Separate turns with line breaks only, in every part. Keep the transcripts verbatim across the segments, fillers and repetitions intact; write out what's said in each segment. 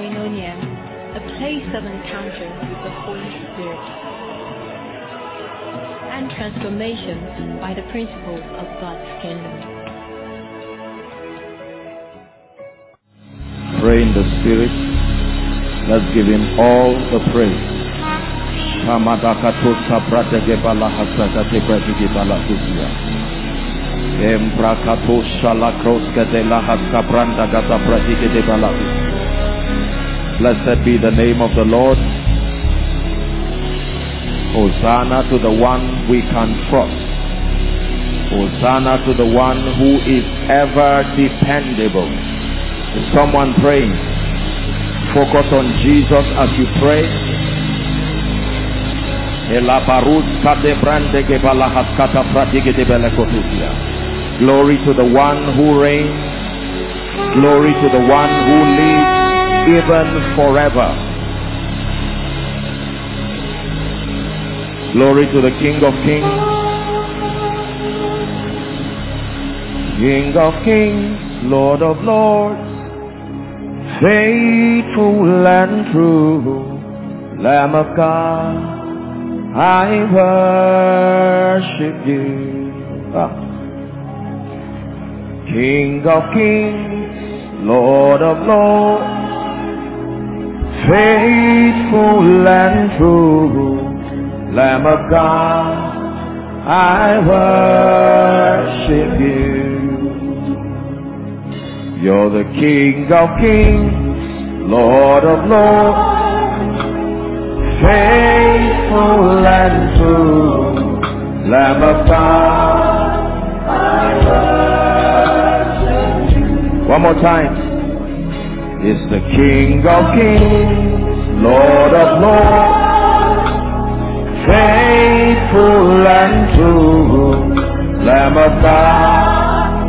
Koinonia, a place of encounter with the Holy Spirit and transformation by the principles of God's kingdom.
Pray in the Spirit. Let's give him all the praise. Blessed be the name of the Lord. Hosanna to the one we can trust. Hosanna to the one who is ever dependable. Is someone praying? Focus on Jesus as you pray. Glory to the one who reigns. Glory to the one who lives even forever. Glory to the King of Kings. King of Kings, Lord of Lords, faithful and true, Lamb of God, I worship you. Ah. King of Kings, Lord of Lords, faithful and true, Lamb of God, I worship you. You're the King of Kings, Lord of Lords, faithful and true, Lamb of God, I worship you. One more time. It's the King of Kings, Lord of Lords, faithful and true, Lamb of God,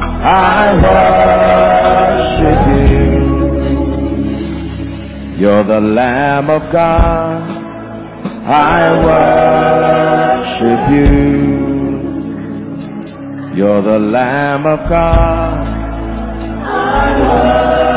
I worship you. You're the Lamb of God, I worship you. You're the Lamb of God, I worship you.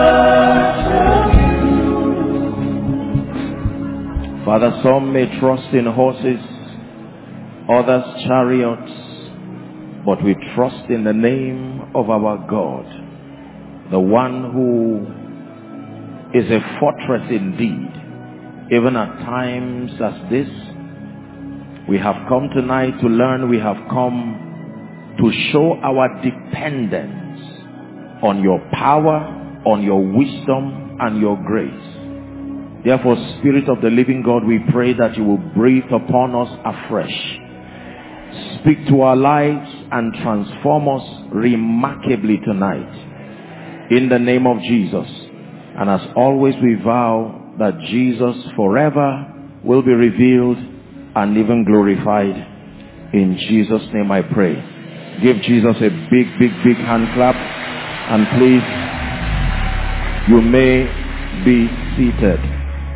Father, some may trust in horses, others chariots, but we trust in the name of our God, the one who is a fortress indeed. Even at times as this, we have come tonight to learn, we have come to show our dependence on your power, on your wisdom and your grace. Therefore, Spirit of the living God, we pray that you will breathe upon us afresh. Speak to our lives and transform us remarkably tonight. In the name of Jesus. And as always, we vow that Jesus forever will be revealed and even glorified. In Jesus' name I pray. Give Jesus a big, big, big hand clap. And please, you may be seated.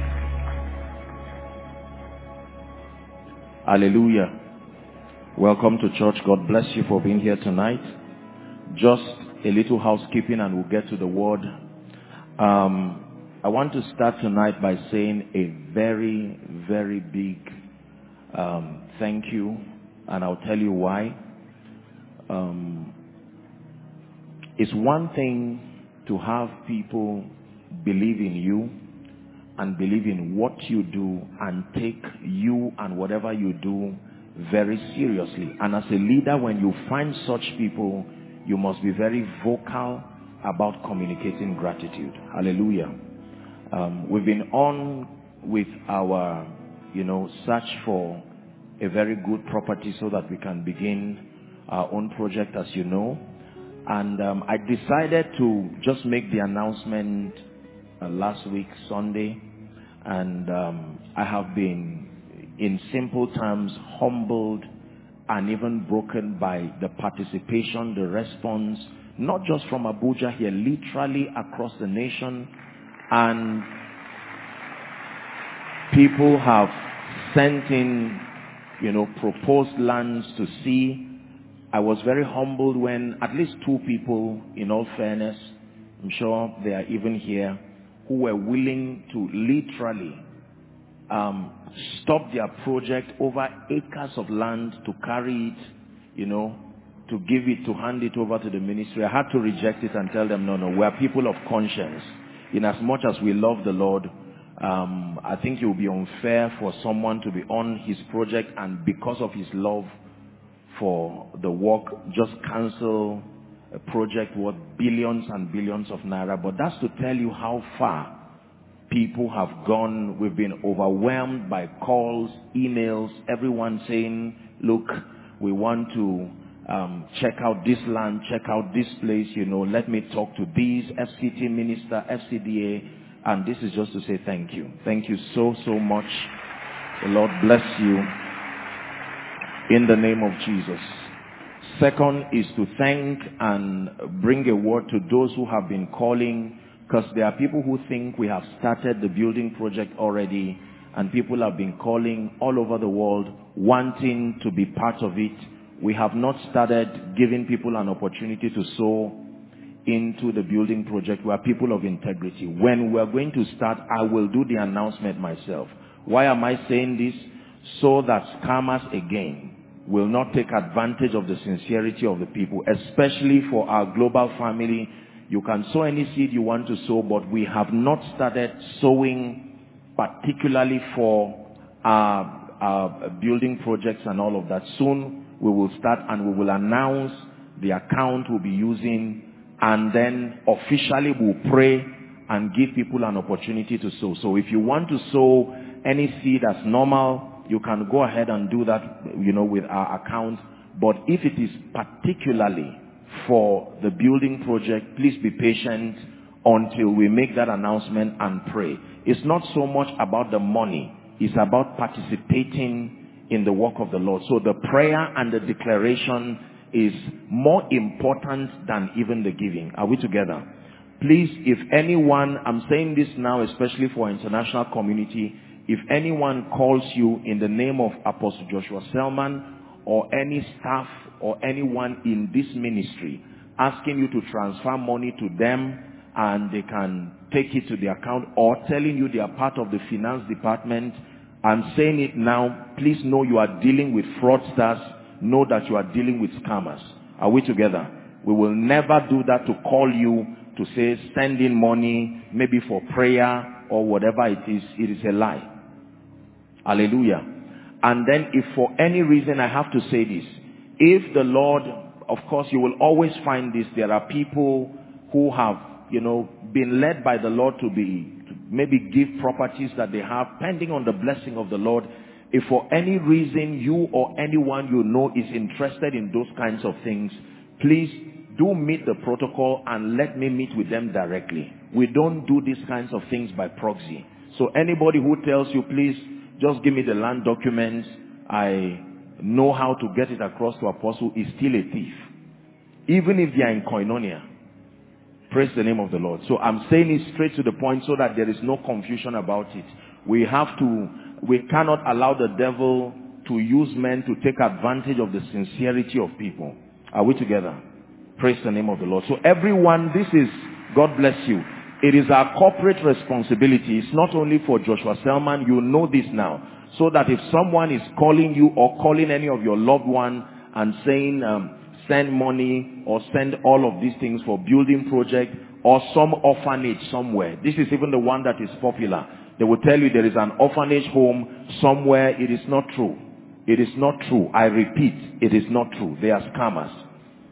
Hallelujah. Welcome to church. God bless you for being here tonight. Just a little housekeeping and we'll get to the word. Um, I want to start tonight by saying a very, very big um, thank you. And I'll tell you why. Um, it's one thing to have people believe in you and believe in what you do and take you and whatever you do very seriously. And as a leader, when you find such people, you must be very vocal about communicating gratitude. Hallelujah. Um, we've been on with our, you know, search for a very good property so that we can begin our own project, as you know. And um, I decided to just make the announcement uh, last week, Sunday. And um, I have been, in simple terms, humbled and even broken by the participation, the response, not just from Abuja here, literally across the nation. And people have sent in, you know, proposed lands to see. I was very humbled when at least two people, in all fairness, I'm sure they are even here, who were willing to literally um, stop their project over acres of land to carry it, you know, to give it, to hand it over to the ministry. I had to reject it and tell them, no, no, we are people of conscience. In as much as we love the Lord, um, I think it would be unfair for someone to be on his project and because of his love for the work, just cancel a project worth billions and billions of naira. But that's to tell you how far people have gone. We've been overwhelmed by calls, emails, everyone saying, look, we want to um, check out this land, check out this place, you know, let me talk to these, F C T minister, F C D A, and this is just to say thank you. Thank you so, so much. The Lord bless you in the name of Jesus. Second is to thank and bring a word to those who have been calling, because there are people who think we have started the building project already, and people have been calling all over the world wanting to be part of it. We have not started giving people an opportunity to sow into the building project. We are people of integrity. When we are going to start, I will do the announcement myself. Why am I saying this? So that scammers again will not take advantage of the sincerity of the people, especially for our global family. You can sow any seed you want to sow, but we have not started sowing particularly for our, our building projects and all of that. Soon we will start and we will announce the account we'll be using, and then officially we'll pray and give people an opportunity to sow. So if you want to sow any seed as normal, you can go ahead and do that, you know, with our account. But if it is particularly for the building project, please be patient until we make that announcement and pray. It's not so much about the money. It's about participating in the work of the Lord. So the prayer and the declaration is more important than even the giving. Are we together? Please, if anyone, I'm saying this now especially for international community, if anyone calls you in the name of Apostle Joshua Selman or any staff or anyone in this ministry asking you to transfer money to them and they can take it to the account, or telling you they are part of the finance department, I'm saying it now, please know you are dealing with fraudsters. Know that you are dealing with scammers. Are we together? We will never do that to call you to say send in money, maybe for prayer or whatever it is. It is a lie. Hallelujah. And then if for any reason I have to say this, if the Lord, of course you will always find this, there are people who have, you know, been led by the Lord to be, to maybe give properties that they have pending on the blessing of the Lord. If for any reason you or anyone you know is interested in those kinds of things, please do meet the protocol and let me meet with them directly. We don't do these kinds of things by proxy. So anybody who tells you, please, just give me the land documents, I know how to get it across to Apostle, is still a thief. Even if they are in koinonia. Praise the name of the Lord. So I'm saying it straight to the point so that there is no confusion about it. We have to, we cannot allow the devil to use men to take advantage of the sincerity of people. Are we together? Praise the name of the Lord. So everyone, this is, God bless you. It is our corporate responsibility. It's not only for Joshua Selman. You know this now. So that if someone is calling you or calling any of your loved one and saying, um, send money or send all of these things for building project or some orphanage somewhere. This is even the one that is popular. They will tell you there is an orphanage home somewhere. It is not true. It is not true. I repeat, it is not true. They are scammers.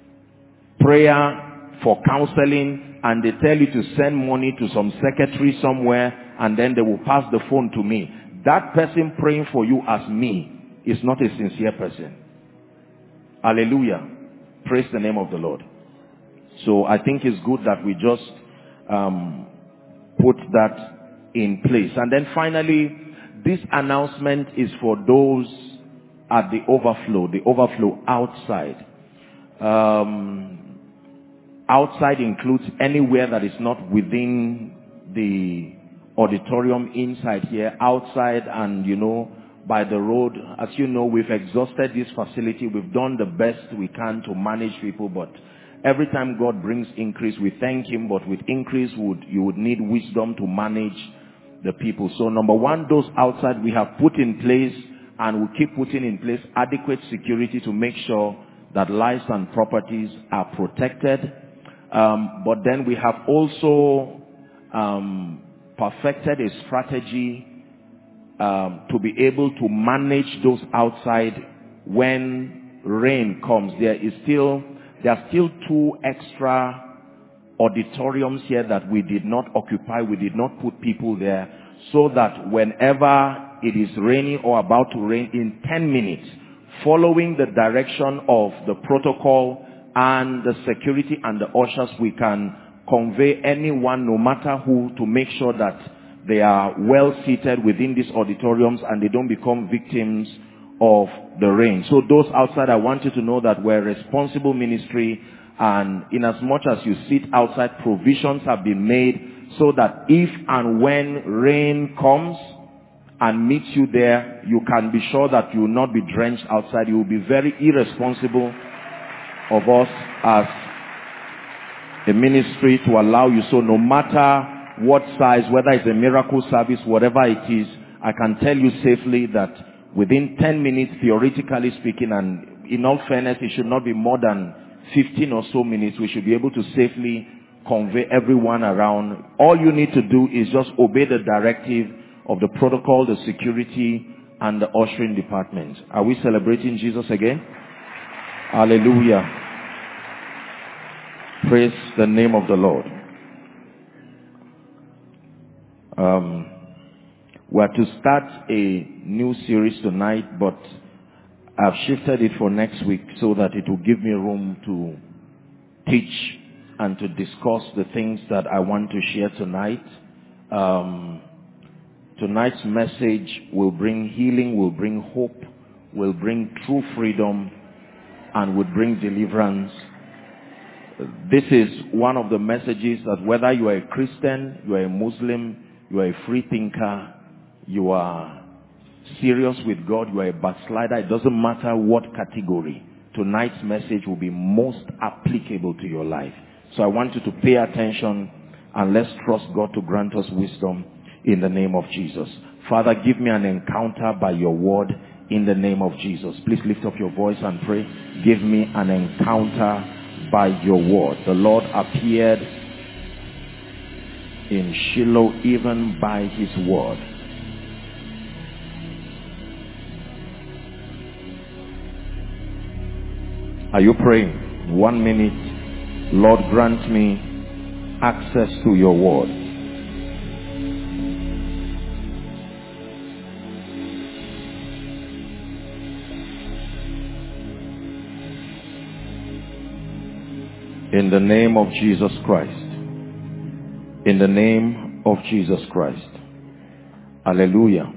Prayer for counseling, and they tell you to send money to some secretary somewhere, and then they will pass the phone to me. That person praying for you as me is not a sincere person. Hallelujah. Praise the name of the Lord. So I think it's good that we just um, put that in place. And then finally, this announcement is for those at the overflow, the overflow outside. Um, outside includes anywhere that is not within the auditorium, inside here, outside, and you know, by the road. As you know, we've exhausted this facility. We've done the best we can to manage people, but Every time God brings increase, we thank him, but with increase, would you would need wisdom to manage the people. So number one, those outside we have put in place, and we keep putting in place adequate security to make sure that lives and properties are protected. Um, but then we have also um, perfected a strategy um, to be able to manage those outside when rain comes. There is still there are still two extra auditoriums here that we did not occupy. We did not put people there, so that whenever it is raining or about to rain, in ten minutes, following the direction of the protocol and the security and the ushers, we can convey anyone, no matter who, to make sure that they are well seated within these auditoriums and they don't become victims of the rain. So those outside, I want you to know that we're a responsible ministry, and in as much as you sit outside, provisions have been made so that if and when rain comes and meets you there, you can be sure that you will not be drenched outside. You will be very irresponsible of us as a ministry to allow you. So no matter what size, whether it's a miracle service, whatever it is, I can tell you safely that within ten minutes, theoretically speaking, and in all fairness, it should not be more than fifteen or so minutes, we should be able to safely convey everyone around. All you need to do is just obey the directive of the protocol, the security, and the ushering department. Are we celebrating Jesus again? Hallelujah. Praise the name of the Lord. Um, we're to start a new series tonight, but I've shifted it for next week so that it will give me room to teach and to discuss the things that I want to share tonight. Um, tonight's message will bring healing, will bring hope, will bring true freedom, and will bring deliverance. This is one of the messages that whether you are a Christian, you are a Muslim, you are a free thinker, you are serious with God, you are a backslider, it doesn't matter what category, tonight's message will be most applicable to your life. So I want you to pay attention, and let's trust God to grant us wisdom in the name of Jesus. Father, give me an encounter by your word in the name of Jesus. Please lift up your voice and pray. Give me an encounter by your word. The Lord appeared in Shiloh even by his word. Are you praying? One minute. Lord, grant me access to your word. In the name of Jesus Christ. In the name of Jesus Christ. Hallelujah.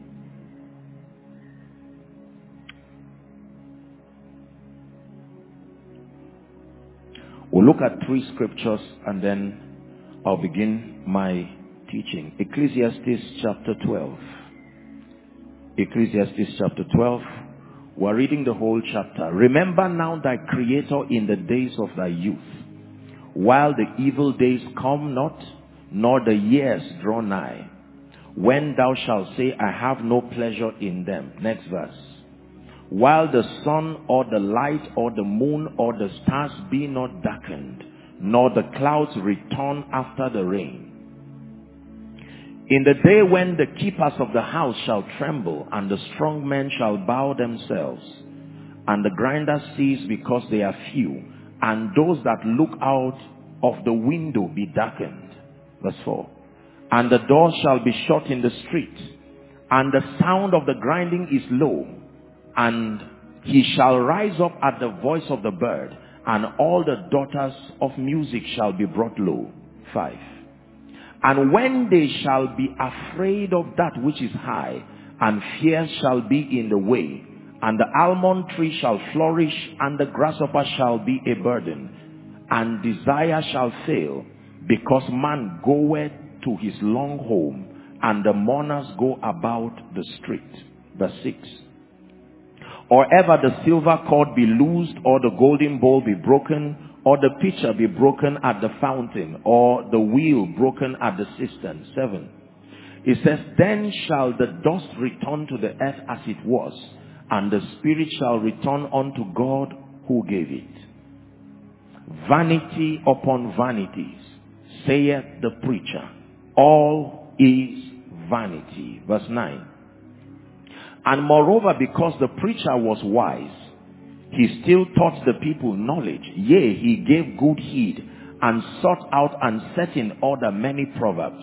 We'll look at three scriptures and then I'll begin my teaching. Ecclesiastes chapter twelve. Ecclesiastes chapter twelve. We're reading the whole chapter. Remember now thy Creator in the days of thy youth, while the evil days come not, nor the years draw nigh, when thou shalt say, I have no pleasure in them. Next verse. While the sun or the light or the moon or the stars be not darkened, nor the clouds return after the rain. In the day when the keepers of the house shall tremble, and the strong men shall bow themselves, and the grinders cease because they are few, and those that look out of the window be darkened. Verse four. And the doors shall be shut in the street, and the sound of the grinding is low, and he shall rise up at the voice of the bird, and all the daughters of music shall be brought low. Five. And when they shall be afraid of that which is high, and fear shall be in the way, and the almond tree shall flourish, and the grasshopper shall be a burden, and desire shall fail, because man goeth to his long home, and the mourners go about the street. Verse six. Or ever the silver cord be loosed, or the golden bowl be broken, or the pitcher be broken at the fountain, or the wheel broken at the cistern. Seven. It says, then shall the dust return to the earth as it was, and the spirit shall return unto God who gave it. Vanity upon vanities, saith the preacher. All is vanity. Verse nine. And moreover, because the preacher was wise, he still taught the people knowledge. Yea, he gave good heed, and sought out and set in order many proverbs.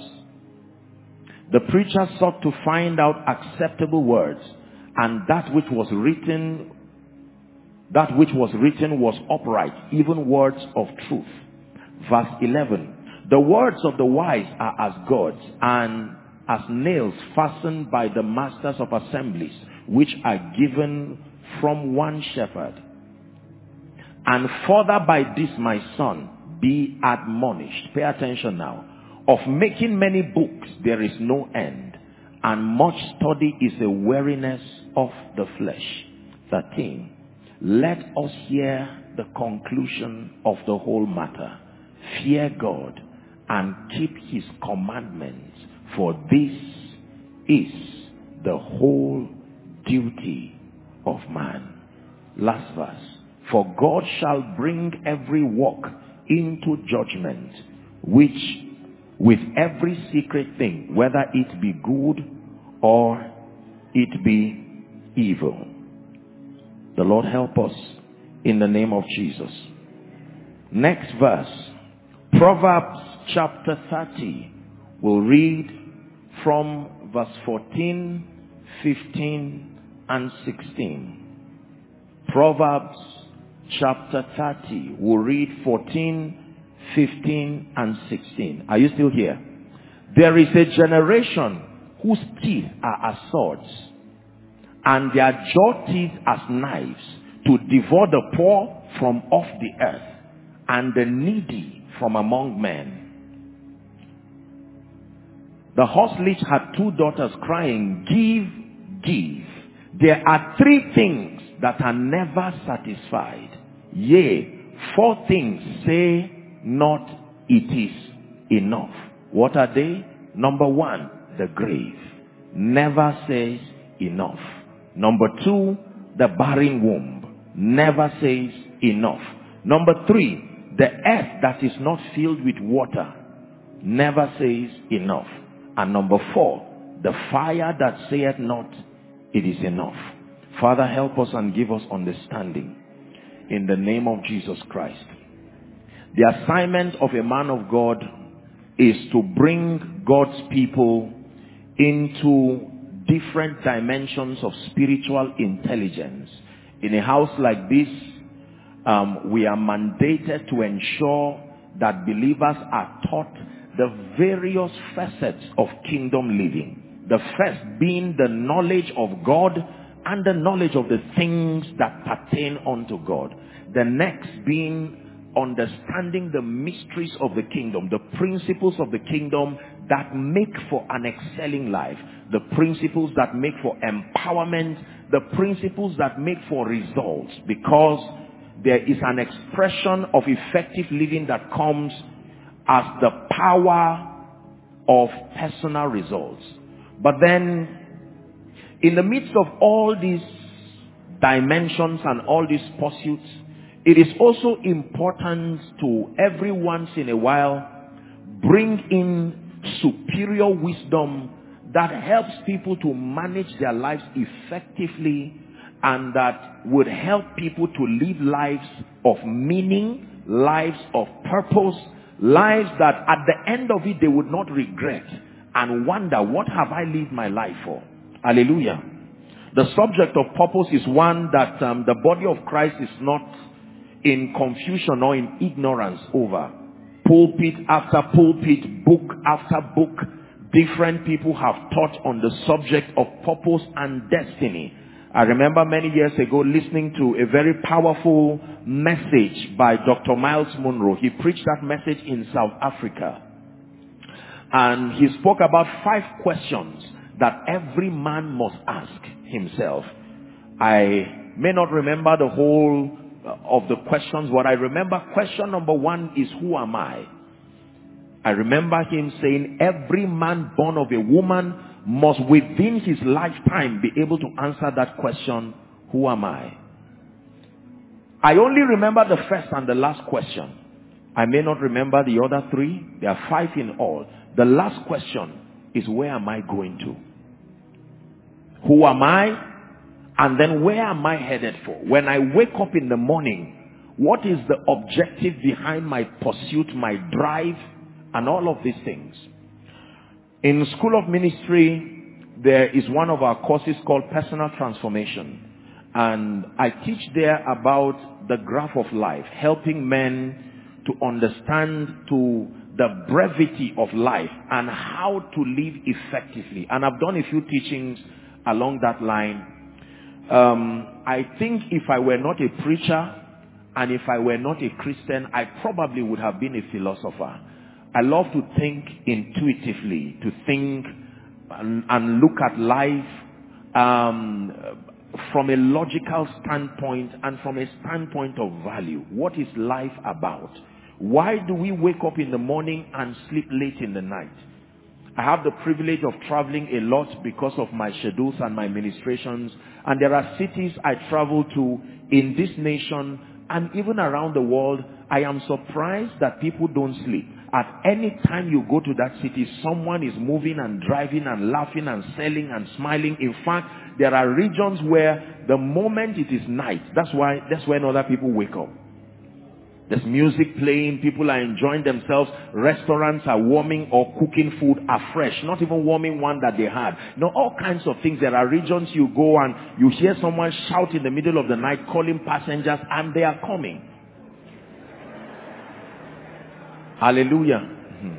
The preacher sought to find out acceptable words, and that which was written, that which was written was upright, even words of truth. Verse eleven. The words of the wise are as gods, and as nails fastened by the masters of assemblies, which are given from one shepherd. And further by this, my son, be admonished. Pay attention now. Of making many books there is no end, and much study is a weariness of the flesh. thirteen. Let us hear the conclusion of the whole matter. Fear God and keep his commandments, for this is the whole duty of man. Last verse. For God shall bring every work into judgment, which with every secret thing, whether it be good or it be evil. The Lord help us in the name of Jesus. Next verse. Proverbs chapter thirty. We'll read from verse fourteen, fifteen, and sixteen. Proverbs chapter thirty. We'll read fourteen, fifteen, and sixteen. Are you still here? There is a generation whose teeth are as swords, and their jaw teeth as knives, to devour the poor from off the earth, and the needy from among men. The horse leech had two daughters, crying, give, give. There are three things that are never satisfied. Yea, four things say not it is enough. What are they? Number one, the grave. Never says enough. Number two, the barren womb. Never says enough. Number three, the earth that is not filled with water. Never says enough. And number four, the fire that saith not it is enough. Father, help us and give us understanding in the name of Jesus Christ. The assignment of a man of God is to bring God's people into different dimensions of spiritual intelligence. In a house like this, um, we are mandated to ensure that believers are taught the various facets of kingdom living. The first being the knowledge of God and the knowledge of the things that pertain unto God. The next being understanding the mysteries of the kingdom, the principles of the kingdom that make for an excelling life, the principles that make for empowerment, the principles that make for results, because there is an expression of effective living that comes as the power of personal results. But then, in the midst of all these dimensions and all these pursuits, it is also important to every once in a while bring in superior wisdom that helps people to manage their lives effectively, and that would help people to live lives of meaning, lives of purpose, lives that at the end of it they would not regret and wonder, what have I lived my life for? Hallelujah. The subject of purpose is one that um, the body of Christ is not in confusion or in ignorance over. Pulpit after pulpit, book after book, different people have taught on the subject of purpose and destiny. I remember many years ago listening to a very powerful message by Doctor Miles Monroe. He preached that message in South Africa. And he spoke about five questions that every man must ask himself. I may not remember the whole of the questions, but I remember question number one is, who am I? I remember him saying, every man born of a woman must within his lifetime be able to answer that question, who am I? I only remember the first and the last question. I may not remember the other three. There are five in all. The last question is, where am I going to? Who am I? And then where am I headed for? When I wake up in the morning, what is the objective behind my pursuit, my drive, and all of these things? In School of Ministry, there is one of our courses called Personal Transformation. And I teach there about the graph of life, helping men to understand to the brevity of life and how to live effectively. And I've done a few teachings along that line. Um, I think if I were not a preacher and if I were not a Christian, I probably would have been a philosopher. I love to think intuitively, to think and, and look at life um, from a logical standpoint and from a standpoint of value. What is life about? Why do we wake up in the morning and sleep late in the night? I have the privilege of traveling a lot because of my schedules and my ministrations. And there are cities I travel to in this nation and even around the world. I am surprised that people don't sleep. At any time you go to that city, someone is moving and driving and laughing and selling and smiling. In fact, there are regions where the moment it is night, that's why that's when other people wake up. There's music playing, people are enjoying themselves, restaurants are warming or cooking food afresh, not even warming one that they had. You know, all kinds of things. There are regions you go and you hear someone shout in the middle of the night calling passengers and they are coming. Hallelujah. Mm-hmm.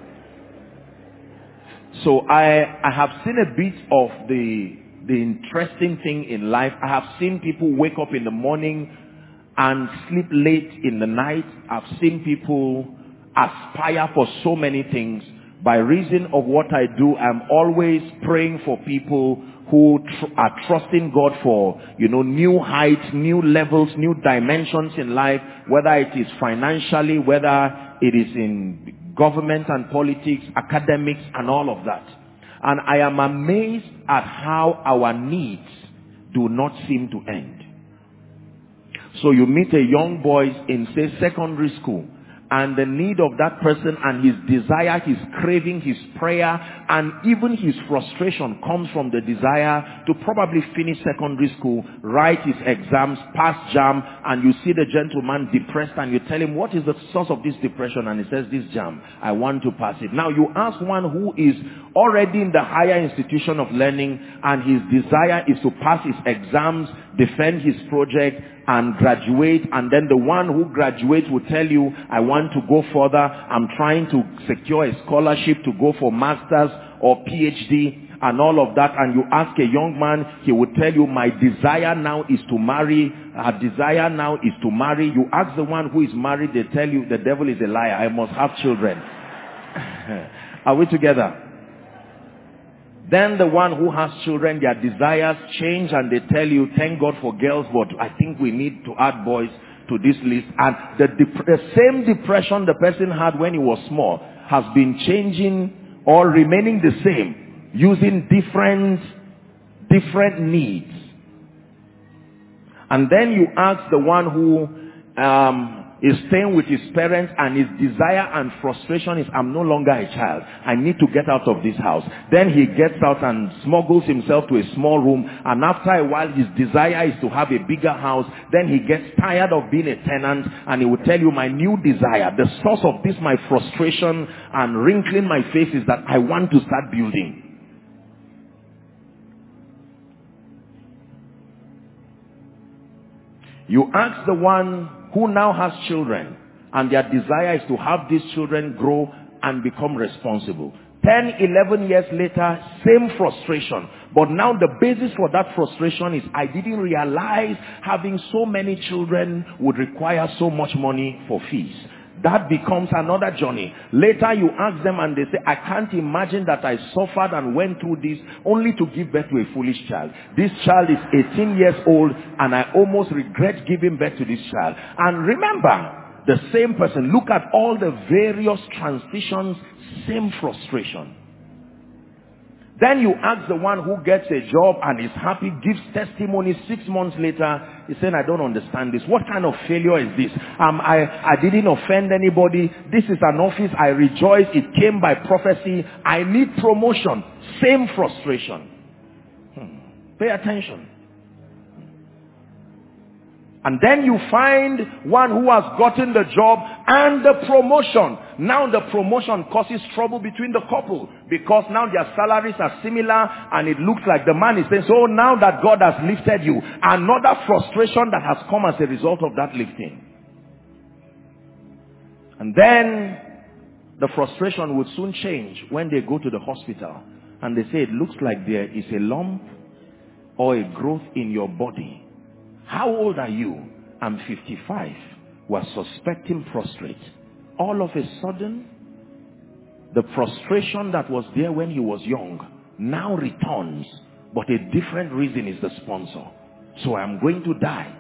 So I, I have seen a bit of the, the interesting thing in life. I have seen people wake up in the morning and sleep late in the night. I've seen people aspire for so many things. By reason of what I do, I'm always praying for people who tr are trusting God for, you know, new heights, new levels, new dimensions in life, whether it is financially, whether it is in government and politics, academics, and all of that. And I am amazed at how our needs do not seem to end. So you meet a young boy in, say, secondary school, and the need of that person and his desire, his craving, his prayer, and even his frustration comes from the desire to probably finish secondary school, write his exams, pass JAM, and you see the gentleman depressed and you tell him, what is the source of this depression? And he says, this JAM, I want to pass it. Now you ask one who is already in the higher institution of learning and his desire is to pass his exams, defend his project, and graduate, and then the one who graduates will tell you, I want to go further, I'm trying to secure a scholarship to go for master's or PhD and all of that, and you ask a young man, he will tell you, my desire now is to marry, our desire now is to marry. You ask the one who is married, they tell you, the devil is a liar, I must have children. Are we together? Then the one who has children, their desires change and they tell you, thank God for girls, but I think we need to add boys to this list. And the, dep the same depression the person had when he was small has been changing or remaining the same, using different, different needs. And then you ask the one who um, is staying with his parents and his desire and frustration is, I'm no longer a child. I need to get out of this house. Then he gets out and smuggles himself to a small room, and after a while his desire is to have a bigger house. Then he gets tired of being a tenant and he will tell you, my new desire, the source of this, my frustration and wrinkling my face is that I want to start building. You ask the one who now has children and their desire is to have these children grow and become responsible. ten, eleven years later, same frustration. But now the basis for that frustration is, I didn't realize having so many children would require so much money for fees. That becomes another journey. Later you ask them and they say, I can't imagine that I suffered and went through this only to give birth to a foolish child. This child is eighteen years old and I almost regret giving birth to this child. And remember, the same person, look at all the various transitions, same frustration. Then you ask the one who gets a job and is happy, gives testimony six months later, he's saying, I don't understand this. What kind of failure is this? Um, I, I didn't offend anybody. This is an office. I rejoice. It came by prophecy. I need promotion. Same frustration. Hmm. Pay attention. And then you find one who has gotten the job and the promotion. Now the promotion causes trouble between the couple because now their salaries are similar and it looks like the man is saying, so now that God has lifted you, another frustration that has come as a result of that lifting. And then the frustration would soon change when they go to the hospital and they say, it looks like there is a lump or a growth in your body. How old are you? I'm fifty-five. We're suspecting prostate. All of a sudden, the frustration that was there when he was young now returns, but a different reason is the sponsor. So I'm going to die.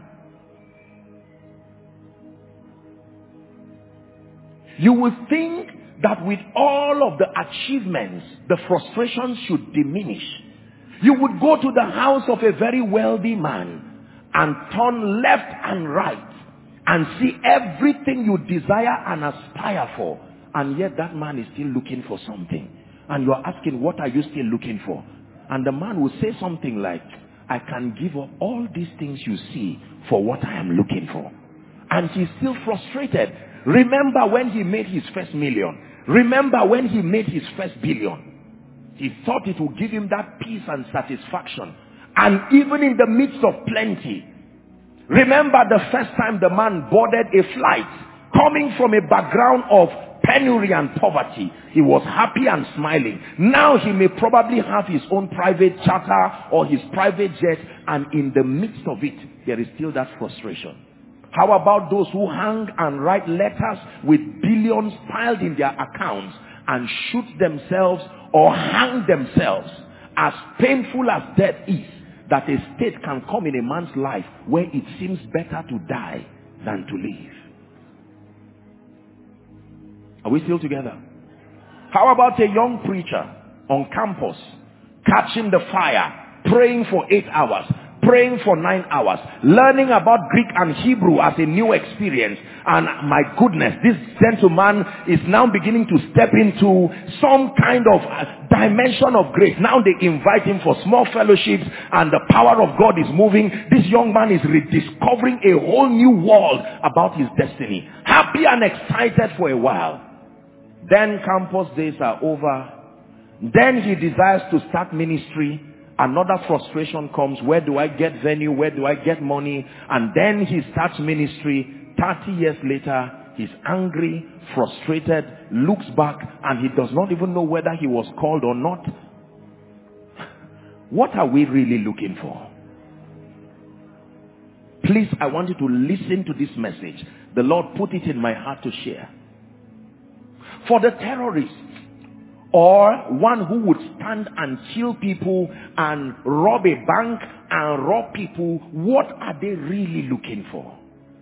You will think that with all of the achievements, the frustration should diminish. You would go to the house of a very wealthy man and turn left and right and see everything you desire and aspire for, and yet that man is still looking for something, and you're asking, what are you still looking for? And the man will say something like, I can give up all these things you see for what I am looking for. And he's still frustrated. Remember when he made his first million. Remember when he made his first billion. He thought it would give him that peace and satisfaction. And even in the midst of plenty, remember the first time the man boarded a flight, coming from a background of penury and poverty, he was happy and smiling. Now he may probably have his own private charter or his private jet, and in the midst of it, there is still that frustration. How about those who hang and write letters with billions piled in their accounts and shoot themselves or hang themselves? As painful as death is, that a state can come in a man's life where it seems better to die than to live. Are we still together? How about a young preacher on campus, catching the fire, praying for eight hours, praying for nine hours, learning about Greek and Hebrew as a new experience, and my goodness, this gentleman is now beginning to step into some kind of dimension of grace. Now they invite him for small fellowships and the power of God is moving. This young man is rediscovering a whole new world about his destiny. Happy and excited for a while. Then campus days are over. Then he desires to start ministry. Another frustration comes. Where do I get venue? Where do I get money? And then he starts ministry. thirty years later, he's angry, frustrated, looks back, and he does not even know whether he was called or not. What are we really looking for? Please, I want you to listen to this message. The Lord put it in my heart to share. For the terrorists, or one who would stand and kill people and rob a bank and rob people, what are they really looking for?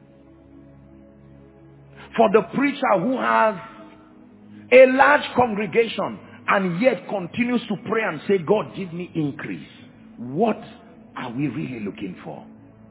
For the preacher who has a large congregation and yet continues to pray and say, God, give me increase, what are we really looking for?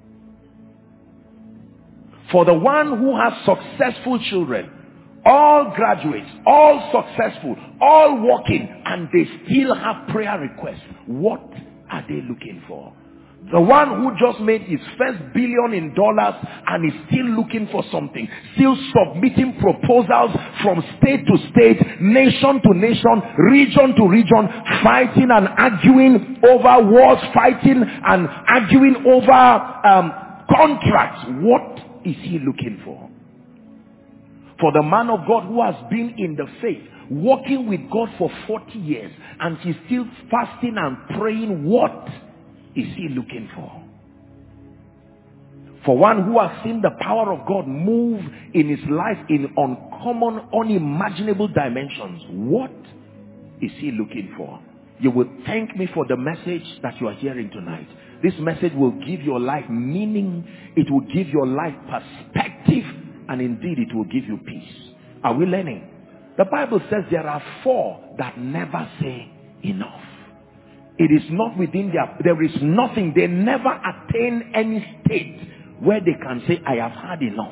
For the one who has successful children, all graduates, all successful, all working, and they still have prayer requests, what are they looking for? The one who just made his first billion in dollars and is still looking for something, still submitting proposals from state to state, nation to nation, region to region, fighting and arguing over wars, fighting and arguing over um, contracts. What is he looking for? For the man of God who has been in the faith, walking with God for forty years, and he's still fasting and praying, what is he looking for? For one who has seen the power of God move in his life in uncommon, unimaginable dimensions, what is he looking for? You will thank me for the message that you are hearing tonight. This message will give your life meaning. It will give your life perspective. And indeed, it will give you peace. Are we learning? The Bible says there are four that never say enough. It is not within their, there is nothing. They never attain any state where they can say, I have had enough.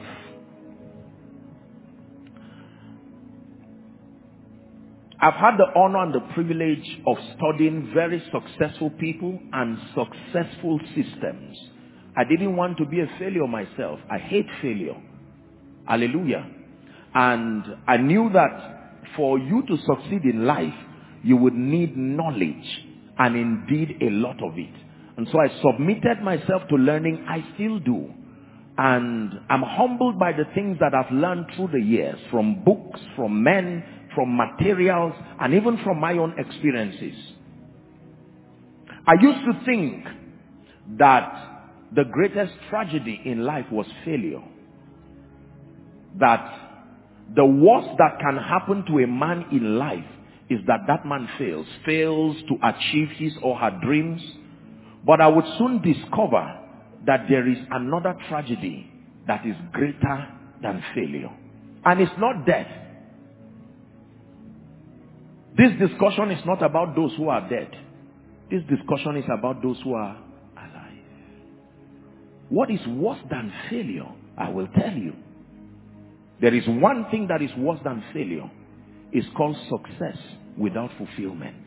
I've had the honor and the privilege of studying very successful people and successful systems. I didn't want to be a failure myself. I hate failure. Hallelujah. And I knew that for you to succeed in life, you would need knowledge, and indeed a lot of it. And so I submitted myself to learning. I still do. And I'm humbled by the things that I've learned through the years, from books, from men, from materials, and even from my own experiences. I used to think that the greatest tragedy in life was failure. That the worst that can happen to a man in life is that that man fails, fails to achieve his or her dreams. But I would soon discover that there is another tragedy that is greater than failure. And it's not death. This discussion is not about those who are dead. This discussion is about those who are alive. What is worse than failure? I will tell you. There is one thing that is worse than failure. It's called success without fulfillment.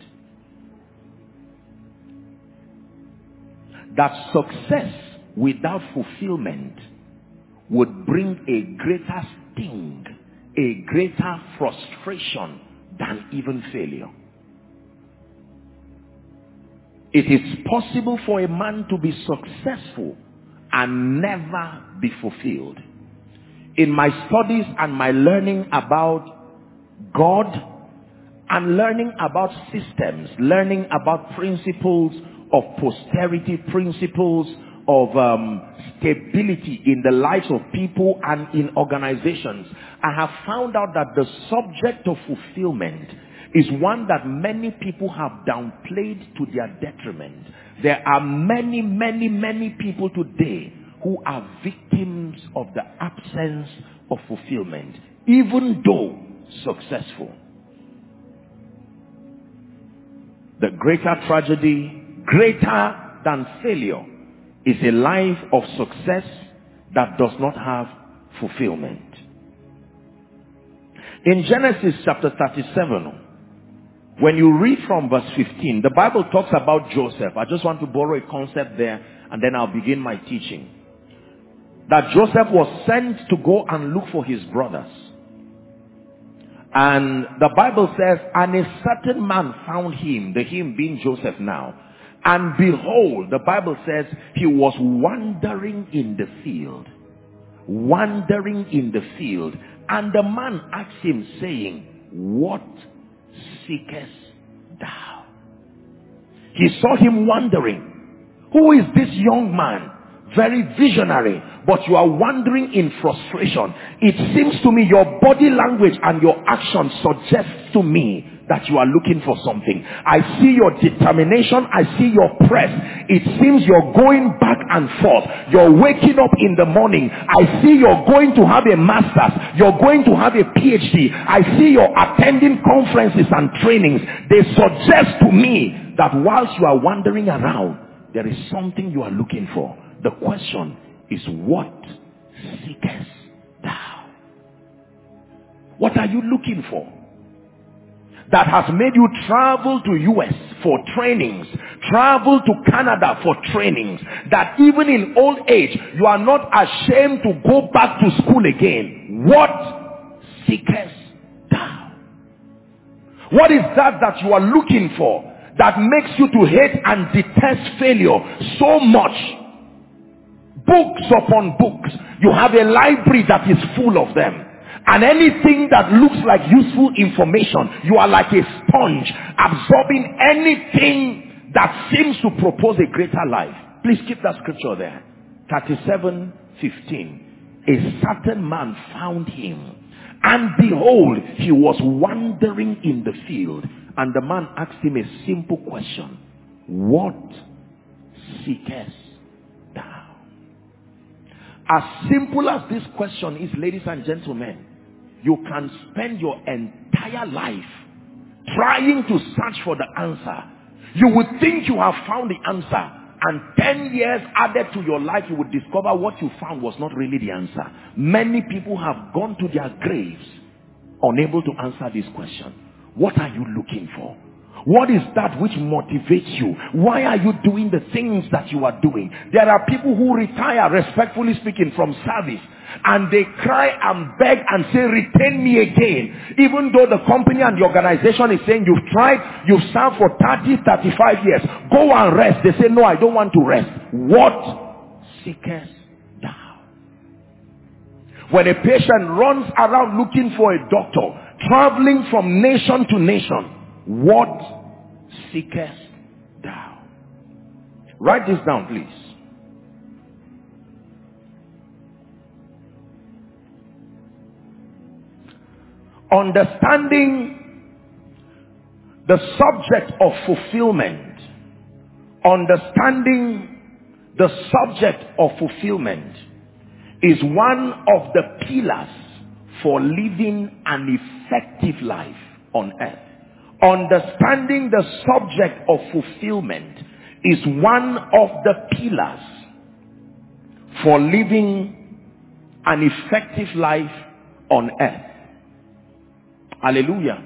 That success without fulfillment would bring a greater sting, a greater frustration than even failure. It is possible for a man to be successful and never be fulfilled. In my studies and my learning about God and learning about systems, learning about principles of posterity, principles of um, stability in the lives of people and in organizations, I have found out that the subject of fulfillment is one that many people have downplayed to their detriment. There are many, many, many people today who are victims of the absence of fulfillment, even though successful. The greater tragedy, greater than failure, is a life of success that does not have fulfillment. In Genesis chapter thirty-seven, when you read from verse fifteen, the Bible talks about Joseph. I just want to borrow a concept there, and then I'll begin my teaching. That Joseph was sent to go and look for his brothers. And the Bible says, and a certain man found him, the him being Joseph now. And behold, the Bible says, he was wandering in the field. Wandering in the field. And the man asked him, saying, what seekest thou? He saw him wandering. Who is this young man? Very visionary, but you are wandering in frustration. It seems to me your body language and your action suggests to me that you are looking for something. I see your determination. I see your press. It seems you're going back and forth. You're waking up in the morning. I see you're going to have a master's. You're going to have a P H D. I see you're attending conferences and trainings. They suggest to me that whilst you are wandering around, there is something you are looking for. The question is, what seekest thou? What are you looking for that has made you travel to U S for trainings, travel to Canada for trainings, that even in old age you are not ashamed to go back to school again? What seekest thou? What is that that you are looking for that makes you to hate and detest failure so much? Books upon books. You have a library that is full of them. And anything that looks like useful information, you are like a sponge, absorbing anything that seems to propose a greater life. Please keep that scripture there. thirty-seven fifteen. A certain man found him, and behold, he was wandering in the field. And the man asked him a simple question. What seekest thou? As simple as this question is, ladies and gentlemen, you can spend your entire life trying to search for the answer. You would think you have found the answer, and ten years added to your life, you would discover what you found was not really the answer. Many people have gone to their graves unable to answer this question. What are you looking for? What is that which motivates you? Why are you doing the things that you are doing? There are people who retire, respectfully speaking, from service, and they cry and beg and say, retain me again. Even though the company and the organization is saying, you've tried, you've served for thirty, thirty-five years. Go and rest. They say, no, I don't want to rest. What seekest thou? When a patient runs around looking for a doctor, traveling from nation to nation, what seekest thou? Write this down, please. Understanding the subject of fulfillment, understanding the subject of fulfillment is one of the pillars for living an effective life on earth. Understanding the subject of fulfillment is one of the pillars for living an effective life on earth. Hallelujah.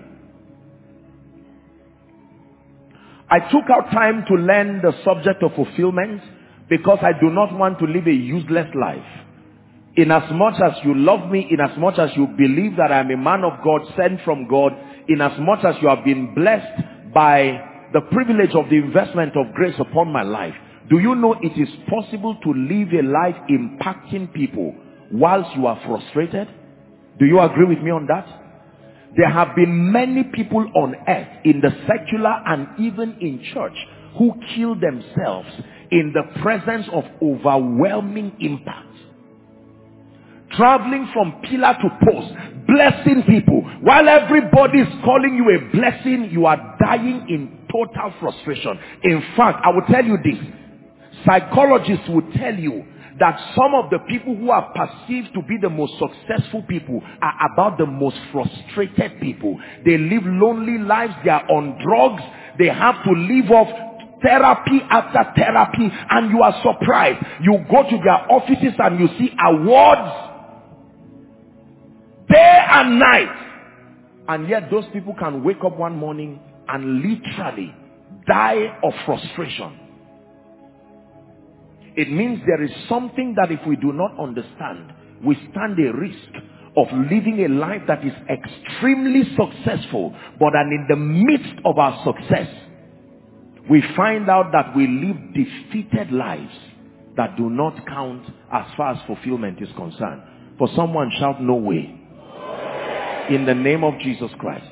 I took out time to learn the subject of fulfillment because I do not want to live a useless life. In as much as you love me, in as much as you believe that I am a man of God, sent from God, in as much as you have been blessed by the privilege of the investment of grace upon my life, do you know it is possible to live a life impacting people whilst you are frustrated? Do you agree with me on that? There have been many people on earth, in the secular and even in church, who kill themselves in the presence of overwhelming impact. Traveling from pillar to post, blessing people. While everybody is calling you a blessing, you are dying in total frustration. In fact, I will tell you this. Psychologists will tell you that some of the people who are perceived to be the most successful people are about the most frustrated people. They live lonely lives. They are on drugs. They have to live off therapy after therapy, and you are surprised. You go to their offices and you see awards day and night, and yet those people can wake up one morning and literally die of frustration. It means there is something that if we do not understand, we stand a risk of living a life that is extremely successful, but and in the midst of our success, we find out that we live defeated lives that do not count as far as fulfillment is concerned. For someone shout, no way. In the name of Jesus Christ.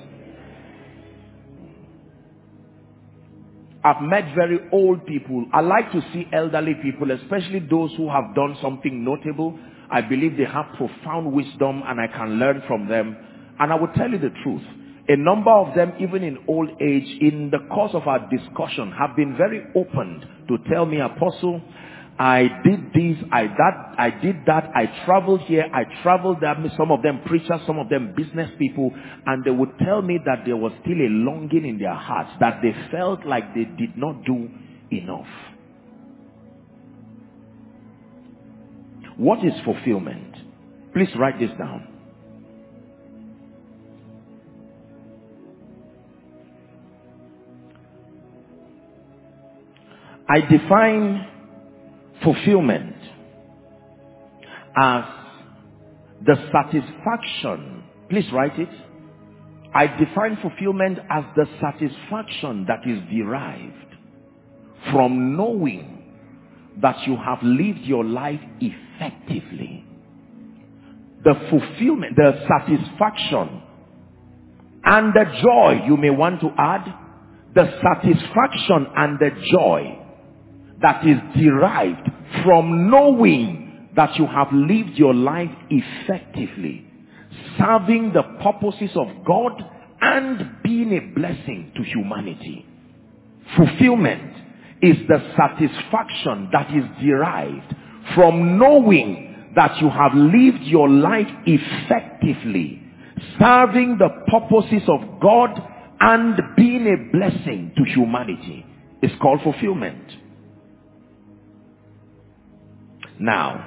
I've met very old people. I like to see elderly people, especially those who have done something notable. I believe they have profound wisdom and I can learn from them. And I will tell you the truth. A number of them, even in old age, in the course of our discussion, have been very open to tell me, Apostle, I did this, I that, I did that, I traveled here, I traveled there. Some of them preachers, some of them business people, and they would tell me that there was still a longing in their hearts, that they felt like they did not do enough. What is fulfillment? Please write this down. I define fulfillment as the satisfaction. Please write it. I define fulfillment as the satisfaction that is derived from knowing that you have lived your life effectively. The fulfillment, the satisfaction and the joy, you may want to add, the satisfaction and the joy that is derived from knowing that you have lived your life effectively, serving the purposes of God and being a blessing to humanity. Fulfillment is the satisfaction that is derived from knowing that you have lived your life effectively, serving the purposes of God and being a blessing to humanity. It's called fulfillment. Now,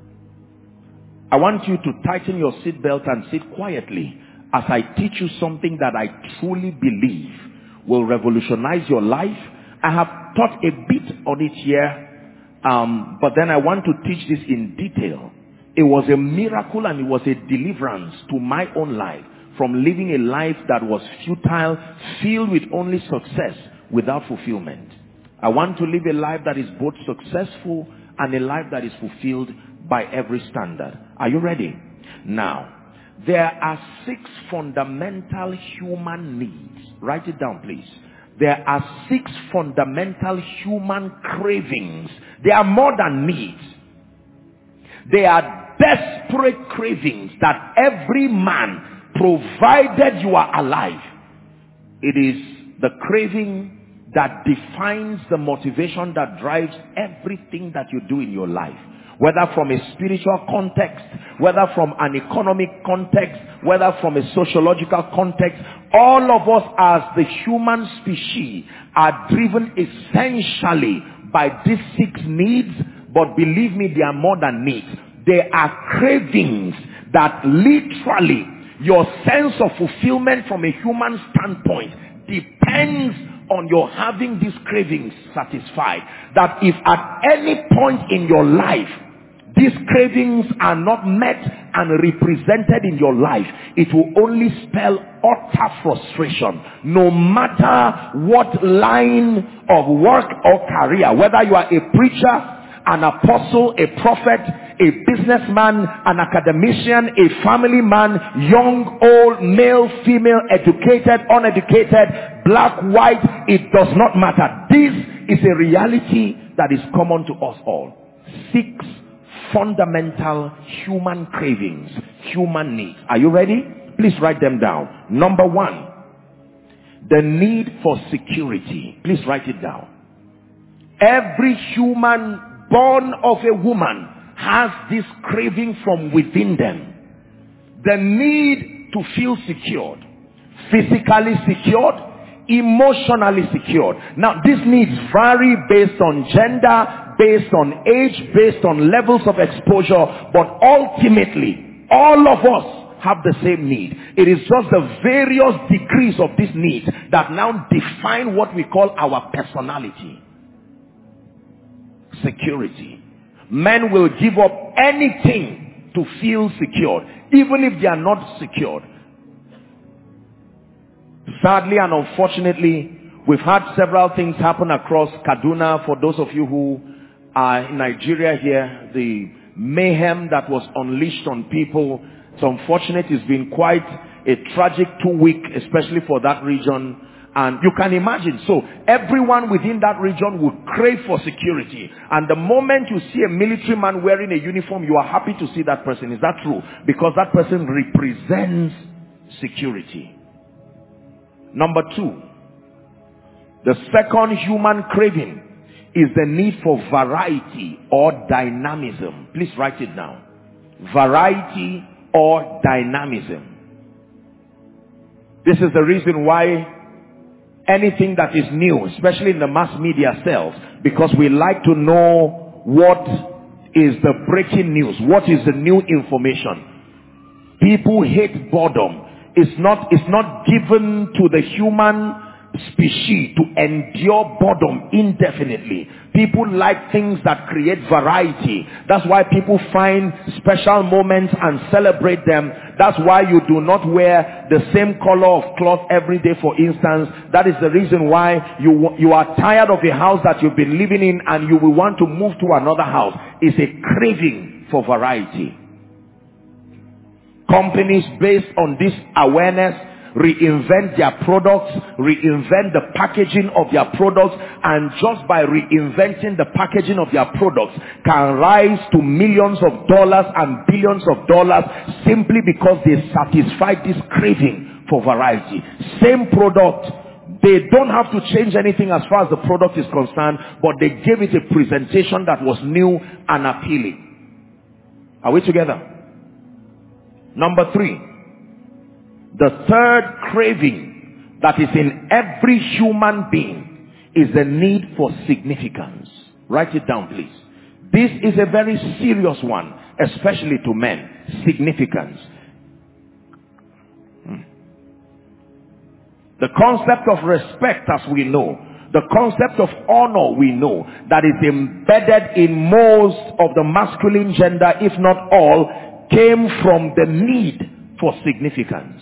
I want you to tighten your seatbelt and sit quietly as I teach you something that I truly believe will revolutionize your life. I have taught a bit on it here, um, but then I want to teach this in detail. It was a miracle and it was a deliverance to my own life from living a life that was futile, filled with only success without fulfillment. I want to live a life that is both successful and a life that is fulfilled by every standard. Are you ready? Now, there are six fundamental human needs. Write it down, please. There are six fundamental human cravings. They are more than needs. They are desperate cravings that every man, provided you are alive, it is the craving that defines the motivation that drives everything that you do in your life. Whether from a spiritual context, whether from an economic context, whether from a sociological context, all of us as the human species are driven essentially by these six needs, but believe me, they are more than needs. They are cravings that literally your sense of fulfillment from a human standpoint depends on your having these cravings satisfied. That if at any point in your life these cravings are not met and represented in your life, it will only spell utter frustration. No matter what line of work or career, whether you are a preacher, an apostle, a prophet, a businessman, an academician, a family man, young, old, male, female, educated, uneducated, black, white, it does not matter. This is a reality that is common to us all. Six fundamental human cravings, human needs. Are you ready? Please write them down. Number one, the need for security. Please write it down. Every human born of a woman has this craving from within them. The need to feel secured, physically secured, emotionally secured. Now, these needs vary based on gender, based on age, based on levels of exposure, but ultimately, all of us have the same need. It is just the various degrees of these needs that now define what we call our personality. Security. Men will give up anything to feel secured, even if they are not secured. Sadly and unfortunately, we've had several things happen across Kaduna. For those of you who are in Nigeria here, the mayhem that was unleashed on people, it's unfortunate. It's been quite a tragic two week, especially for that region. And you can imagine, so everyone within that region would crave for security. And the moment you see a military man wearing a uniform, you are happy to see that person. Is that true? Because that person represents security. Number two, the second human craving is the need for variety or dynamism. Please write it down. Variety or dynamism. This is the reason why anything that is new, especially in the mass media, sells, because we like to know what is the breaking news, what is the new information. People hate boredom. It's not, it's not given to the human species to endure boredom indefinitely. People like things that create variety. That's why people find special moments and celebrate them. That's why you do not wear the same color of cloth every day, for instance. That is the reason why you, you are tired of a house that you've been living in and you will want to move to another house. It's a craving for variety. Companies based on this awareness reinvent their products, reinvent the packaging of their products, and just by reinventing the packaging of their products can rise to millions of dollars and billions of dollars simply because they satisfied this craving for variety. Same product, they don't have to change anything as far as the product is concerned, but they gave it a presentation that was new and appealing. Are we together? Number three, the third craving that is in every human being is the need for significance. Write it down, please. This is a very serious one, especially to men. Significance. Hmm. The concept of respect, as we know, the concept of honor, we know, that is embedded in most of the masculine gender, if not all, came from the need for significance.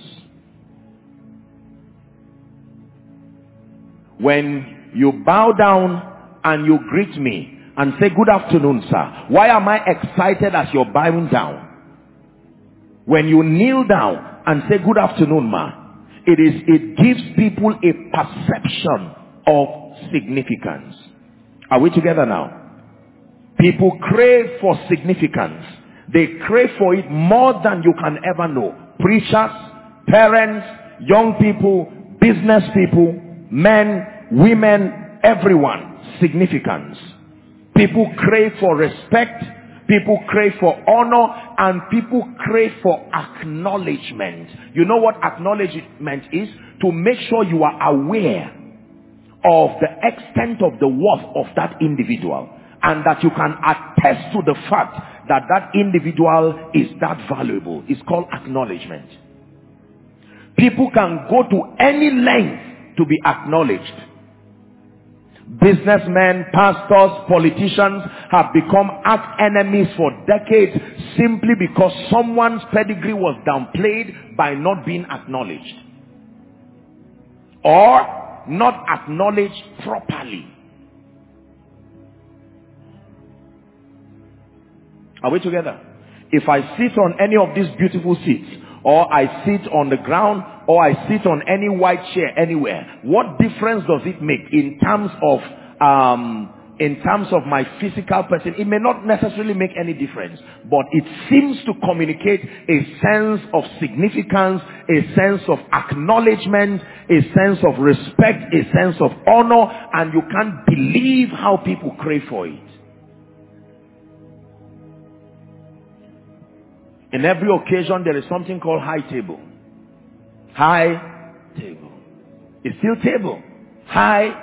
When you bow down and you greet me and say, "Good afternoon, sir," why am I excited as you're bowing down? When you kneel down and say, "Good afternoon, ma," it is, it gives people a perception of significance. Are we together now? People crave for significance. They crave for it more than you can ever know. Preachers, parents, young people, business people, men, women, everyone. Significance. People crave for respect. People crave for honor. And people crave for acknowledgement. You know what acknowledgement is? To make sure you are aware of the extent of the worth of that individual, and that you can attest to the fact that that individual is that valuable. It's called acknowledgement. People can go to any length to be acknowledged. Businessmen, pastors, politicians have become arch enemies for decades simply because someone's pedigree was downplayed by not being acknowledged, or not acknowledged properly. Are we together? If I sit on any of these beautiful seats, or I sit on the ground, or I sit on any white chair anywhere, what difference does it make in terms of um, in terms of my physical person? It may not necessarily make any difference, but it seems to communicate a sense of significance, a sense of acknowledgement, a sense of respect, a sense of honor, and you can't believe how people crave for it. In every occasion, there is something called high table. High table. It's still table. High.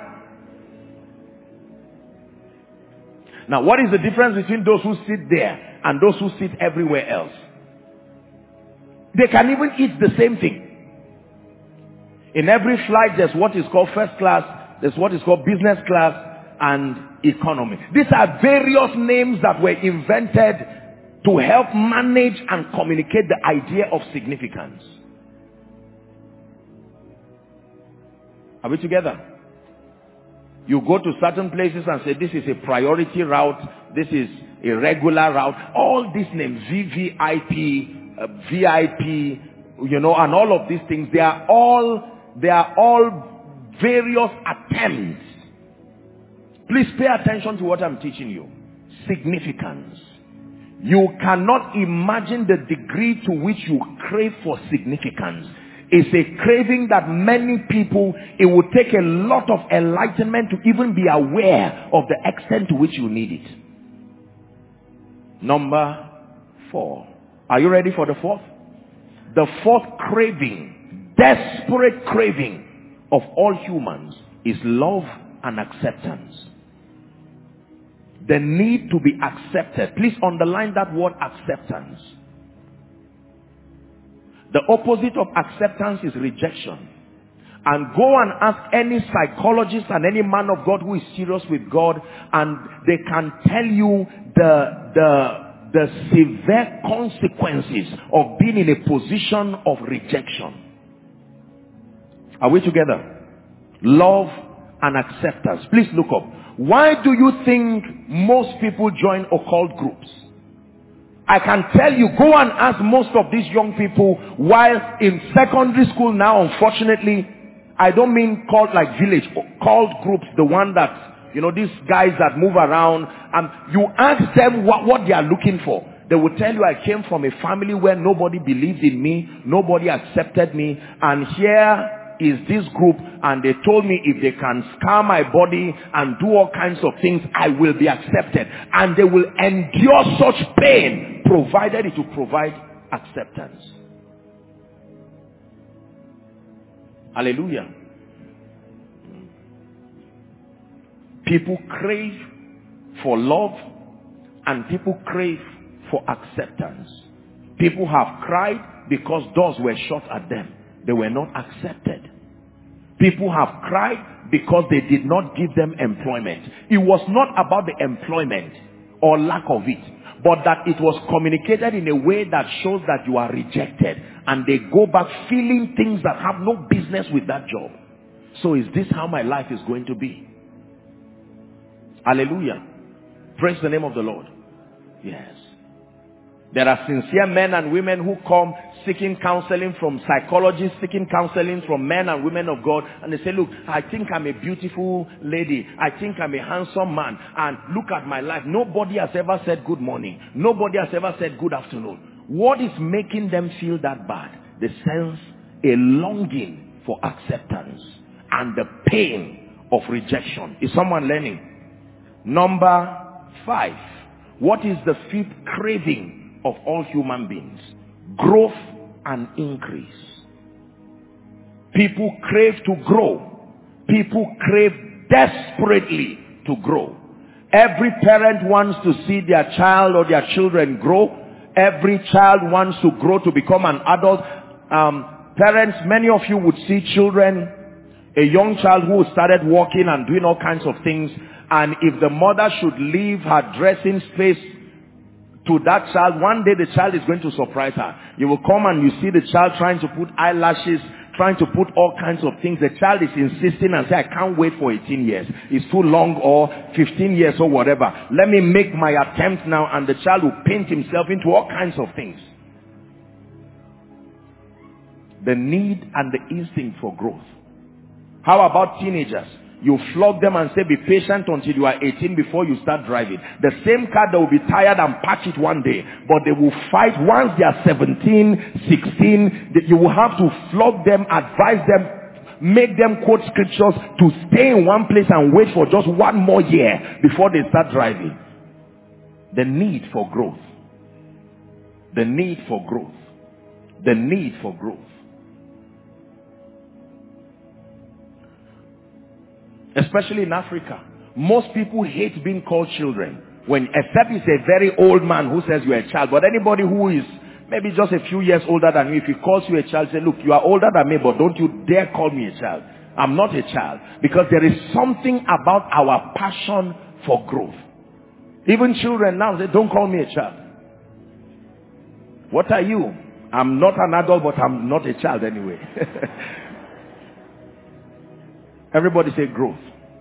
Now, what is the difference between those who sit there and those who sit everywhere else? They can even eat the same thing. In every flight, there's what is called first class, there's what is called business class, and economy. These are various names that were invented to help manage and communicate the idea of significance. Are we together? You go to certain places and say, this is a priority route, this is a regular route. All these names, V V I P, uh, V I P, you know, and all of these things, they are all, they are all various attempts. Please pay attention to what I'm teaching you. Significance. You cannot imagine the degree to which you crave for significance. It's a craving that many people, it would take a lot of enlightenment to even be aware of the extent to which you need it. Number four. Are you ready for the fourth? The fourth craving, desperate craving of all humans, is love and acceptance. The need to be accepted. Please underline that word, acceptance. The opposite of acceptance is rejection. And go and ask any psychologist and any man of God who is serious with God, and they can tell you the, the, the severe consequences of being in a position of rejection. Are we together? Love and acceptance. Please look up. Why do you think most people join occult groups? I can tell you, go and ask most of these young people while in secondary school now, unfortunately, I don't mean called like village, called groups, the one that, you know, these guys that move around, and you ask them what, what they are looking for. They will tell you, I came from a family where nobody believed in me, nobody accepted me, and here is this group, and they told me if they can scar my body and do all kinds of things, I will be accepted. And they will endure such pain, provided it will provide acceptance. Hallelujah. People crave for love, and people crave for acceptance. People have cried because doors were shut at them. They were not accepted. People have cried because they did not give them employment. It was not about the employment or lack of it, but that it was communicated in a way that shows that you are rejected, and they go back feeling things that have no business with that job. So is this how my life is going to be? Hallelujah. Praise the name of the Lord. Yes. There are sincere men and women who come seeking counseling from psychologists, seeking counseling from men and women of God, and they say, look, I think I'm a beautiful lady, I think I'm a handsome man, and look at my life. Nobody has ever said good morning. Nobody has ever said good afternoon. What is making them feel that bad? They sense a longing for acceptance and the pain of rejection. Is someone learning? Number five. What is the fifth craving of all human beings? Growth and increase. People crave to grow. People crave desperately to grow. Every parent wants to see their child or their children grow. Every child wants to grow to become an adult. Um, parents, many of you would see children, a young child who started walking and doing all kinds of things, and if the mother should leave her dressing space to that child, one day the child is going to surprise her. You will come and you see the child trying to put eyelashes, trying to put all kinds of things. The child is insisting and say, I can't wait for eighteen years. It's too long, or fifteen years or whatever. Let me make my attempt now, and the child will paint himself into all kinds of things. The need and the instinct for growth. How about teenagers? You flog them and say, be patient until you are eighteen before you start driving. The same car, they will be tired and patch it one day, but they will fight once they are seventeen, sixteen. You will have to flog them, advise them, make them quote scriptures to stay in one place and wait for just one more year before they start driving. The need for growth. The need for growth. The need for growth. Especially in Africa, most people hate being called children, when except it's a very old man who says you're a child. But anybody who is maybe just a few years older than you, if he calls you a child, say, look, you are older than me, but don't you dare call me a child. I'm not a child. Because there is something about our passion for growth. Even children now say, don't call me a child. What are you? I'm not an adult, but I'm not a child anyway. Everybody say growth.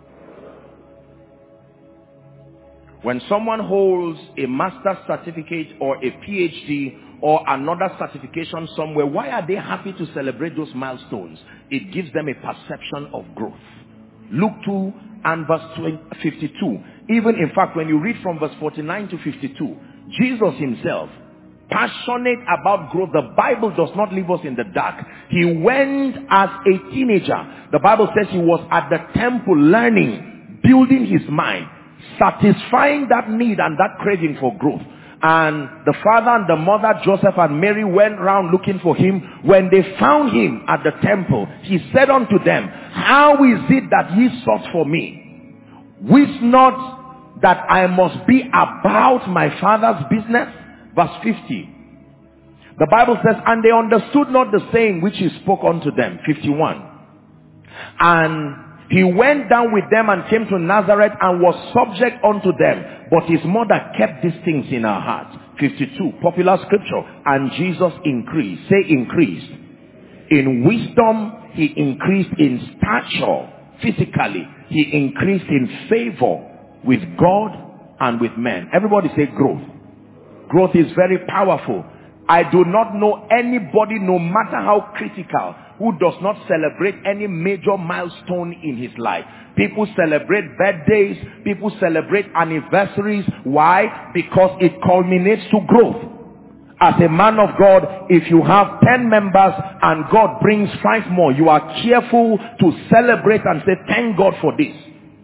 When someone holds a master's certificate or a PhD or another certification somewhere, why are they happy to celebrate those milestones? It gives them a perception of growth. Luke two and verse fifty-two. Even in fact, when you read from verse forty-nine to fifty-two, Jesus himself, passionate about growth. The Bible does not leave us in the dark. He went as a teenager. The Bible says he was at the temple learning, building his mind, satisfying that need and that craving for growth. And the father and the mother, Joseph and Mary, went round looking for him. When they found him at the temple, he said unto them, how is it that ye sought for me? Wist not that I must be about my father's business? Verse fifty. The Bible says, and they understood not the saying which he spoke unto them. fifty-one. And he went down with them and came to Nazareth and was subject unto them. But his mother kept these things in her heart. fifty-two. Popular scripture. And Jesus increased. Say increased. In wisdom, he increased in stature. Physically, he increased in favor with God and with men. Everybody say growth. Growth is very powerful. I do not know anybody, no matter how critical, who does not celebrate any major milestone in his life. People celebrate birthdays, people celebrate anniversaries. Why? Because it culminates to growth. As a man of God, if you have ten members and God brings five more, you are careful to celebrate and say, thank God for this.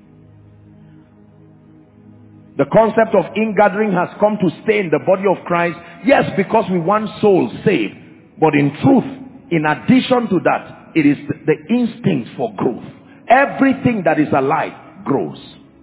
The concept of ingathering has come to stay in the body of Christ. Yes, because we want souls saved. But in truth, in addition to that, it is the instinct for growth. Everything that is alive grows.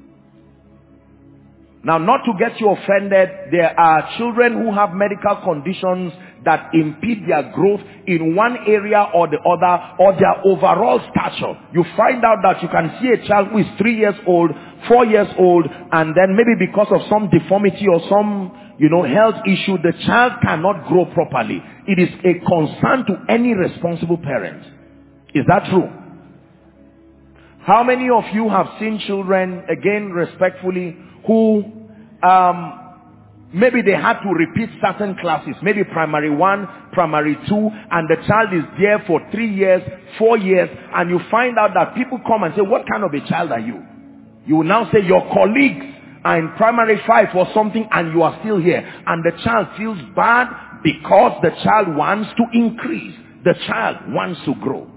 Now, not to get you offended, there are children who have medical conditions that impede their growth in one area or the other, or their overall stature. You find out that you can see a child who is three years old, four years old, and then maybe because of some deformity or some, you know, health issue, the child cannot grow properly. It is a concern to any responsible parent. Is that true? How many of you have seen children, again respectfully, who um, maybe they had to repeat certain classes, maybe primary one, primary two, and the child is there for three years, four years, and you find out that people come and say, what kind of a child are you? You will now say your colleagues are in primary five or something and you are still here. And the child feels bad because the child wants to increase. The child wants to grow.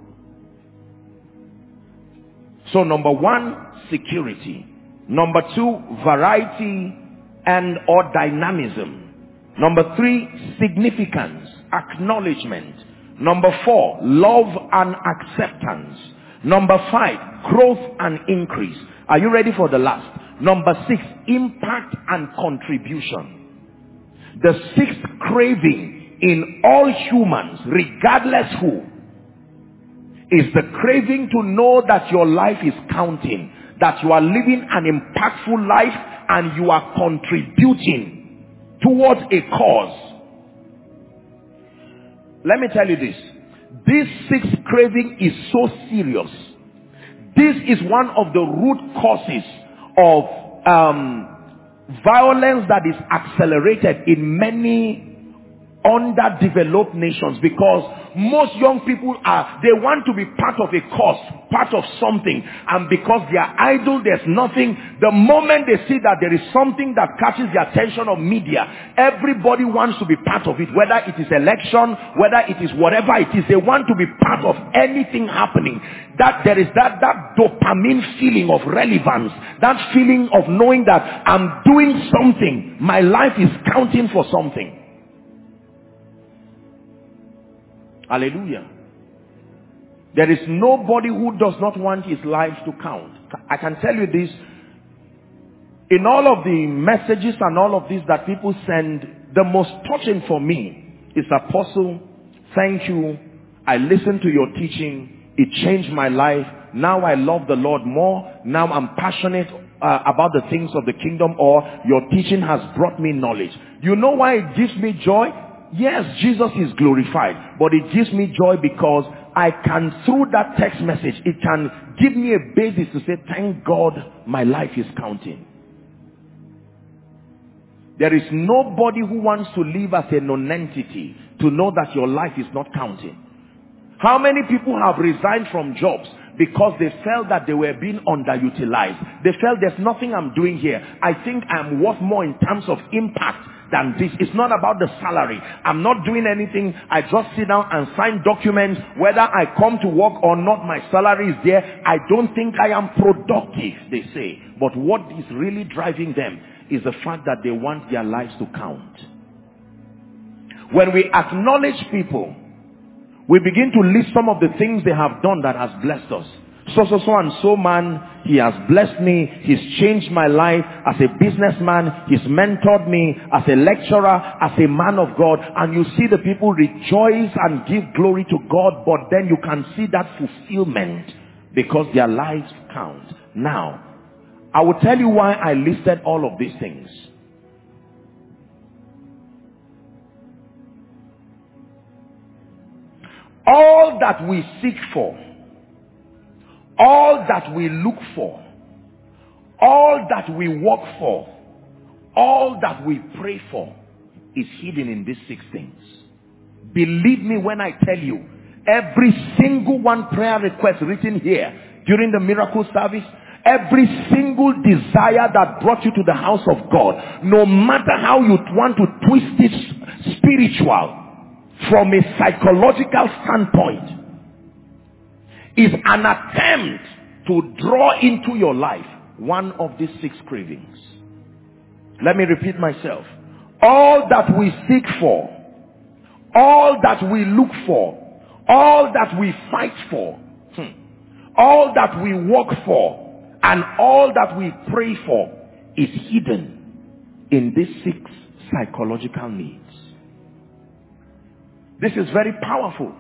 So number one, security. Number two, variety and or dynamism. Number three, significance, acknowledgement. Number four, love and acceptance. Number five, growth and increase. Are you ready for the last? Number six, impact and contribution. The sixth craving in all humans, regardless who, is the craving to know that your life is counting, that you are living an impactful life and you are contributing towards a cause. Let me tell you this. This sixth craving is so serious. This is one of the root causes of um, violence that is accelerated in many underdeveloped nations, because most young people are, they want to be part of a cause, part of something, and because they are idle, there's nothing. The moment they see that there is something that catches the attention of media, everybody wants to be part of it, whether it is election, whether it is whatever it is. They want to be part of anything happening. That there is that that dopamine feeling of relevance, that feeling of knowing that I'm doing something, my life is counting for something. Hallelujah. There is nobody who does not want his life to count. I can tell you this. In all of the messages and all of this that people send, the most touching for me is, Apostle, thank you. I listened to your teaching. It changed my life. Now I love the Lord more. Now I'm passionate uh, about the things of the kingdom, or your teaching has brought me knowledge. You know why it gives me joy? Yes, Jesus is glorified, but it gives me joy because I can, through that text message, it can give me a basis to say, thank God my life is counting. There is nobody who wants to live as a non-entity to know that your life is not counting. How many people have resigned from jobs because they felt that they were being underutilized? They felt there's nothing I'm doing here. I think I'm worth more in terms of impact than this. It's not about the salary. I'm not doing anything. I just sit down and sign documents. Whether I come to work or not, my salary is there. I don't think I am productive, they say. But what is really driving them is the fact that they want their lives to count. When we acknowledge people, we begin to list some of the things they have done that has blessed us. So, so, so, and so man, he has blessed me. He's changed my life as a businessman. He's mentored me as a lecturer, as a man of God. And you see the people rejoice and give glory to God. But then you can see that fulfillment because their lives count. Now, I will tell you why I listed all of these things. All that we seek for, all that we look for, all that we work for, all that we pray for is hidden in these six things. Believe me when I tell you, every single one prayer request written here during the miracle service, every single desire that brought you to the house of God, no matter how you want to twist it spiritual, from a psychological standpoint, is an attempt to draw into your life one of these six cravings. Let me repeat myself. All that we seek for, all that we look for, all that we fight for, hmm, all that we work for, and all that we pray for is hidden in these six psychological needs. This is very powerful.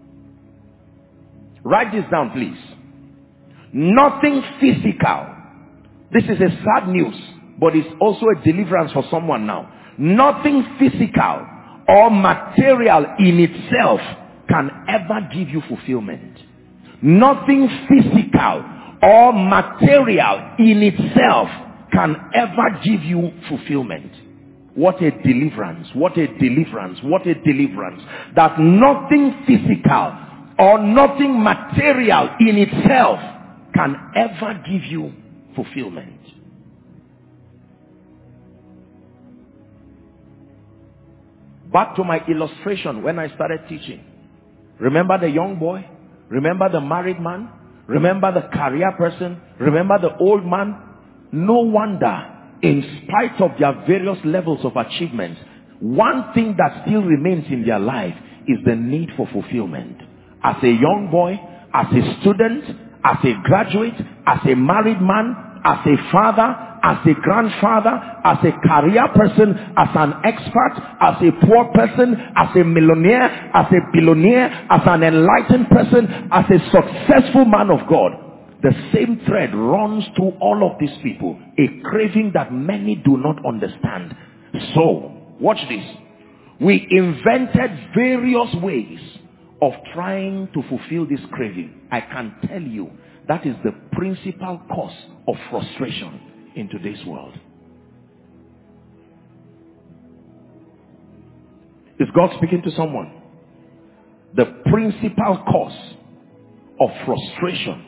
Write this down, please. Nothing physical. This is a sad news, but it's also a deliverance for someone now. Nothing physical or material in itself can ever give you fulfillment. Nothing physical or material in itself can ever give you fulfillment. What a deliverance, what a deliverance, what a deliverance. That nothing physical or nothing material in itself can ever give you fulfillment. Back to my illustration when I started teaching. Remember the young boy? Remember the married man? Remember the career person? Remember the old man? No wonder, in spite of their various levels of achievements, one thing that still remains in their life is the need for fulfillment. As a young boy, as a student, as a graduate, as a married man, as a father, as a grandfather, as a career person, as an expert, as a poor person, as a millionaire, as a billionaire, as an enlightened person, as a successful man of God. The same thread runs through all of these people. A craving that many do not understand. So, watch this. We invented various ways of trying to fulfill this craving. I can tell you that is the principal cause of frustration in today's world. Is God speaking to someone? The principal cause of frustration.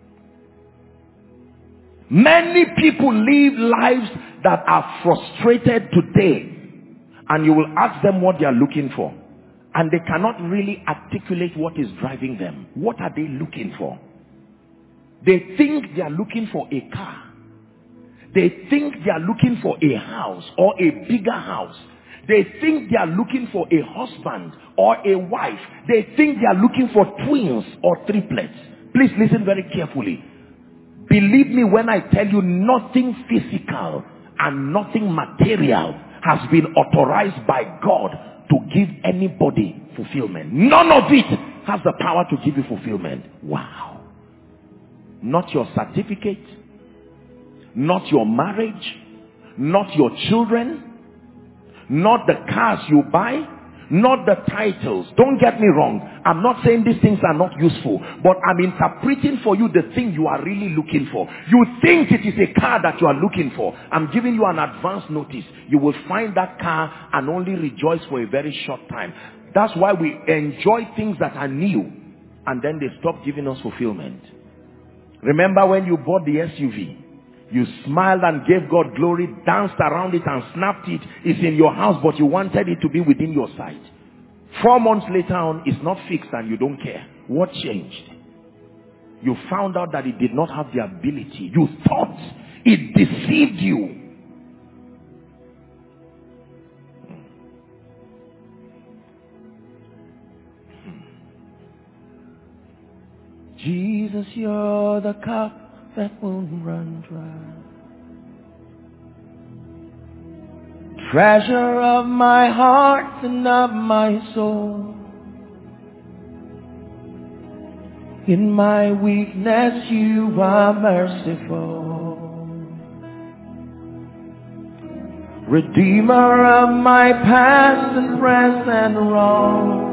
Many people live lives that are frustrated today, and you will ask them what they are looking for, and they cannot really articulate what is driving them. What are they looking for? They think they are looking for a car. They think they are looking for a house or a bigger house. They think they are looking for a husband or a wife. They think they are looking for twins or triplets. Please listen very carefully. Believe me when I tell you, nothing physical and nothing material has been authorized by God to give anybody fulfillment. None of it has the power to give you fulfillment. Wow. Not your certificate, not your marriage, not your children, not the cars you buy, not the titles. Don't get me wrong. I'm not saying these things are not useful, but I'm interpreting for you the thing you are really looking for. You think it is a car that you are looking for. I'm giving you an advance notice. You will find that car and only rejoice for a very short time. That's why we enjoy things that are new, and then they stop giving us fulfillment. Remember when you bought the S U V? You smiled and gave God glory, danced around it and snapped it. It's in your house, but you wanted it to be within your sight. Four months later on, it's not fixed and you don't care. What changed? You found out that it did not have the ability. You thought it deceived you. Jesus, you're the cup that won't run dry. Treasure of my heart and of my soul. In my weakness you are merciful. Redeemer of my past and present wrong.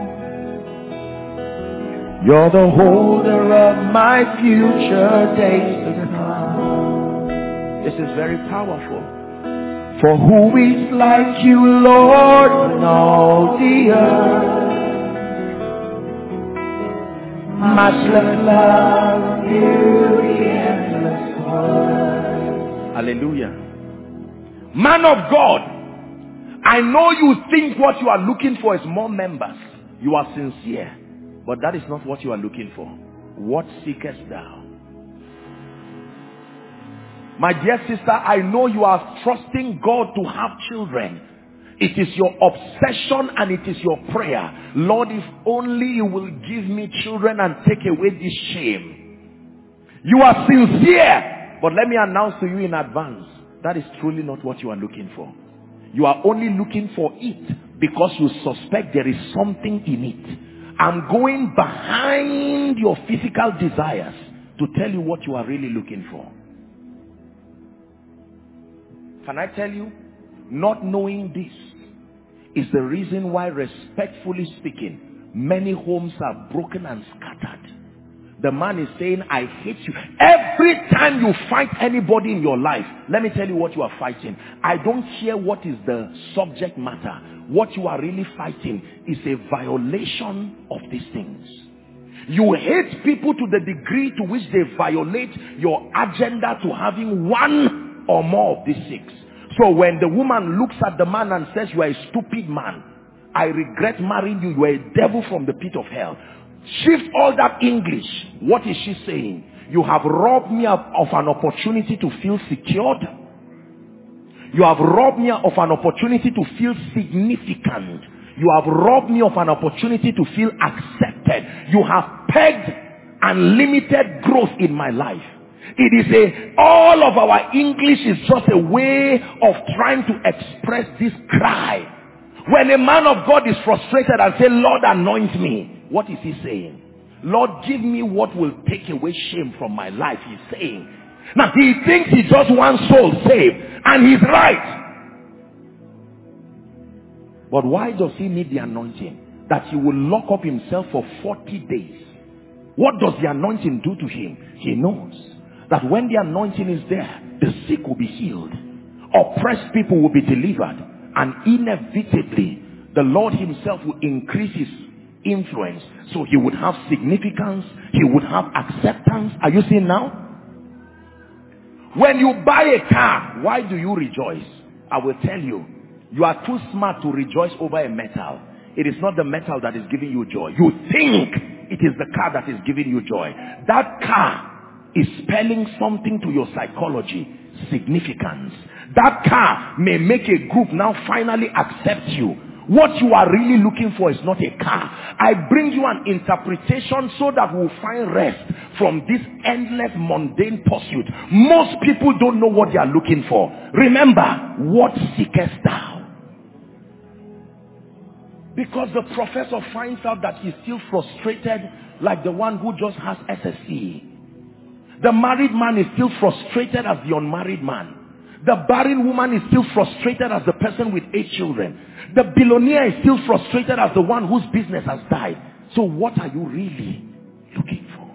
You're the holder of my future days to come. This is very powerful. For who is like you, Lord, in all the earth? Matchless love, beauty, endless worth. Hallelujah. Man of God, I know you think what you are looking for is more members. You are sincere, but that is not what you are looking for. What seekest thou? My dear sister, I know you are trusting God to have children. It is your obsession and it is your prayer. Lord, if only you will give me children and take away this shame. You are sincere, but let me announce to you in advance, that is truly not what you are looking for. You are only looking for it because you suspect there is something in it. I'm going behind your physical desires to tell you what you are really looking for. Can I tell you, not knowing this is the reason why, respectfully speaking, many homes are broken and scattered. The man is saying, I hate you. Every time you fight anybody in your life, let me tell you what you are fighting. I don't care what is the subject matter. What you are really fighting is a violation of these things. You hate people to the degree to which they violate your agenda to having one or more of these six. So when the woman looks at the man and says, you are a stupid man, I regret marrying you, you are a devil from the pit of hell. Shift all that English. What is she saying? You have robbed me of, of an opportunity to feel secured. You have robbed me of an opportunity to feel significant. You have robbed me of an opportunity to feel accepted. You have pegged and limited growth in my life. It is a, all of our English is just a way of trying to express this cry. When a man of God is frustrated and say, Lord, anoint me, what is he saying? Lord, give me what will take away shame from my life, he's saying. Now, he thinks he just wants soul saved, and he's right. But why does he need the anointing? That he will lock up himself for forty days. What does the anointing do to him? He knows that when the anointing is there, the sick will be healed. Oppressed people will be delivered. And inevitably, the Lord himself will increase his influence. So he would have significance. He would have acceptance. Are you seeing now? When you buy a car, why do you rejoice? I will tell you. You are too smart to rejoice over a metal. It is not the metal that is giving you joy. You think it is the car that is giving you joy. That car is spelling something to your psychology. Significance. That car may make a group now finally accept you. What you are really looking for is not a car. I bring you an interpretation so that we'll find rest from this endless mundane pursuit. Most people don't know what they are looking for. Remember, what seekest thou? Because the professor finds out that he's still frustrated like the one who just has S S C. The married man is still frustrated as the unmarried man. The barren woman is still frustrated as the person with eight children. The billionaire is still frustrated as the one whose business has died. So what are you really looking for?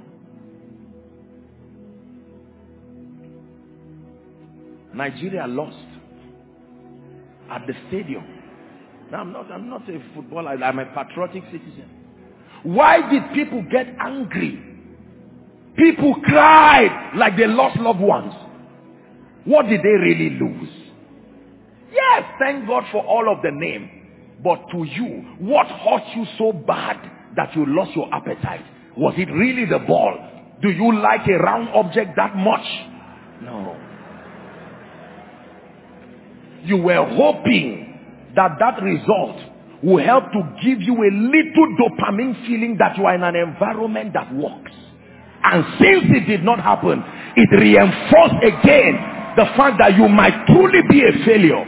Nigeria lost at the stadium. Now I'm not, I'm not a footballer, I'm a patriotic citizen. Why did people get angry? People cried like they lost loved ones. What did they really lose? Yes, thank God for all of the name. But to you, what hurt you so bad that you lost your appetite? Was it really the ball? Do you like a round object that much? No. You were hoping that that result will help to give you a little dopamine feeling that you are in an environment that works. And since it did not happen, it reinforced again the fact that you might truly be a failure.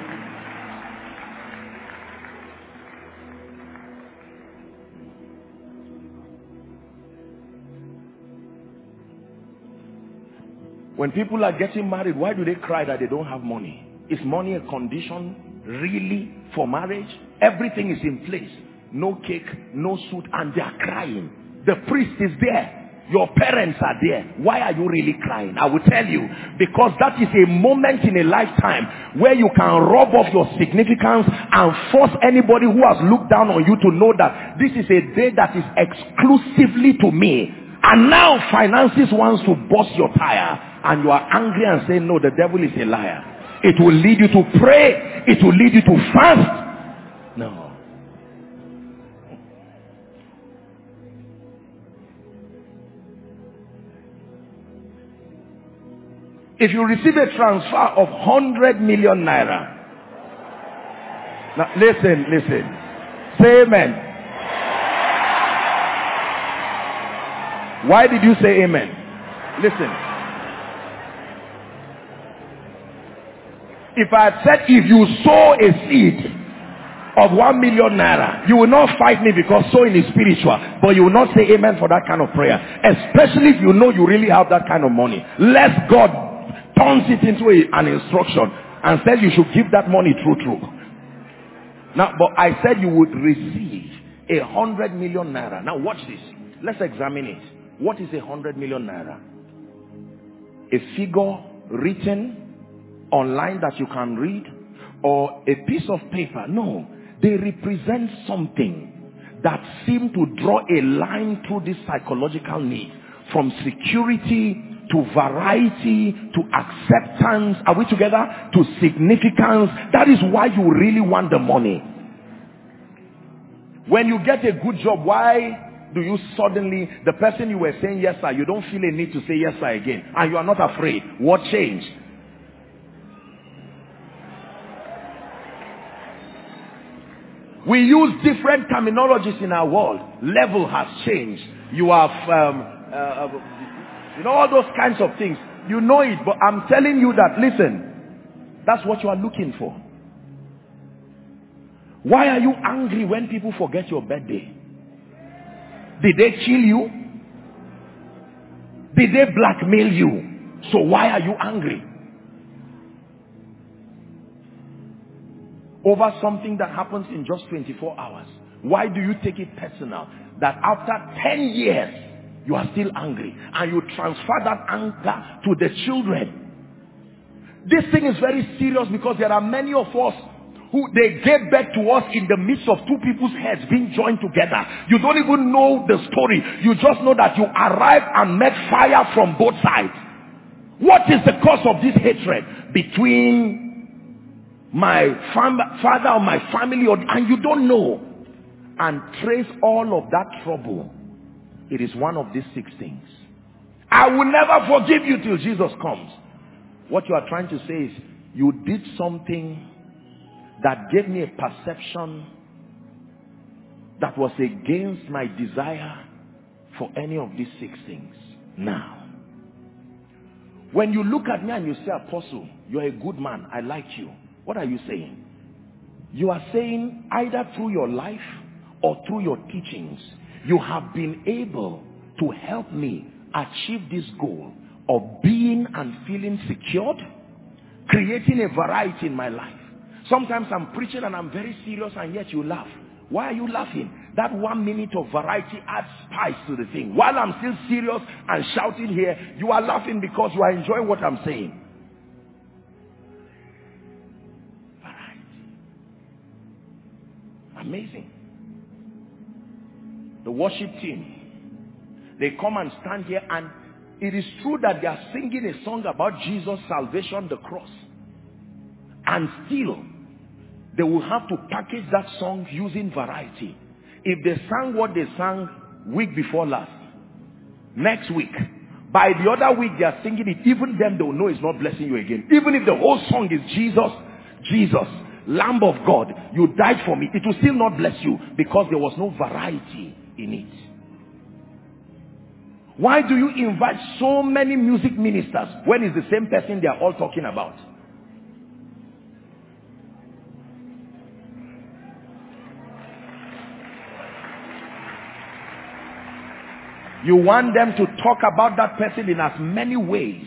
When people are getting married, why do they cry that they don't have money? Is money a condition really for marriage? Everything is in place. No cake, no suit, and they are crying. The priest is there. Your parents are there. Why are you really crying? I will tell you. Because that is a moment in a lifetime where you can rub off your significance and force anybody who has looked down on you to know that this is a day that is exclusively to me. And now finances wants to bust your tire. And you are angry and say, no, the devil is a liar. It will lead you to pray. It will lead you to fast. No. If you receive a transfer of one hundred million naira. Now listen, listen. Say amen. Why did you say amen? Listen. If I had said if you sow a seed of one million naira, you will not fight me because sowing is spiritual, but you will not say amen for that kind of prayer. Especially if you know you really have that kind of money. Lest God turns it into a, an instruction and says you should give that money through through. Now, but I said you would receive a hundred million naira. Now watch this. Let's examine it. What is a hundred million naira? A figure written online that you can read, or a piece of paper? No, they represent something that seem to draw a line through this psychological need, from security to variety, to acceptance. Are we together? To significance. That is why you really want the money. When you get a good job, why do you suddenly, the person you were saying yes sir, you don't feel a need to say yes sir again, and you are not afraid? What changed? We use different terminologies in our world. Level has changed. You have um, uh, you know, all those kinds of things. You know it, but I'm telling you that, listen, that's what you are looking for. Why are you angry when people forget your birthday? Did they kill you? Did they blackmail you? So why are you angry? Over something that happens in just twenty-four hours. Why do you take it personal that after ten years you are still angry, and you transfer that anger to the children? This thing is very serious because there are many of us who they gave back to us in the midst of two people's heads being joined together. You don't even know the story. You just know that you arrived and met fire from both sides. What is the cause of this hatred between my fam father or my family, or, and you don't know, and trace all of that trouble? It is one of these six things. I will never forgive you till Jesus comes. What you are trying to say is, you did something that gave me a perception that was against my desire for any of these six things. Now, when you look at me and you say, Apostle, you're a good man, I like you. What are you saying? You are saying either through your life or through your teachings, you have been able to help me achieve this goal of being and feeling secured, creating a variety in my life. Sometimes I'm preaching and I'm very serious, and yet you laugh. Why are you laughing? That one minute of variety adds spice to the thing. While I'm still serious and shouting here, you are laughing because you are enjoying what I'm saying. Amazing. The worship team, they come and stand here, and it is true that they are singing a song about Jesus' salvation, the cross, and still they will have to package that song using variety. If they sang what they sang week before last, next week, by the other week they are singing it, even them they will know it's not blessing you again. Even if the whole song is Jesus, Jesus, Lamb of God, you died for me, it will still not bless you because there was no variety in it. Why do you invite so many music ministers when it's the same person they are all talking about? You want them to talk about that person in as many ways.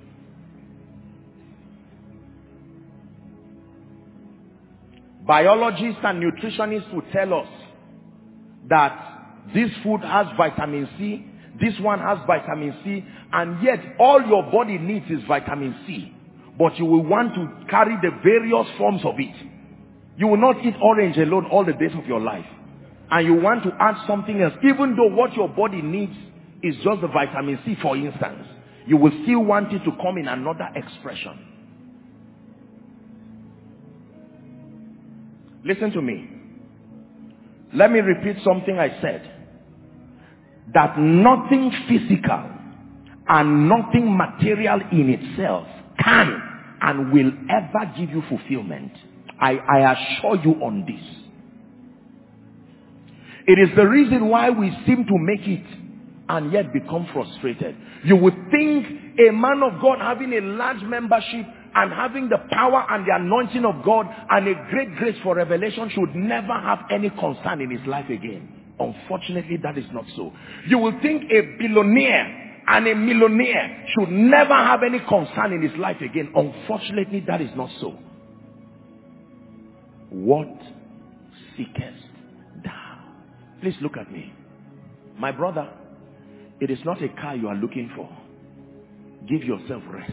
Biologists and nutritionists will tell us that this food has vitamin C, This one has vitamin C, and yet all your body needs is vitamin C. But you will want to carry the various forms of it. You will not eat orange alone all the days of your life. And you want to add something else, even though what your body needs is just the vitamin C, for instance. You will still want it to come in another expression. Listen to me. Let me repeat something I said. That nothing physical and nothing material in itself can and will ever give you fulfillment. I, I assure you on this. It is the reason why we seem to make it and yet become frustrated. You would think a man of God having a large membership and having the power and the anointing of God and a great grace for revelation should never have any concern in his life again. Unfortunately, that is not so. You will think a billionaire and a millionaire should never have any concern in his life again. Unfortunately, that is not so. What seekest thou? Please look at me. My brother, it is not a car you are looking for. Give yourself rest.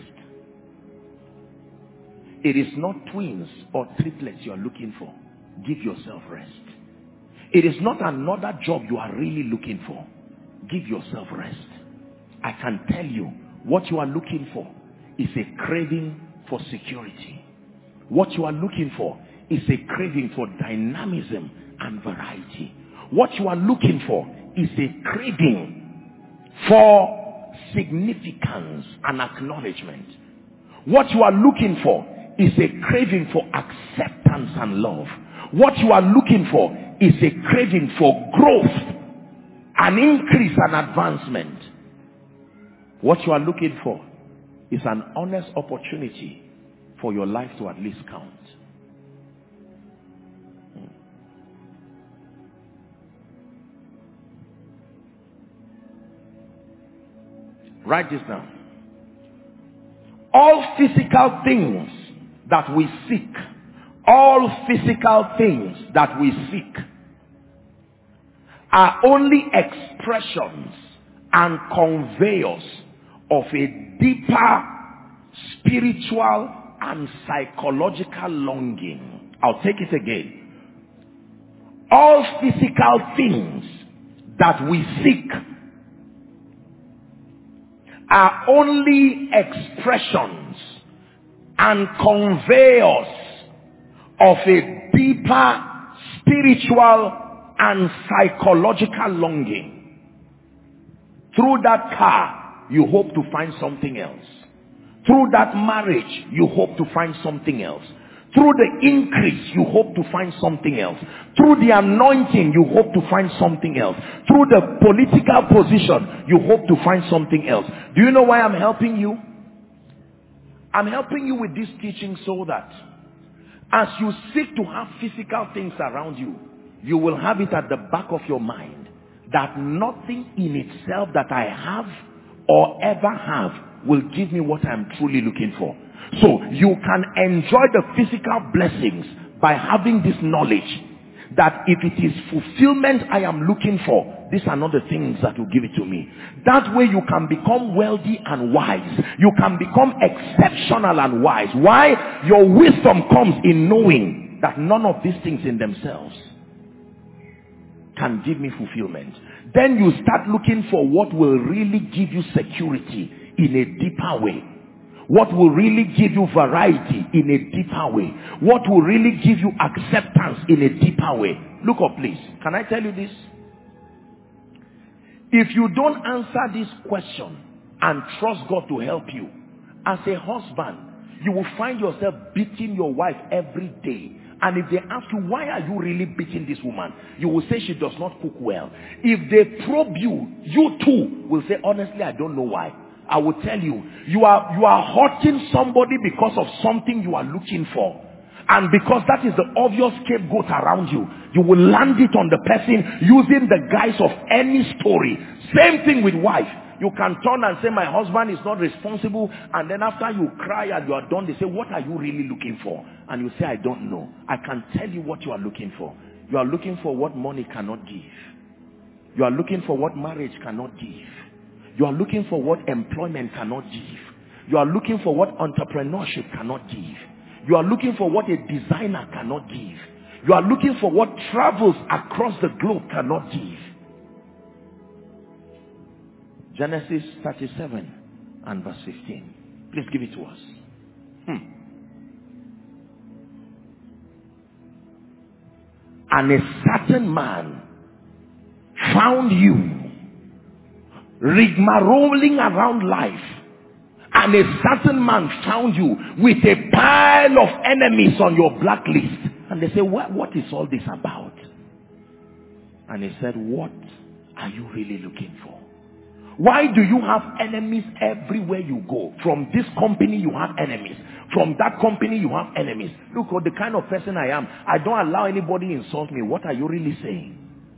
It is not twins or triplets you are looking for. Give yourself rest. It is not another job you are really looking for. Give yourself rest. I can tell you, what you are looking for is a craving for security. What you are looking for is a craving for dynamism and variety. What you are looking for is a craving for significance and acknowledgement. What you are looking for is a craving for acceptance and love. What you are looking for is a craving for growth, an increase and advancement. What you are looking for is an honest opportunity for your life to at least count. Write this down. All physical things that we seek, all physical things that we seek are only expressions and conveyors of a deeper spiritual and psychological longing. I'll take it again. All physical things that we seek are only expressions and conveyors of a deeper spiritual and psychological longing. Through that car, you hope to find something else. Through that marriage, you hope to find something else. Through the increase, you hope to find something else. Through the anointing, you hope to find something else. Through the political position, you hope to find something else. Do you know why I'm helping you? I'm helping you with this teaching so that as you seek to have physical things around you, you will have it at the back of your mind that nothing in itself that I have or ever have will give me what I'm truly looking for. So you can enjoy the physical blessings by having this knowledge that if it is fulfillment I am looking for, these are not the things that will give it to me. That way you can become wealthy and wise. You can become exceptional and wise. Why? Your wisdom comes in knowing that none of these things in themselves can give me fulfillment. Then you start looking for what will really give you security in a deeper way. What will really give you variety in a deeper way. What will really give you acceptance in a deeper way. Look up, please. Can I tell you this? If you don't answer this question and trust God to help you, as a husband, you will find yourself beating your wife every day. And if they ask you, why are you really beating this woman? You will say she does not cook well. If they probe you, you too will say, honestly, I don't know why. I will tell you, you are, you are hurting somebody because of something you are looking for. And because that is the obvious scapegoat around you, you will land it on the person using the guise of any story. Same thing with wife. You can turn and say, my husband is not responsible. And then after you cry and you are done, they say, what are you really looking for? And you say, I don't know. I can tell you what you are looking for. You are looking for what money cannot give. You are looking for what marriage cannot give. You are looking for what employment cannot give. You are looking for what entrepreneurship cannot give. You are looking for what a designer cannot give. You are looking for what travels across the globe cannot give. Genesis thirty-seven and verse fifteen. Please give it to us. Hmm. And a certain man found you rigmaroling around life. And a certain man found you with a pile of enemies on your blacklist. And they say, what, what is all this about? And he said, what are you really looking for? Why do you have enemies everywhere you go? From this company you have enemies. From that company you have enemies. Look, what the kind of person I am. I don't allow anybody to insult me. What are you really saying?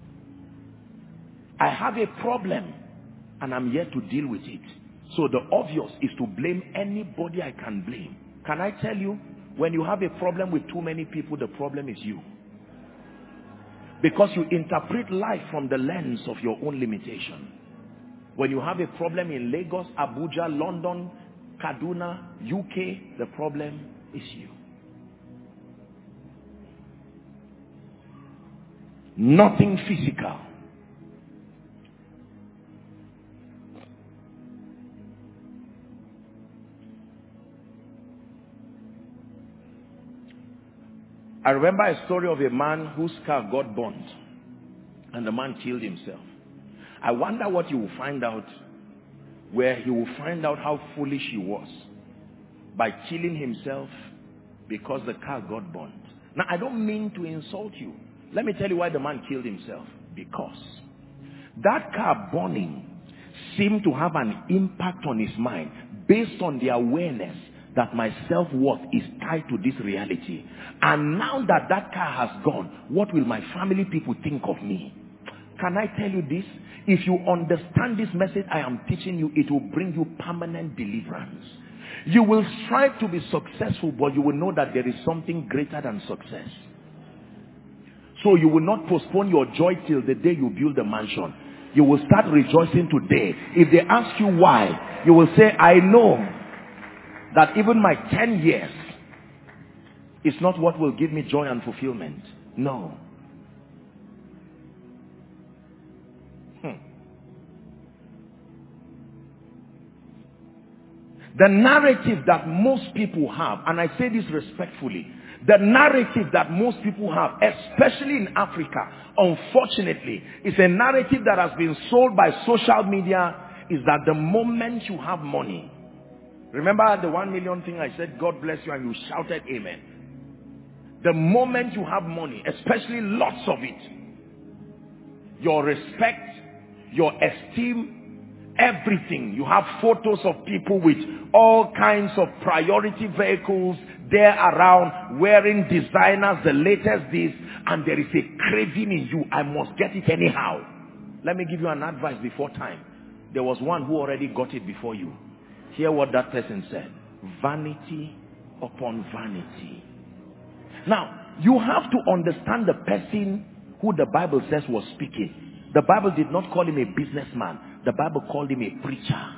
I have a problem and I'm here to deal with it. So the obvious is to blame anybody I can blame. Can I tell you, when you have a problem with too many people, the problem is you. Because you interpret life from the lens of your own limitation. When you have a problem in Lagos, Abuja, London, Kaduna, U K, the problem is you. Nothing physical. I remember a story of a man whose car got burnt and the man killed himself. I wonder what you will find out, where he will find out how foolish he was by killing himself because the car got burnt. Now, I don't mean to insult you. Let me tell you why the man killed himself. Because that car burning seemed to have an impact on his mind based on the awareness that my self-worth is tied to this reality. And now that that car has gone, what will my family people think of me? Can I tell you this? If you understand this message I am teaching you, it will bring you permanent deliverance. You will strive to be successful, but you will know that there is something greater than success. So you will not postpone your joy till the day you build a mansion. You will start rejoicing today. If they ask you why, you will say, I know that even my ten years is not what will give me joy and fulfillment. No. The narrative that most people have, and I say this respectfully, the narrative that most people have, especially in Africa, unfortunately, is a narrative that has been sold by social media, is that the moment you have money, remember the one million thing I said, God bless you, and you shouted amen. The moment you have money, especially lots of it, your respect, your esteem, everything. You have photos of people with all kinds of priority vehicles there around, wearing designers, the latest this, and there is a craving in you. I must get it anyhow. Let me give you an advice before time. There was one who already got it before you. Hear what that person said. Vanity upon vanity. Now, you have to understand the person who the Bible says was speaking. The Bible did not call him a businessman. The Bible called him a preacher.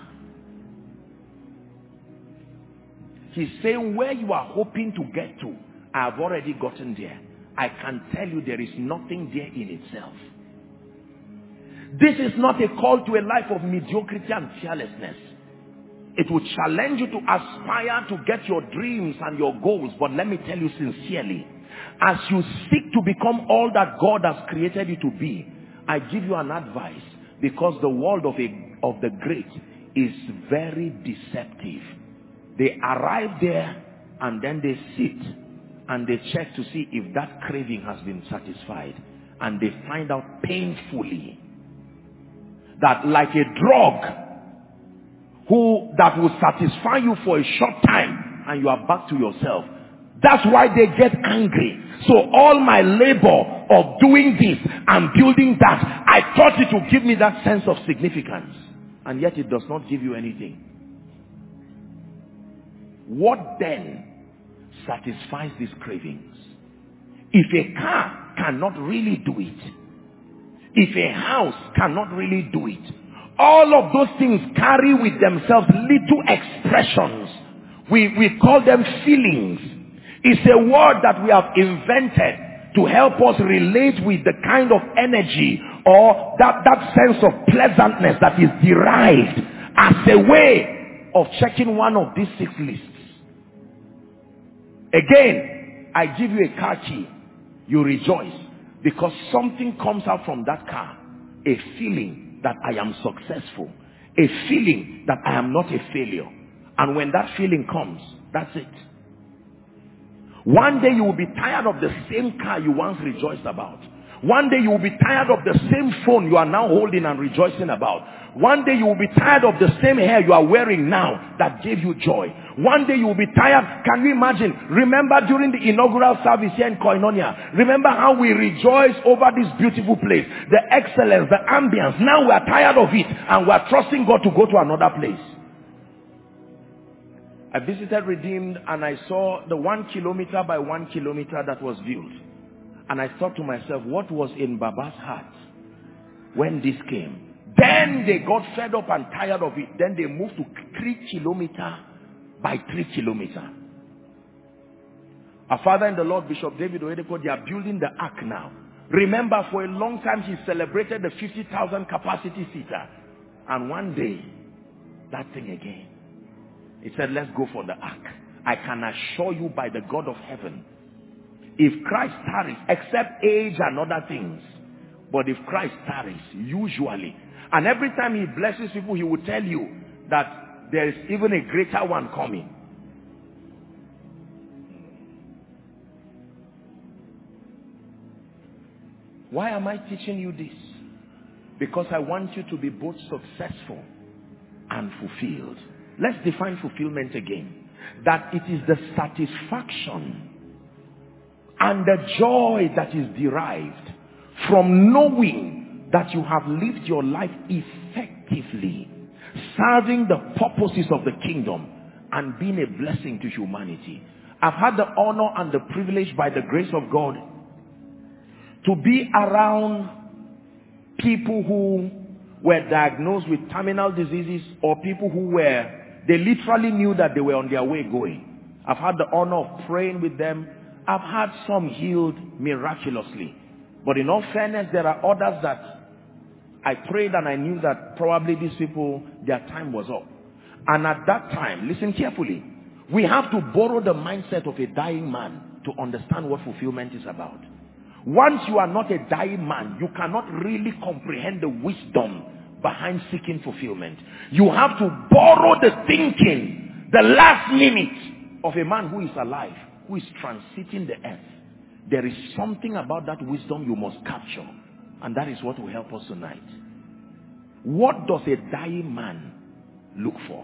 He's saying, where you are hoping to get to, I have already gotten there. I can tell you there is nothing there in itself. This is not a call to a life of mediocrity and fearlessness. It will challenge you to aspire to get your dreams and your goals. But let me tell you sincerely, as you seek to become all that God has created you to be, I give you an advice, because the world of, a, of the great is very deceptive. They arrive there and then they sit and they check to see if that craving has been satisfied. And they find out painfully that, like a drug who that will satisfy you for a short time and you are back to yourself. That's why they get angry. So all my labor of doing this and building that, I thought it would give me that sense of significance. And yet it does not give you anything. What then satisfies these cravings? If a car cannot really do it, if a house cannot really do it, All of those things carry with themselves little expressions. We, we call them feelings. It's a word that we have invented to help us relate with the kind of energy or that, that sense of pleasantness that is derived as a way of checking one of these six lists. Again, I give you a car key. You rejoice because something comes out from that car. A feeling that I am successful. A feeling that I am not a failure. And when that feeling comes, that's it. One day you will be tired of the same car you once rejoiced about. One day you will be tired of the same phone you are now holding and rejoicing about. One day you will be tired of the same hair you are wearing now that gave you joy. One day you will be tired. Can you imagine? Remember during the inaugural service here in Koinonia, remember how we rejoiced over this beautiful place, the excellence, the ambience. Now we are tired of it and we are trusting God to go to another place. I visited Redeemed and I saw the one kilometer by one kilometer that was built. And I thought to myself, what was in Baba's heart when this came? Then they got fed up and tired of it. Then they moved to three kilometer by three kilometer. Our father in the Lord, Bishop David Oyedepo, they are building the ark now. Remember, for a long time he celebrated the fifty thousand capacity seater. And one day, that thing again. He said, let's go for the ark. I can assure you by the God of heaven, if Christ tarries, except age and other things, but if Christ tarries, usually, and every time he blesses people, he will tell you that there is even a greater one coming. Why am I teaching you this? Because I want you to be both successful and fulfilled. Let's define fulfillment again. That it is the satisfaction and the joy that is derived from knowing that you have lived your life effectively, serving the purposes of the kingdom and being a blessing to humanity. I've had the honor and the privilege by the grace of God to be around people who were diagnosed with terminal diseases or people who were, they literally knew that they were on their way going. I've had the honor of praying with them. I've had some healed miraculously. But in all fairness, there are others that I prayed and I knew that probably these people, their time was up. And at that time, listen carefully, we have to borrow the mindset of a dying man to understand what fulfillment is about. Once you are not a dying man, you cannot really comprehend the wisdom behind seeking fulfillment. You have to borrow the thinking, the last minute of a man who is alive, who is transiting the earth. There is something about that wisdom you must capture. And that is what will help us tonight. What does a dying man look for?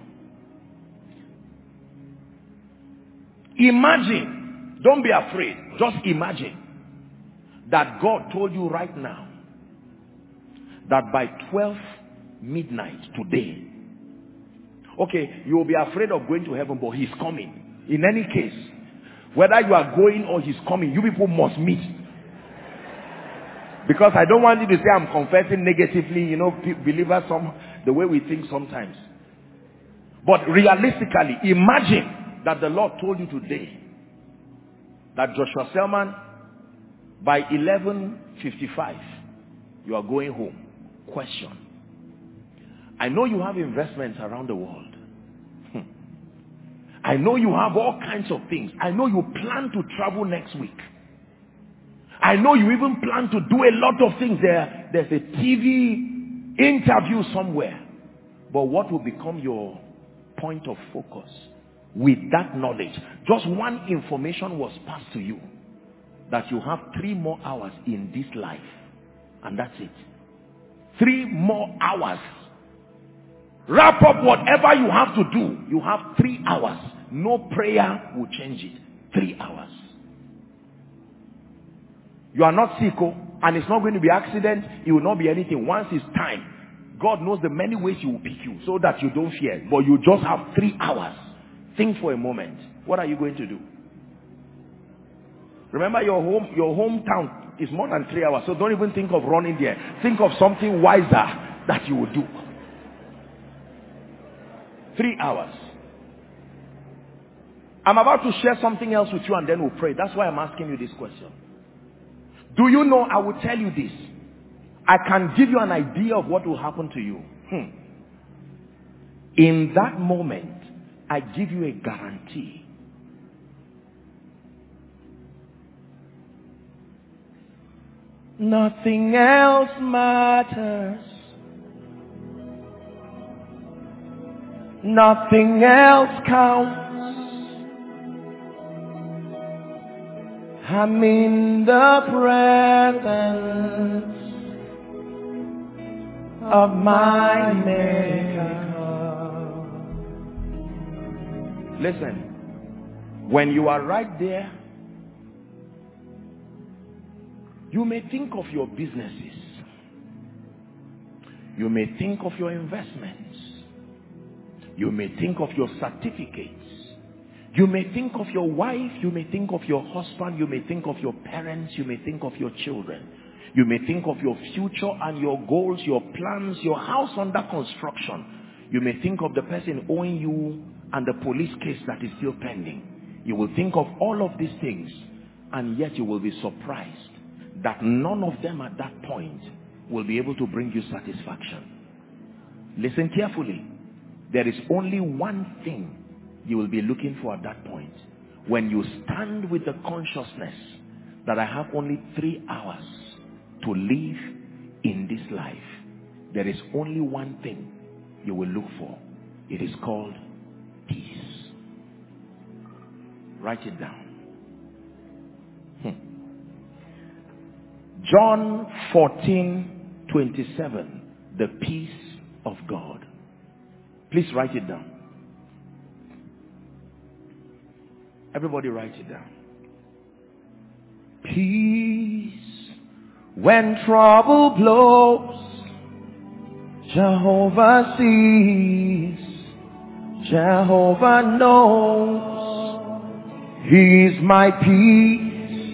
Imagine, don't be afraid, just imagine that God told you right now that by twelve midnight today, okay, you will be afraid of going to heaven, but he's coming. In any case, whether you are going or he's coming, you people must meet. Because I don't want you to say I'm confessing negatively, you know, believers, some, the way we think sometimes. But realistically, imagine that the Lord told you today that Joshua Selman, by eleven fifty-five, you are going home. Question. I know you have investments around the world. I know you have all kinds of things. I know you plan to travel next week. I know you even plan to do a lot of things. There, there's a T V interview somewhere. But what will become your point of focus with that knowledge? Just one information was passed to you. That you have three more hours in this life. And that's it. Three more hours. Wrap up whatever you have to do. You have three hours. No prayer will change it. Three hours. You are not sick, and it's not going to be accident. It will not be anything. Once it's time, God knows the many ways he will pick you so that you don't fear. But you just have three hours. Think for a moment. What are you going to do? Remember, your home, your hometown is more than three hours. So don't even think of running there. Think of something wiser that you will do. Three hours. I'm about to share something else with you and then we'll pray. That's why I'm asking you this question. Do you know, I will tell you this. I can give you an idea of what will happen to you. Hmm. In that moment, I give you a guarantee. Nothing else matters. Nothing else counts. I'm in the presence of my Maker. Listen, when you are right there, you may think of your businesses. You may think of your investments. You may think of your certificates. You may think of your wife. You may think of your husband. You may think of your parents. You may think of your children. You may think of your future and your goals, your plans, your house under construction. You may think of the person owing you and the police case that is still pending. You will think of all of these things, and yet you will be surprised that none of them at that point will be able to bring you satisfaction. Listen carefully. There is only one thing you will be looking for at that point. When you stand with the consciousness that I have only three hours to live in this life, there is only one thing you will look for. It is called peace. Write it down. Hmm. John fourteen twenty-seven. The peace of God. Please write it down. Everybody write it down. Peace when trouble blows. Jehovah sees. Jehovah knows. He's my peace.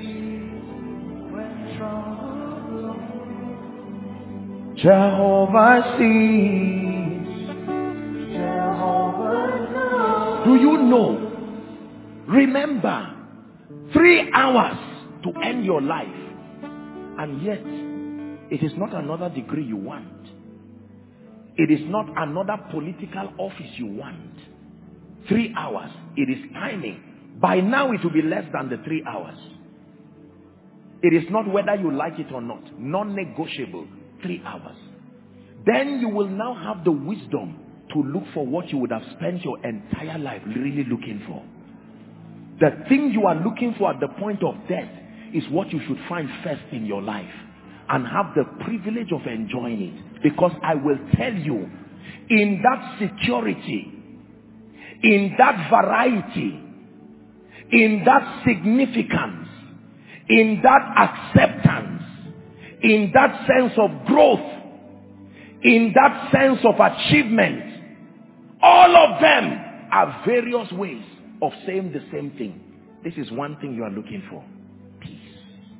Jehovah sees. Jehovah knows. Do you know? Remember, three hours to end your life, and yet it is not another degree you want. It is not another political office you want. Three hours. It is timing. By now it will be less than the three hours. It is not whether you like it or not. Non-negotiable. Three hours. Then you will now have the wisdom to look for what you would have spent your entire life really looking for. The thing you are looking for at the point of death is what you should find first in your life and have the privilege of enjoying it. Because I will tell you, in that security, in that variety, in that significance, in that acceptance, in that sense of growth, in that sense of achievement, all of them are various ways of saying the same thing. This is one thing you are looking for. Peace.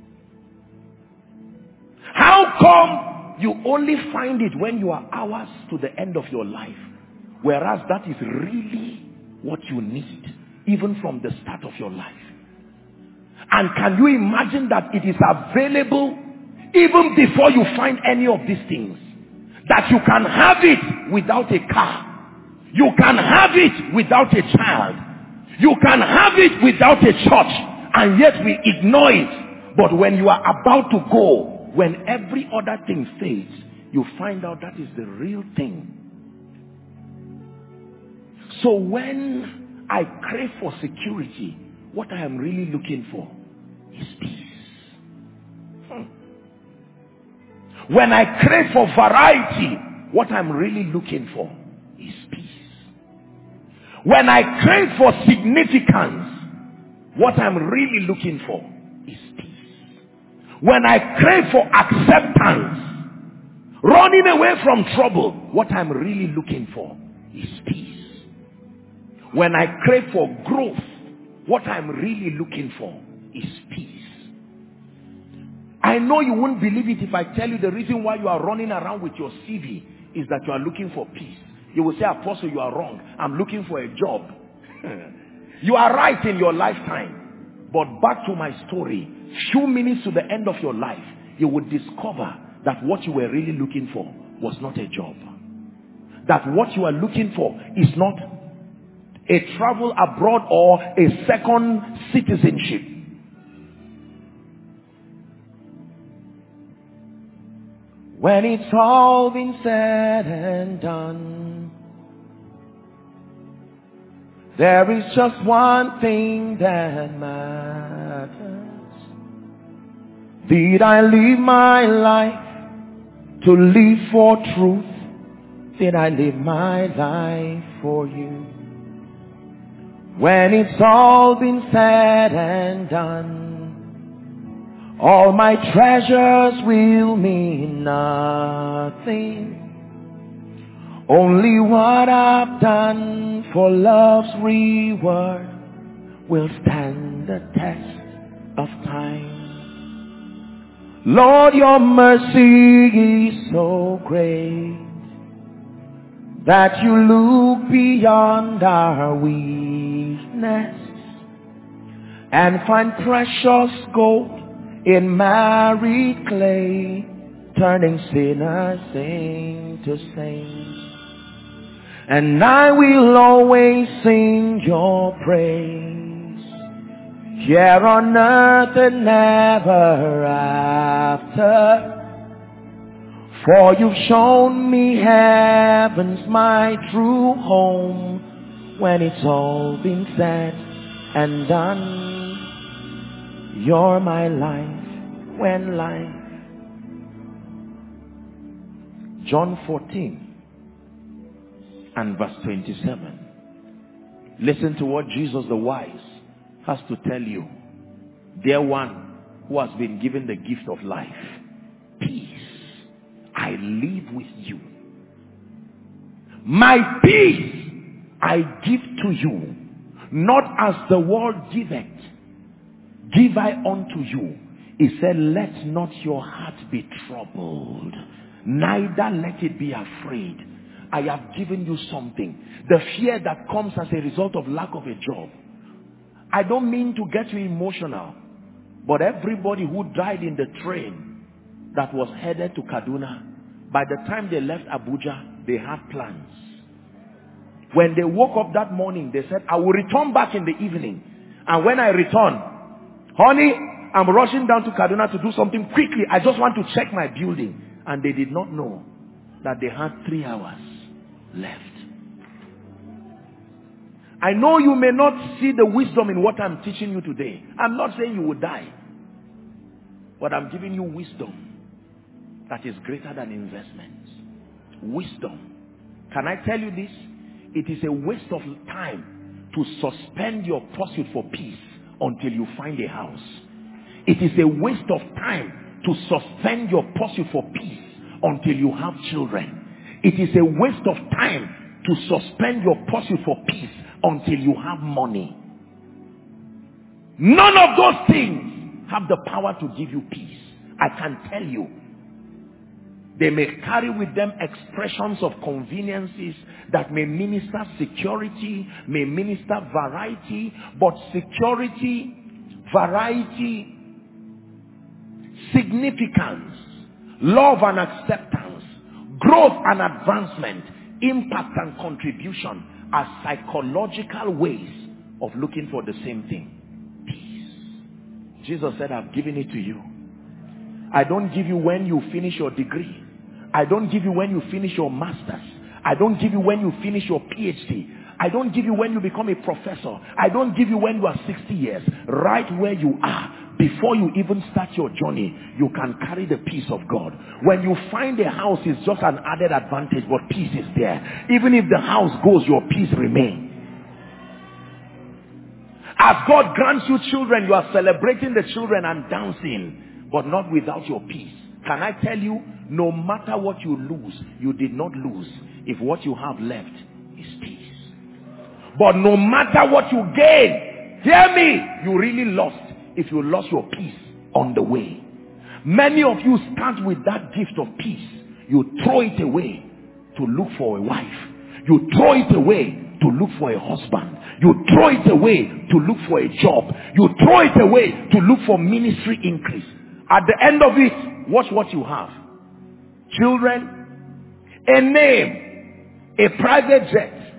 How come you only find it when you are hours to the end of your life, whereas that is really what you need even from the start of your life? And can you imagine that it is available even before you find any of these things? That you can have it without a car. You can have it without a child. You can have it without a church, and yet we ignore it. But when you are about to go, when every other thing fades, you find out that is the real thing. So when I crave for security, what I am really looking for is peace. Hmm. When I crave for variety, what I'm really looking for is peace. When I crave for significance, what I'm really looking for is peace. When I crave for acceptance, running away from trouble, what I'm really looking for is peace. When I crave for growth, what I'm really looking for is peace. I know you won't believe it if I tell you the reason why you are running around with your C V is that you are looking for peace. You will say, Apostle, you are wrong. I'm looking for a job. You are right in your lifetime. But back to my story. Few minutes to the end of your life, you would discover that what you were really looking for was not a job. That what you are looking for is not a travel abroad or a second citizenship. When it's all been said and done, there is just one thing that matters. Did I live my life to live for truth? Did I live my life for you? When it's all been said and done, all my treasures will mean nothing. Only what I've done for love's reward will stand the test of time. Lord, your mercy is so great that you look beyond our weakness and find precious gold in married clay, turning sinners into saints. And I will always sing your praise, here on earth and ever after. For you've shown me heaven's my true home. When it's all been said and done, you're my life when life. John fourteen and verse twenty-seven. Listen to what Jesus the wise has to tell you. Dear one who has been given the gift of life, peace I live with you. My peace I give to you, not as the world giveth, give I unto you. He said, let not your heart be troubled, neither let it be afraid. I have given you something. The fear that comes as a result of lack of a job. I don't mean to get you emotional, but everybody who died in the train that was headed to Kaduna, by the time they left Abuja, they had plans. When they woke up that morning, they said, I will return back in the evening. And when I return, honey, I'm rushing down to Kaduna to do something quickly. I just want to check my building. And they did not know that they had three hours left. I know you may not see the wisdom in what I'm teaching you today. I'm not saying you will die. But I'm giving you wisdom that is greater than investments. Wisdom. Can I tell you this? It is a waste of time to suspend your pursuit for peace until you find a house. It is a waste of time to suspend your pursuit for peace until you have children. It is a waste of time to suspend your pursuit for peace until you have money. None of those things have the power to give you peace. I can tell you. They may carry with them expressions of conveniences that may minister security, may minister variety, but security, variety, significance, love and acceptance, growth and advancement, impact and contribution are psychological ways of looking for the same thing. Peace. Jesus said, I've given it to you. I don't give you when you finish your degree. I don't give you when you finish your master's. I don't give you when you finish your PhD. I don't give you when you become a professor. I don't give you when you are sixty years. Right where you are, before you even start your journey, you can carry the peace of God. When you find a house, it's just an added advantage, but peace is there. Even if the house goes, your peace remains. As God grants you children, you are celebrating the children and dancing, but not without your peace. Can I tell you, no matter what you lose, you did not lose if what you have left is peace. But no matter what you gain, hear me, you really lost if you lost your peace on the way. Many of you start with that gift of peace. You throw it away to look for a wife. You throw it away to look for a husband. You throw it away to look for a job. You throw it away to look for ministry increase. At the end of it, watch what you have. Children, a name, a private jet,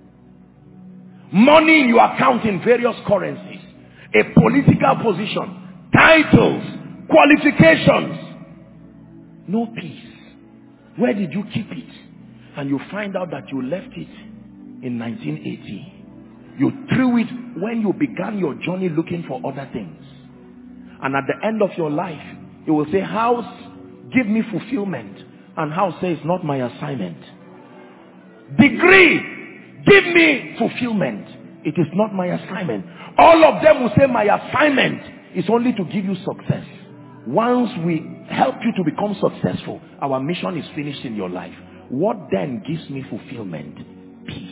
money in your account in various currencies, a political position, titles, qualifications, no peace. Where did you keep it? And you find out that you left it in nineteen eighty. You threw it when you began your journey looking for other things. And at the end of your life, you will say, house, give me fulfillment. And house says, not my assignment. Degree, give me fulfillment. It is not my assignment. All of them will say, my assignment is only to give you success. Once we help you to become successful, our mission is finished in your life. What then gives me fulfillment? Peace.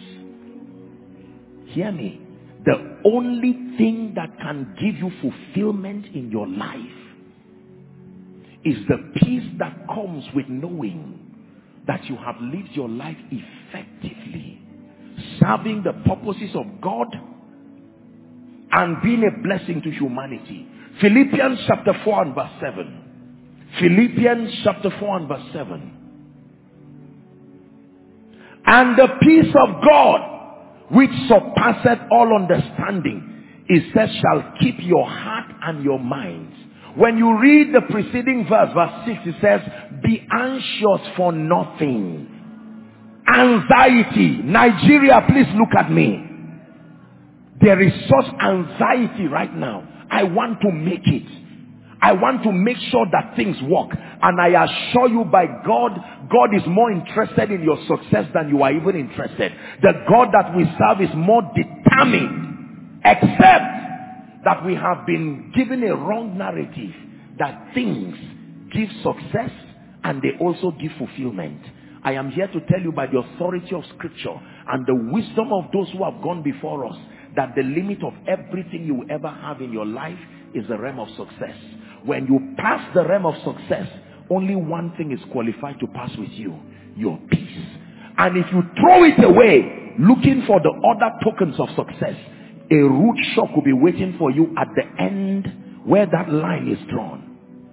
Hear me. The only thing that can give you fulfillment in your life is the peace that comes with knowing that you have lived your life effectively, serving the purposes of God and being a blessing to humanity. Philippians chapter four and verse seven. Philippians chapter four and verse seven. And the peace of God, which surpasseth all understanding, it says, shall keep your heart and your minds. When you read the preceding verse, verse six, it says, be anxious for nothing. Anxiety. Nigeria, please look at me. There is such anxiety right now. I want to make it. I want to make sure that things work. And I assure you by God, God is more interested in your success than you are even interested. The God that we serve is more determined. Except that we have been given a wrong narrative that things give success and they also give fulfillment. I am here to tell you by the authority of scripture and the wisdom of those who have gone before us that the limit of everything you will ever have in your life is the realm of success. When you pass the realm of success, only one thing is qualified to pass with you: your peace. And if you throw it away looking for the other tokens of success, a rude shock will be waiting for you at the end where that line is drawn.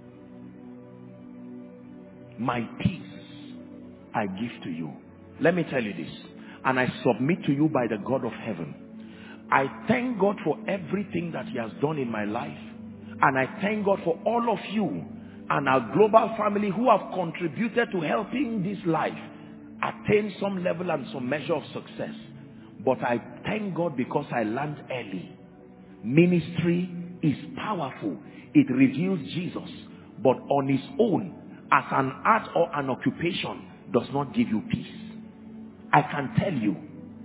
My peace I give to you. Let me tell you this, and I submit to you by the God of heaven. I thank God for everything that he has done in my life, and I thank God for all of you and our global family who have contributed to helping this life attain some level and some measure of success. But I thank God because I learned early. Ministry is powerful. It reveals Jesus. But on its own, as an art or an occupation, does not give you peace. I can tell you.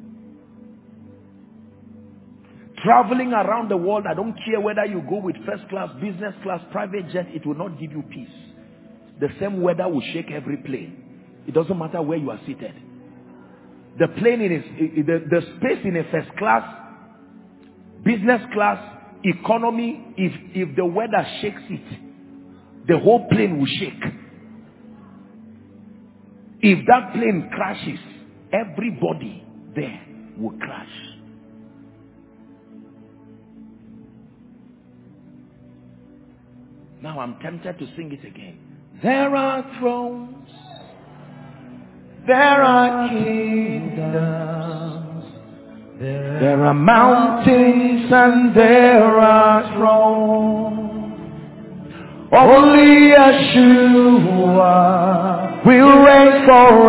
Traveling around the world, I don't care whether you go with first class, business class, private jet, it will not give you peace. The same weather will shake every plane. It doesn't matter where you are seated. The plane in a, the, the space in a first class, business class, economy, if, if the weather shakes it, the whole plane will shake. If that plane crashes, everybody there will crash. Now I'm tempted to sing it again. There are thrones, there are kingdoms, there are mountains and there are thrones. Only Yeshua will reign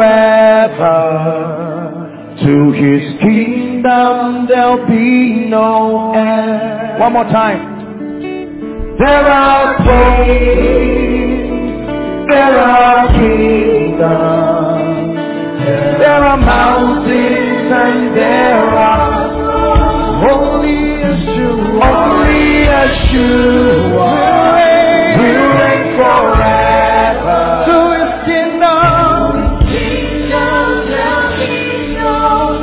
forever. To his kingdom there'll be no end. One more time. There are kings, there are kingdoms, there are mountains and there are only Yeshua, only Yeshua will reign forever. To his kingdom, kingdom shall be no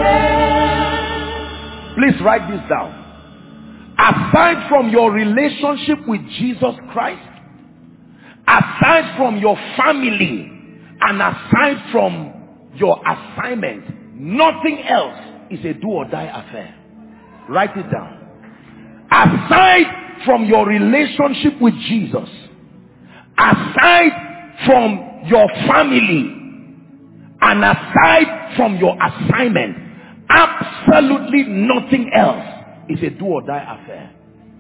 end. Please write this down. Aside from your relationship with Jesus Christ, aside from your family, and aside from your assignment, Nothing else is a do or die affair. Write it down. Aside from your relationship with Jesus, aside from your family, and aside from your assignment, absolutely nothing else is a do or die affair.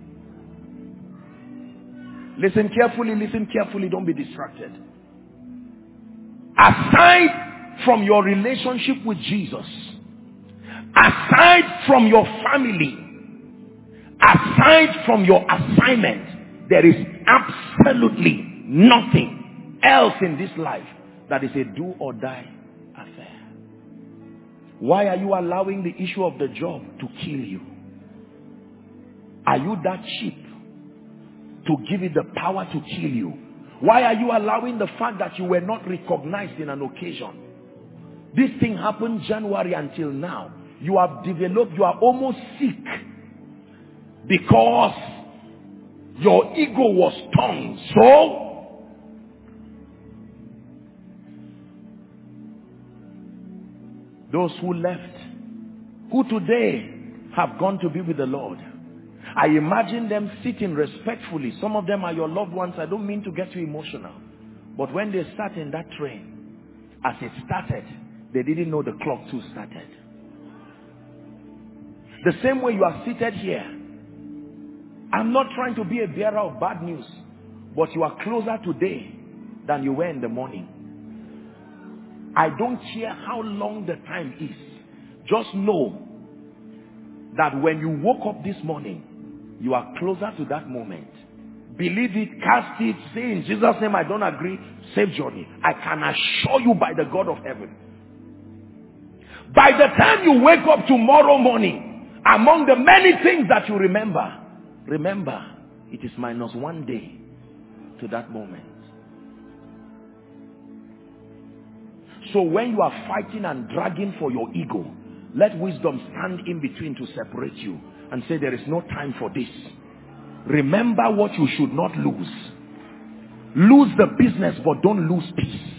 Listen carefully, listen carefully, don't be distracted. Aside from your relationship with Jesus, aside from your family, aside from your assignment, there is absolutely nothing else in this life that is a do or die affair. Why are you allowing the issue of the job to kill you? Are you that cheap to give it the power to kill you? Why are you allowing the fact that you were not recognized in an occasion? This thing happened January until now. You have developed, you are almost sick because your ego was torn. So, those who left, who today have gone to be with the Lord, I imagine them sitting respectfully. Some of them are your loved ones. I don't mean to get you emotional. But when they sat in that train, as it started, they didn't know the clock too started. The same way you are seated here. I'm not trying to be a bearer of bad news, but you are closer today than you were in the morning. I don't care how long the time is. Just know that when you woke up this morning, you are closer to that moment. Believe it, cast it, say in Jesus' name, I don't agree, safe journey. I can assure you by the God of heaven. By the time you wake up tomorrow morning, among the many things that you remember, remember, it is minus one day to that moment. So when you are fighting and dragging for your ego, let wisdom stand in between to separate you and say there is no time for this. Remember what you should not lose. Lose the business, but don't lose peace.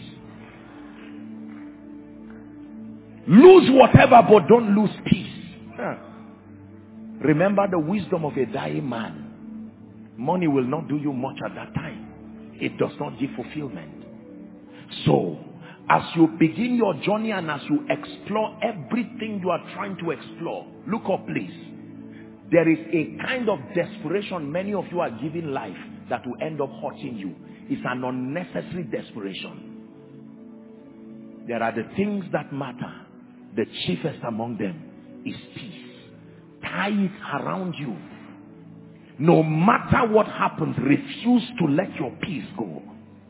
Lose whatever, but don't lose peace. Huh. Remember the wisdom of a dying man. Money will not do you much at that time. It does not give fulfillment. So, as you begin your journey and as you explore everything you are trying to explore, look up please. There is a kind of desperation many of you are giving life that will end up hurting you. It's an unnecessary desperation. There are the things that matter. The chiefest among them is peace. Tie it around you. No matter what happens, refuse to let your peace go.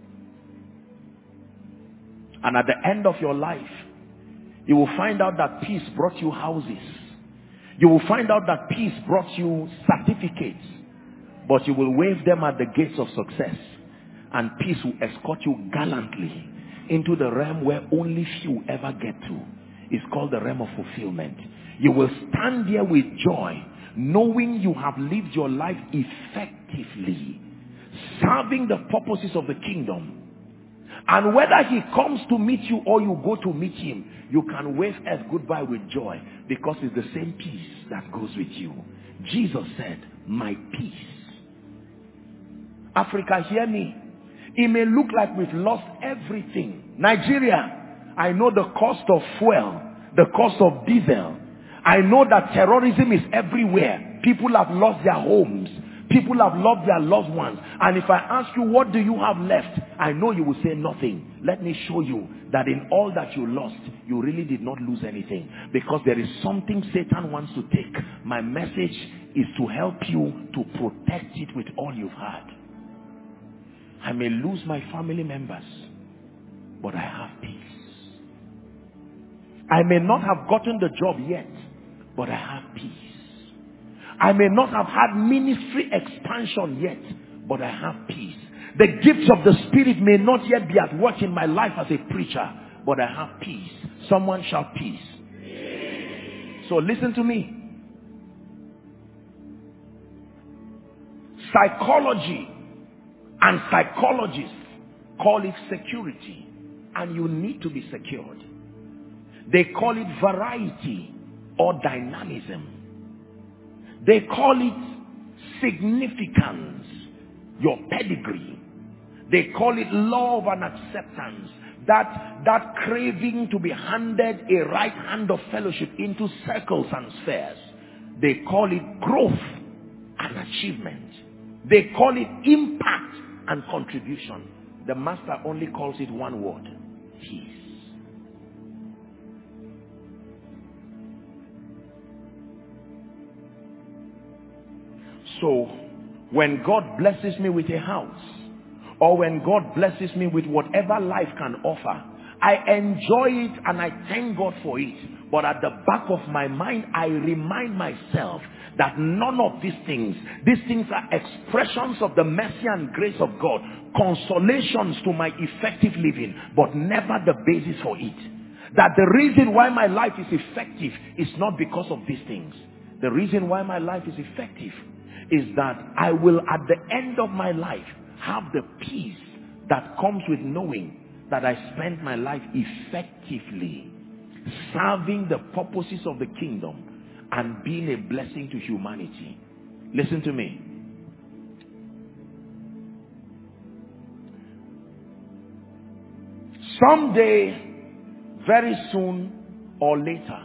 And at the end of your life, you will find out that peace brought you houses. You will find out that peace brought you certificates. But you will wave them at the gates of success. And peace will escort you gallantly into the realm where only few ever get to. It's called the realm of fulfillment. You will stand there with joy, knowing you have lived your life effectively, serving the purposes of the kingdom. And whether he comes to meet you or you go to meet him, you can wave earth goodbye with joy, because it's the same peace that goes with you. Jesus said, my peace. Africa, hear me. It may look like we've lost everything. Nigeria, I know the cost of fuel, the cost of diesel. I know that terrorism is everywhere. People have lost their homes. People have lost their loved ones. And if I ask you, what do you have left? I know you will say nothing. Let me show you that in all that you lost, you really did not lose anything. Because there is something Satan wants to take. My message is to help you to protect it with all you've had. I may lose my family members, but I have peace. I may not have gotten the job yet, but I have peace. I may not have had ministry expansion yet, but I have peace. The gifts of the Spirit may not yet be at work in my life as a preacher, but I have peace. Someone shout peace. So listen to me. Psychology and psychologists call it security, and you need to be secured. They call it variety or dynamism. They call it significance, your pedigree. They call it love and acceptance. That, that craving to be handed a right hand of fellowship into circles and spheres. They call it growth and achievement. They call it impact and contribution. The master only calls it one word: peace. So, when God blesses me with a house, or when God blesses me with whatever life can offer, I enjoy it and I thank God for it. But at the back of my mind, I remind myself that none of these things, these things are expressions of the mercy and grace of God, consolations to my effective living, but never the basis for it. That the reason why my life is effective is not because of these things. The reason why my life is effective is that I will, at the end of my life, have the peace that comes with knowing that I spent my life effectively serving the purposes of the kingdom and being a blessing to humanity. Listen to me. Someday, very soon or later,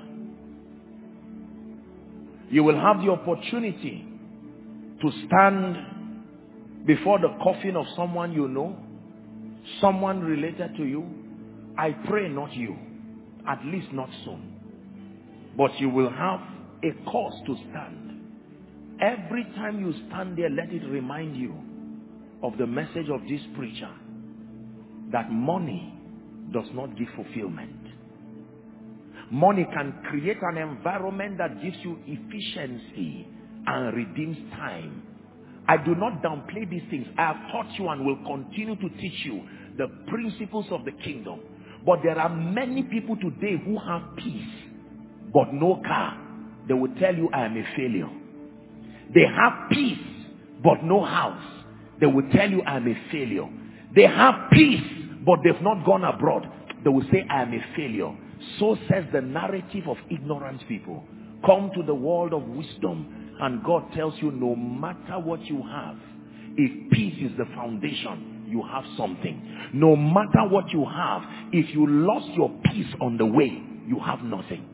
you will have the opportunity to stand before the coffin of someone you know, someone related to you. I pray not you, at least not soon. But you will have a cause to stand. Every time you stand there, let it remind you of the message of this preacher, that money does not give fulfillment. Money can create an environment that gives you efficiency and redeems time. I do not downplay these things. I have taught you and will continue to teach you the principles of the kingdom. But there are many people today who have peace but no car. They will tell you, I am a failure. They have peace but no house. They will tell you, I am a failure. They have peace but they've not gone abroad. They will say, I am a failure. So says the narrative of ignorant people. Come to the world of wisdom, and God tells you, no matter what you have, if peace is the foundation, you have something. No matter what you have, if you lost your peace on the way, you have nothing.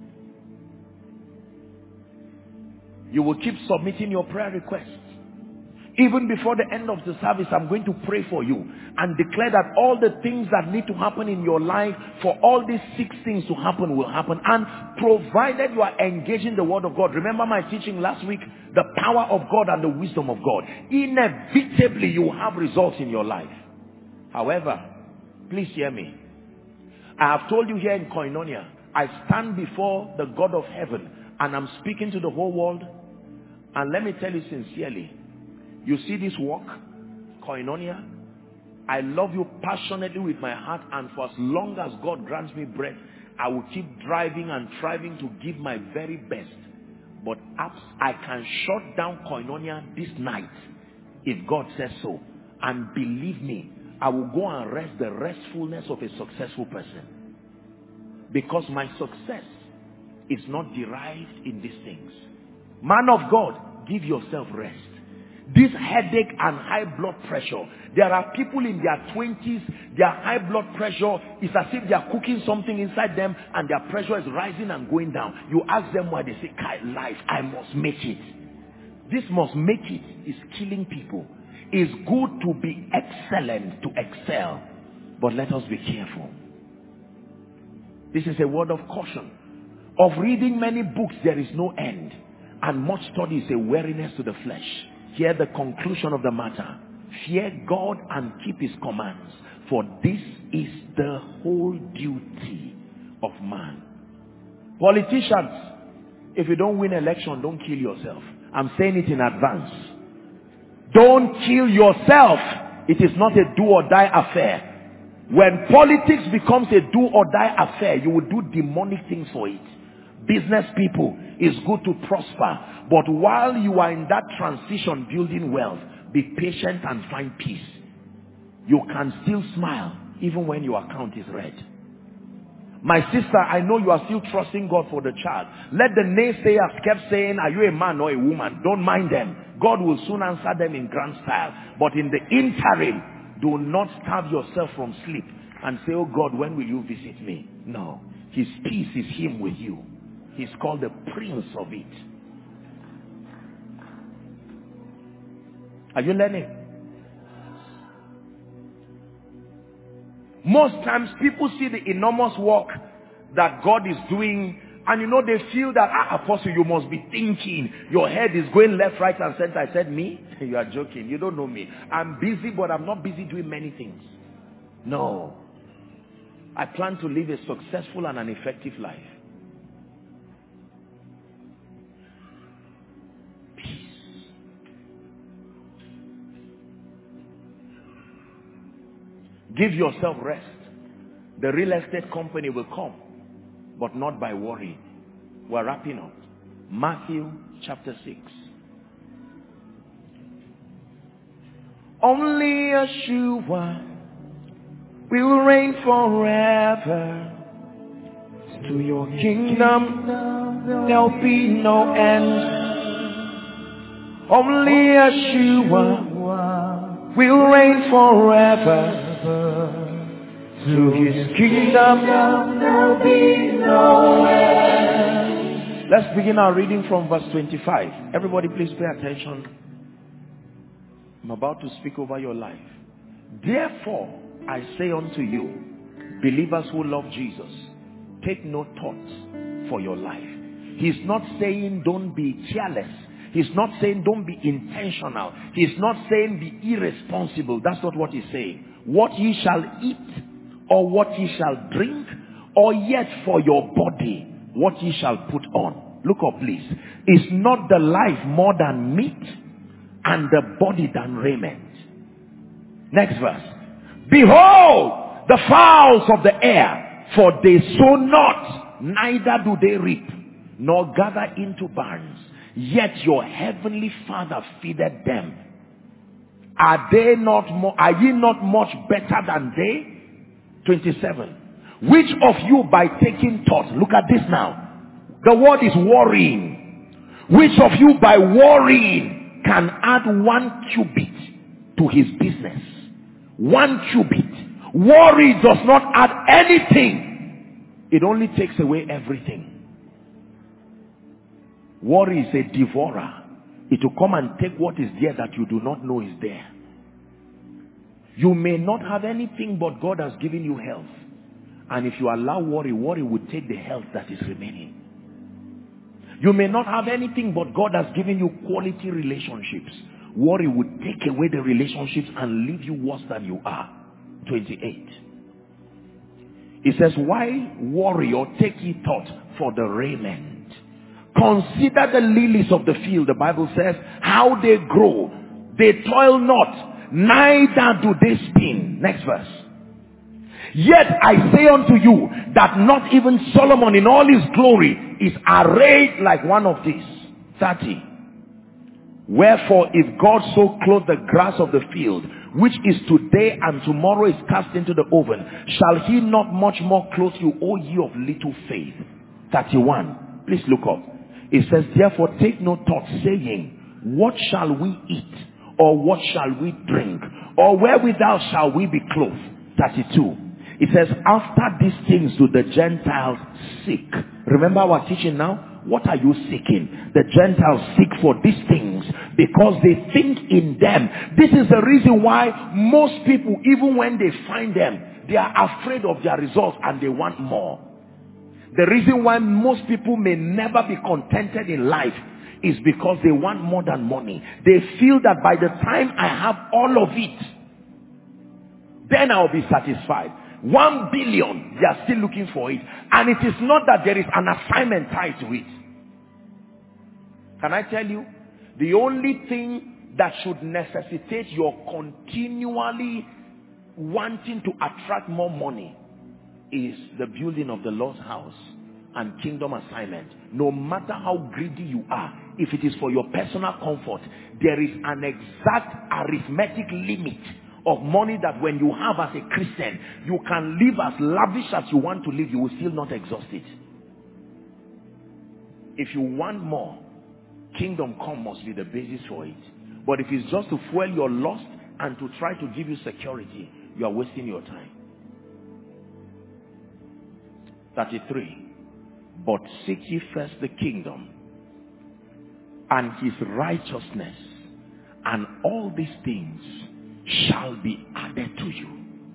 You will keep submitting your prayer requests. Even before the end of the service, I'm going to pray for you and declare that all the things that need to happen in your life, for all these six things to happen, will happen. And provided you are engaging the word of God. Remember my teaching last week, the power of God and the wisdom of God. Inevitably, you will have results in your life. However, please hear me. I have told you here in Koinonia, I stand before the God of heaven and I'm speaking to the whole world. And let me tell you sincerely, you see this work, Koinonia, I love you passionately with my heart, and for as long as God grants me breath, I will keep driving and striving to give my very best. But I can shut down Koinonia this night if God says so. And believe me, I will go and rest the restfulness of a successful person. Because my success is not derived in these things. Man of God, give yourself rest. This headache and high blood pressure, there are people in their twenties, their high blood pressure is as if they are cooking something inside them and their pressure is rising and going down. You ask them why, they say, life, I must make it. This must make it is killing people. It's good to be excellent, to excel, but let us be careful. This is a word of caution. Of reading many books, there is no end, and much study is a weariness to the flesh. Hear the conclusion of the matter. Fear God and keep his commands, for this is the whole duty of man. Politicians, if you don't win election, don't kill yourself. I'm saying it in advance. Don't kill yourself. It is not a do or die affair. When politics becomes a do or die affair, you will do demonic things for it. Business people, it's good to prosper, but while you are in that transition building wealth, be patient and find peace. You can still smile even when your account is red. My sister, I know you are still trusting God for the child. Let the naysayers kept saying, are you a man or a woman? Don't mind them. God will soon answer them in grand style. But in the interim, do not starve yourself from sleep and say, oh God, when will you visit me? No. His peace is him with you. He's called the Prince of it. Are you learning? Most times people see the enormous work that God is doing, and you know, they feel that, ah, apostle, you must be thinking. Your head is going left, right, and center. I said, me? You are joking. You don't know me. I'm busy, but I'm not busy doing many things. No. I plan to live a successful and an effective life. Peace. Give yourself rest. The real estate company will come, but not by worry. We're wrapping up. Matthew chapter six. Only Yeshua will reign forever. To your kingdom there'll be no end. Only Yeshua will reign forever. To his kingdom there'll be no end. Let's begin our reading from verse twenty-five. Everybody please pay attention. I'm about to speak over your life. Therefore, I say unto you, believers who love Jesus, take no thought for your life. He's not saying don't be careless. He's not saying don't be intentional. He's not saying be irresponsible. That's not what he's saying. What ye shall eat, or what ye shall drink, or yet for your body, what ye shall put on. Look up please. Is not the life more than meat, and the body than raiment? Next verse. Behold the fowls of the air, for they sow not, neither do they reap, nor gather into barns, yet your heavenly Father feedeth them. Are they not more, are ye not much better than they? twenty-seven. Which of you by taking thought, look at this now, the word is worrying. Which of you by worrying can add one cubit to his business? One cubit. Worry does not add anything. It only takes away everything. Worry is a devourer. It will come and take what is there that you do not know is there. You may not have anything, but God has given you health. And if you allow worry, worry will take the health that is remaining. You may not have anything, but God has given you quality relationships. Worry would take away the relationships and leave you worse than you are. twenty-eight. It says, why worry or take ye thought for the raiment? Consider the lilies of the field. The Bible says, how they grow. They toil not, neither do they spin. Next verse. Yet I say unto you that not even Solomon in all his glory is arrayed like one of these. thirty. Wherefore if God so clothe the grass of the field, which is today and tomorrow is cast into the oven, shall he not much more clothe you, O ye of little faith? thirty-one. Please look up. It says, therefore take no thought, saying, what shall we eat? Or what shall we drink? Or wherewithal shall we be clothed? thirty-two. It says, after these things do the Gentiles seek. Remember our teaching now? What are you seeking? The Gentiles seek for these things because they think in them. This is the reason why most people, even when they find them, they are afraid of their results and they want more. The reason why most people may never be contented in life is because they want more than money. They feel that by the time I have all of it, then I'll be satisfied. One billion, they are still looking for it. And it is not that there is an assignment tied to it. Can I tell you? The only thing that should necessitate your continually wanting to attract more money is the building of the Lord's house and kingdom assignment. No matter how greedy you are, if it is for your personal comfort, there is an exact arithmetic limit of money that when you have as a Christian, you can live as lavish as you want to live, you will still not exhaust it. If you want more, kingdom come must be the basis for it. But if it's just to fuel your lust and to try to give you security, you are wasting your time. thirty-three. But seek ye first the kingdom and his righteousness, and all these things shall be added to you.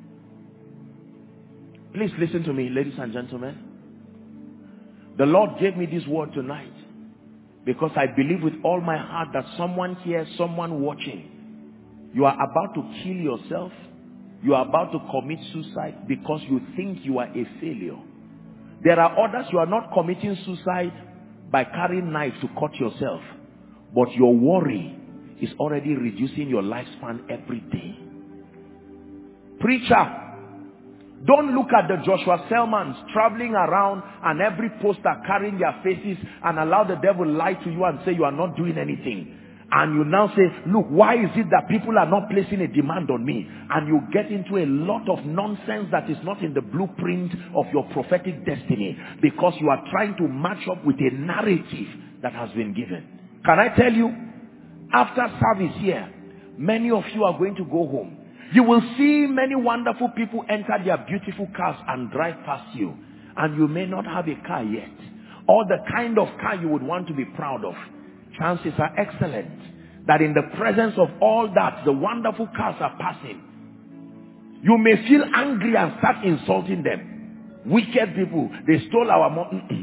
Please listen to me, ladies and gentlemen. The Lord gave me this word tonight because I believe with all my heart that someone here, someone watching, you are about to kill yourself. You are about to commit suicide because you think you are a failure. There are others, you are not committing suicide by carrying knife to cut yourself, but your worry is already reducing your lifespan every day. Preacher, don't look at the Joshua Selmans traveling around and every poster carrying their faces and allow the devil lie to you and say you are not doing anything. And you now say, look, why is it that people are not placing a demand on me? And you get into a lot of nonsense that is not in the blueprint of your prophetic destiny, because you are trying to match up with a narrative that has been given. Can I tell you, after service here, many of you are going to go home. You will see many wonderful people enter their beautiful cars and drive past you. And you may not have a car yet, or the kind of car you would want to be proud of. Chances are excellent that in the presence of all that, the wonderful cars are passing. You may feel angry and start insulting them. Wicked people, they stole our money.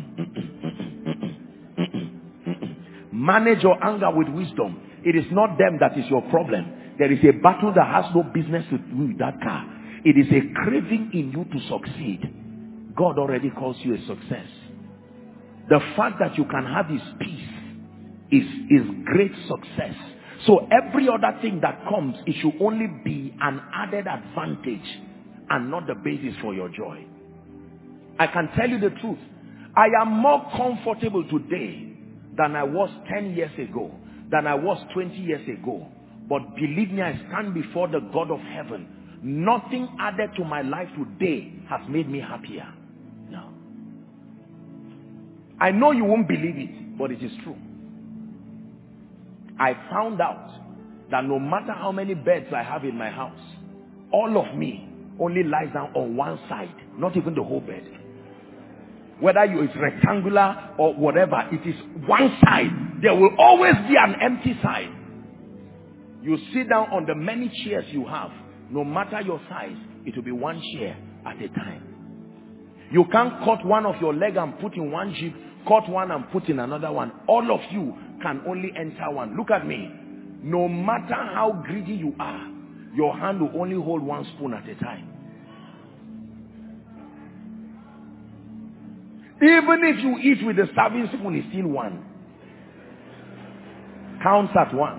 Manage your anger with wisdom. It is not them that is your problem. There is a battle that has no business to do with that car. It is a craving in you to succeed. God already calls you a success. The fact that you can have his peace is, is great success. So every other thing that comes, it should only be an added advantage and not the basis for your joy. I can tell you the truth. I am more comfortable today than I was ten years ago, than I was twenty years ago. But believe me, I stand before the God of heaven. Nothing added to my life today has made me happier. No. I know you won't believe it, but it is true. I found out that no matter how many beds I have in my house, all of me only lies down on one side, not even the whole bed. Whether you it's rectangular or whatever, it is one side. There will always be an empty side. You sit down on the many chairs you have, no matter your size, it will be one chair at a time. You can't cut one of your leg and put in one jeep, cut one and put in another one. All of you can only enter one. Look at me. No matter how greedy you are, your hand will only hold one spoon at a time. Even if you eat with a serving spoon, it's still one. Counts at one.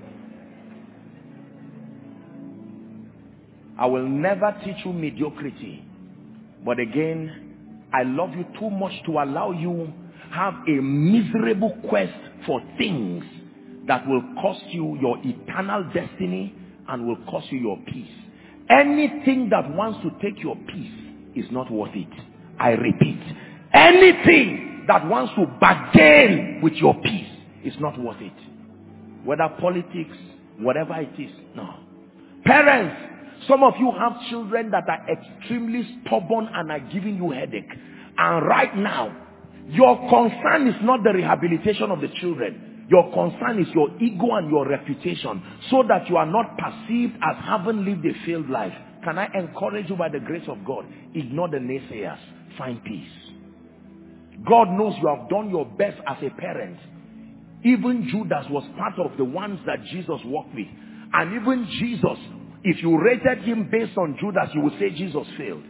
I will never teach you mediocrity. But again, I love you too much to allow you have a miserable quest for things that will cost you your eternal destiny and will cost you your peace. Anything that wants to take your peace is not worth it. I repeat, anything that wants to bargain with your peace is not worth it. Whether politics, whatever it is, no. Parents, some of you have children that are extremely stubborn and are giving you headache. And right now, your concern is not the rehabilitation of the children. Your concern is your ego and your reputation, so that you are not perceived as having lived a failed life. Can I encourage you by the grace of God? Ignore the naysayers. Find peace. God knows you have done your best as a parent. Even Judas was part of the ones that Jesus walked with. And even Jesus, if you rated him based on Judas, you would say Jesus failed.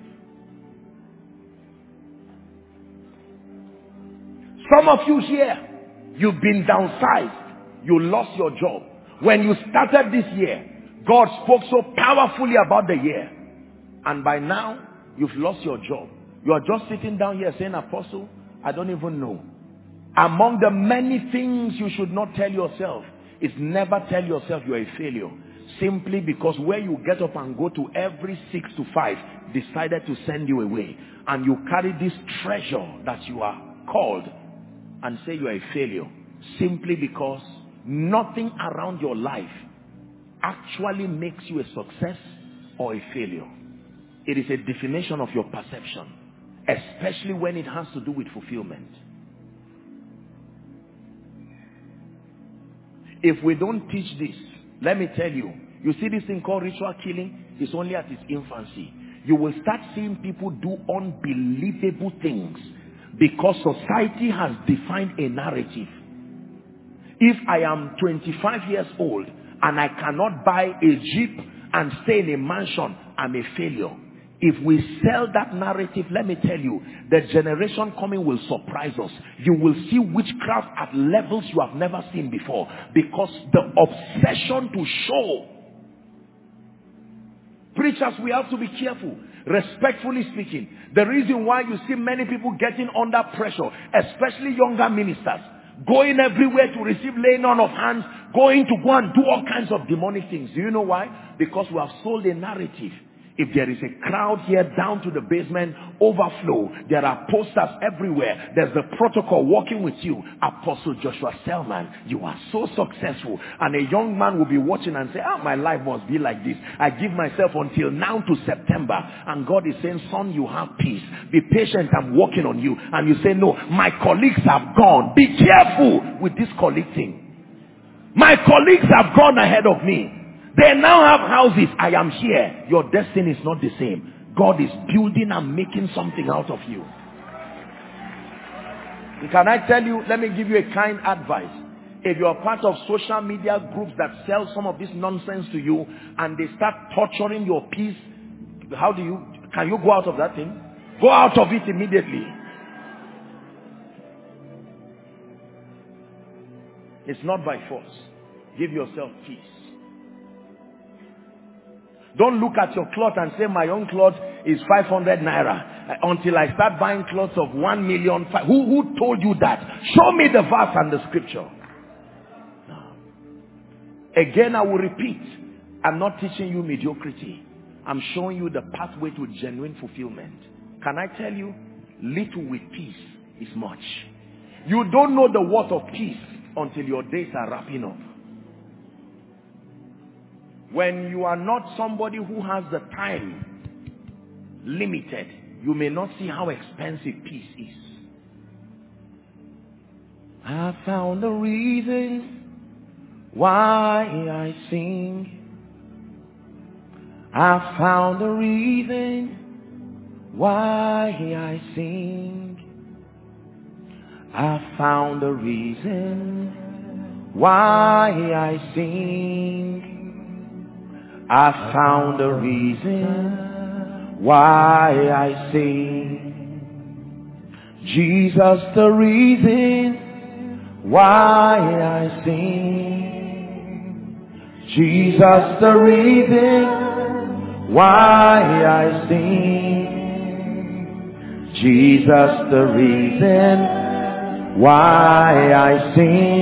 Some of you here, you've been downsized. You lost your job. When you started this year, God spoke so powerfully about the year. And by now, you've lost your job. You are just sitting down here saying, Apostle, I don't even know. Among the many things you should not tell yourself is never tell yourself you're a failure. simply because where you get up and go to every six to five decided to send you away, and you carry this treasure that you are called and say you are a failure simply because nothing around your life actually makes you a success or a failure. It is a definition of your perception, especially when it has to do with fulfillment. If we don't teach this, let me tell you, you see this thing called ritual killing is only at its infancy. You will start seeing people do unbelievable things because society has defined a narrative. If I am twenty-five years old and I cannot buy a Jeep and stay in a mansion, I'm a failure. If we sell that narrative, let me tell you, the generation coming will surprise us. You will see witchcraft at levels you have never seen before, because the obsession to show. Preachers, we have to be careful. Respectfully speaking, the reason why you see many people getting under pressure, especially younger ministers, going everywhere to receive laying on of hands, going to go and do all kinds of demonic things. Do you know why? Because we have sold a narrative. If there is a crowd here down to the basement, overflow. There are posters everywhere. There's the protocol walking with you. Apostle Joshua Selman, you are so successful. And a young man will be watching and say, ah, my life must be like this. I give myself until now to September. And God is saying, son, you have peace. Be patient, I'm working on you. And you say, no, my colleagues have gone. Be careful with this colleague thing. My colleagues have gone ahead of me. They now have houses. I am here. Your destiny is not the same. God is building and making something out of you. Can I tell you, let me give you a kind advice. If you are part of social media groups that sell some of this nonsense to you and they start torturing your peace, how do you, can you go out of that thing? Go out of it immediately. It's not by force. Give yourself peace. Don't look at your cloth and say, my own cloth is five hundred naira. Until I start buying clothes of one million. Who, who told you that? Show me the verse and the scripture. No. Again, I will repeat. I'm not teaching you mediocrity. I'm showing you the pathway to genuine fulfillment. Can I tell you? Little with peace is much. You don't know the worth of peace until your days are wrapping up. When you are not somebody who has the time limited, you may not see how expensive peace is. I found a reason why I sing. I found a reason why I sing. I found a reason why I sing. I found a reason why I sing. Jesus, the reason why I sing. Jesus, the reason why I sing. Jesus, the reason why I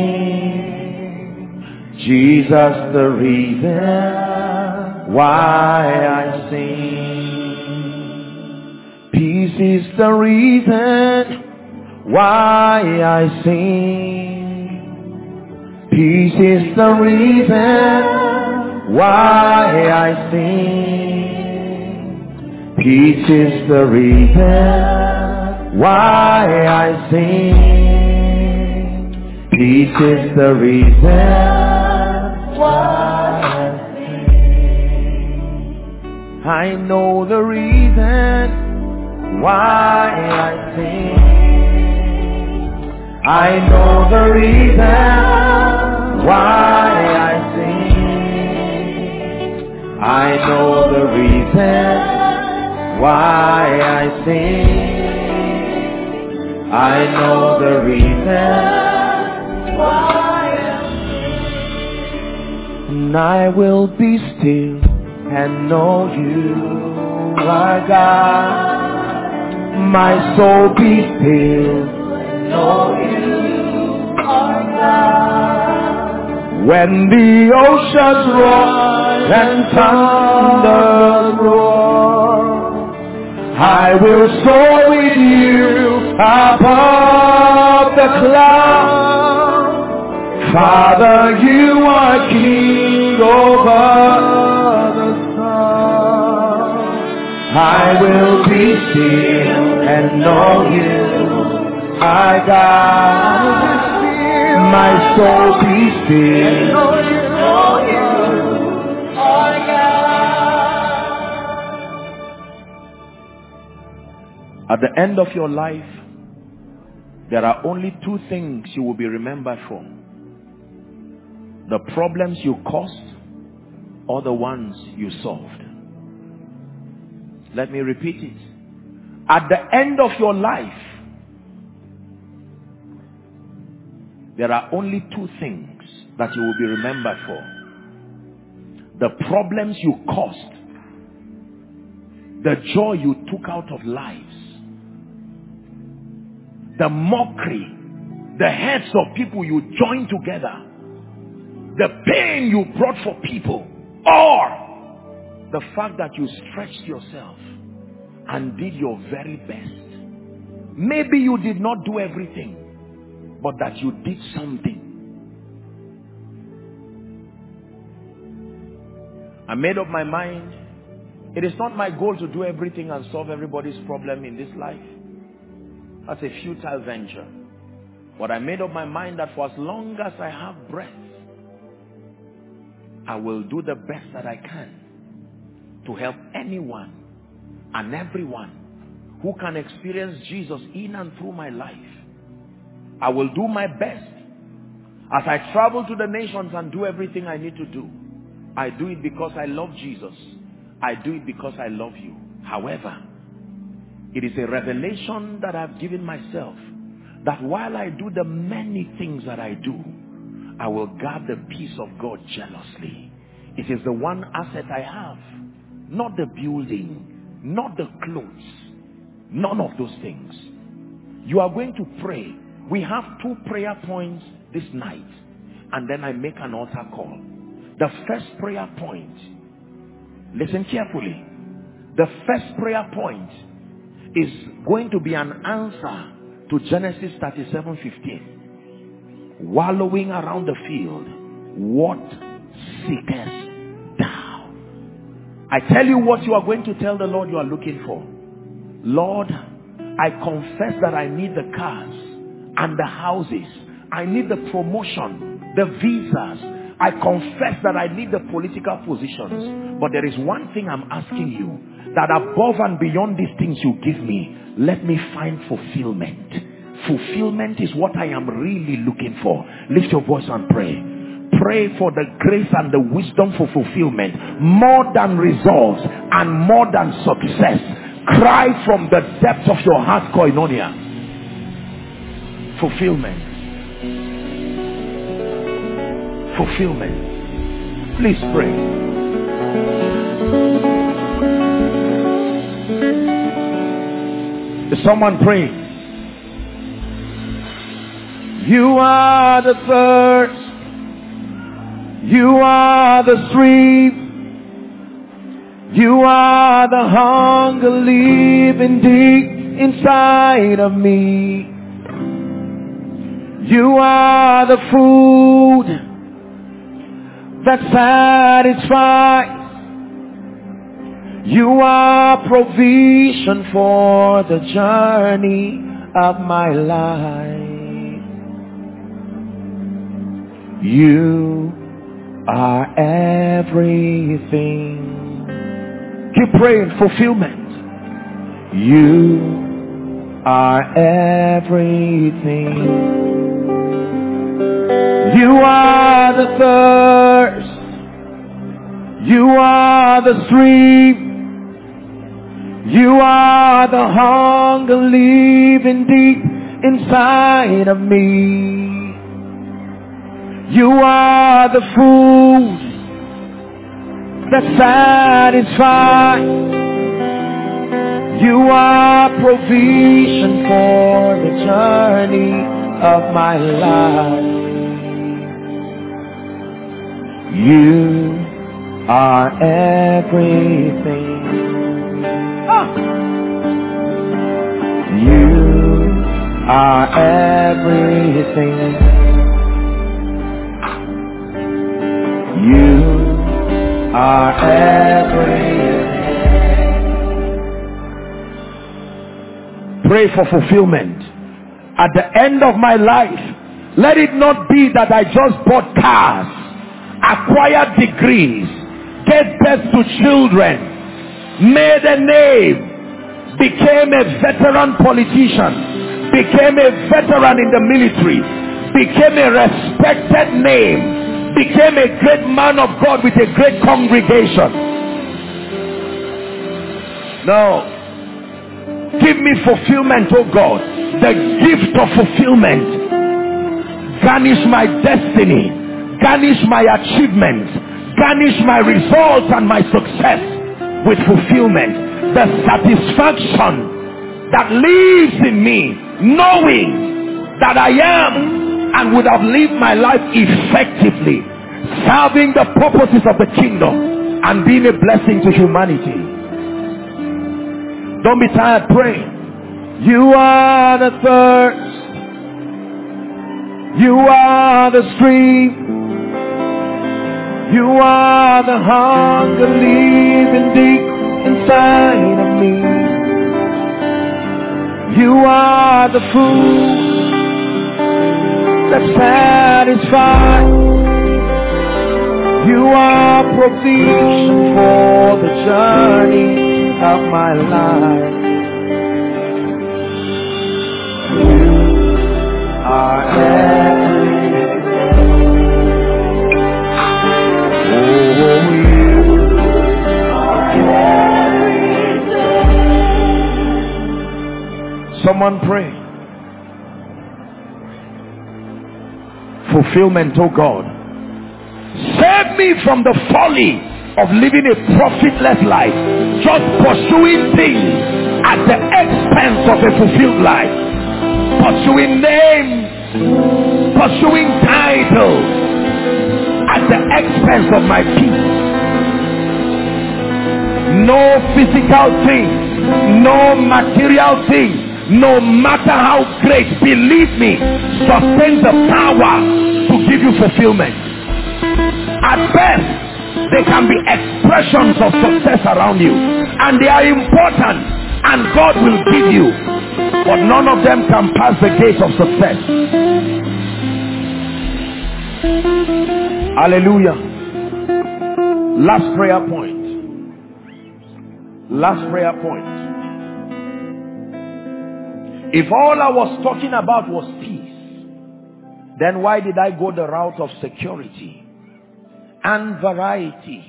sing. Jesus, the reason why I sing. Peace is the reason why I sing. Peace is the reason why I sing. Peace is the reason why I sing. Peace is the reason why I know the reason why I sing. I know the reason why I sing. I know the reason why I sing. I know the reason why I sing. And I will be still and know you are God. My soul be still, know you are God. When the oceans roar and thunders roar. I will soar with you above the clouds. Father, you are King over the sun. I will be still and know you. I got my soul be still. Know you, know you. I got. At the end of your life, there are only two things you will be remembered for: the problems you caused or the ones you solved. Let me repeat it. At the end of your life, there are only two things that you will be remembered for: the problems you caused, the joy you took out of lives, the mockery, the heads of people you joined together, the pain you brought for people, or the fact that you stretched yourself and did your very best. Maybe you did not do everything, but that you did something. I made up my mind. It is not my goal to do everything and solve everybody's problem in this life. That's a futile venture. But I made up my mind that for as long as I have breath, I will do the best that I can to help anyone and everyone who can experience Jesus in and through my life. I will do my best. As I travel to the nations and do everything I need to do, I do it because I love Jesus. I do it because I love you. However, it is a revelation that I've given myself, that while I do the many things that I do, I will guard the peace of God jealously. It is the one asset I have, not the building, not the clothes, none of those things. You are going to pray. We have two prayer points this night, and then I make an altar call. The first prayer point, listen carefully. The first prayer point is going to be an answer to Genesis thirty-seven fifteen. Wallowing around the field, what seekest thou? I tell you what you are going to tell the Lord you are looking for. Lord, I confess that I need the cars and the houses. I need the promotion, the visas. I confess that I need the political positions. But there is one thing I'm asking you, that above and beyond these things you give me, let me find fulfillment. Fulfillment is what I am really looking for. Lift your voice and pray. Pray for the grace and the wisdom for fulfillment, more than results and more than success. Cry from the depths of your heart, koinonia. Fulfillment. Fulfillment. Please pray. Is someone praying? You are the thirst. You are the stream. You are the hunger living deep inside of me. You are the food that satisfies. You are provision for the journey of my life. You are everything. Keep praying. Fulfillment. You are everything. You are the thirst. You are the stream. You are the hunger living deep inside of me. You are the food that satisfies. You are provision for the journey of my life. You are everything. Ah. You are everything. You are everything. Pray for fulfillment. At the end of my life, let it not be that I just bought cars, acquired degrees, gave birth to children, made a name, became a veteran politician, became a veteran in the military, became a respected name, became a great man of God with a great congregation. No. Give me fulfillment, oh God. The gift of fulfillment. Garnish my destiny. Garnish my achievements. Garnish my results and my success with fulfillment. The satisfaction that lives in me, knowing that I am and would have lived my life effectively, serving the purposes of the kingdom and being a blessing to humanity. Don't be tired praying. You are the thirst. You are the stream. You are the hunger living deep inside of me. You are the food that satisfies. You are provision for the journey of my life. You are everything. Oh, you are everything. Someone pray. Fulfillment, oh God. Save me from the folly of living a profitless life, just pursuing things at the expense of a fulfilled life, pursuing names, pursuing titles at the expense of my peace. No physical thing, no material thing, no matter how great, believe me, sustains the power to give you fulfillment. At best, they can be expressions of success around you, and they are important, and God will give you, but none of them can pass the gate of success. Hallelujah. Last prayer point. Last prayer point. If all I was talking about was peace, then why did I go the route of security and variety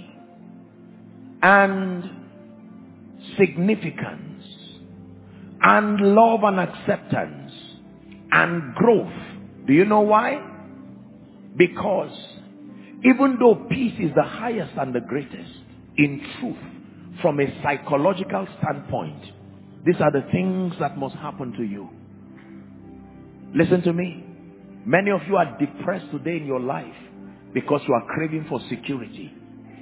and significance and love and acceptance and growth? Do you know why? Because even though peace is the highest and the greatest, in truth, from a psychological standpoint, these are the things that must happen to you. Listen to me. Many of you are depressed today in your life because you are craving for security.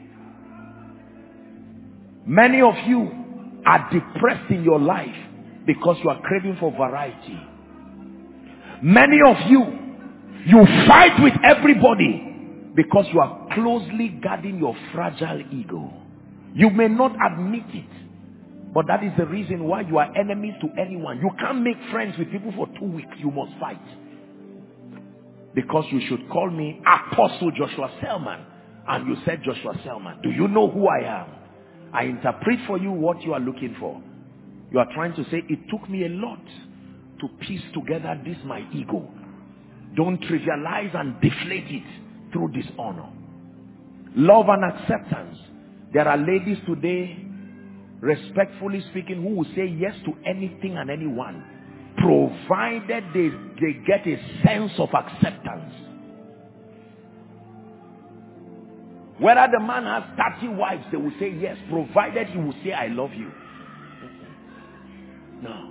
Many of you are depressed in your life because you are craving for variety. Many of you, you fight with everybody because you are closely guarding your fragile ego. You may not admit it, but that is the reason why you are enemies to anyone. You can't make friends with people for two weeks. You must fight. Because you should call me Apostle Joshua Selman, and you said Joshua Selman. Do you know who I am? I interpret for you what you are looking for. You are trying to say, it took me a lot to piece together this my ego. Don't trivialize and deflate it through dishonor. Love and acceptance. There are ladies today, respectfully speaking, who will say yes to anything and anyone, provided they, they get a sense of acceptance. Whether the man has thirty wives, they will say yes, provided he will say, I love you. No.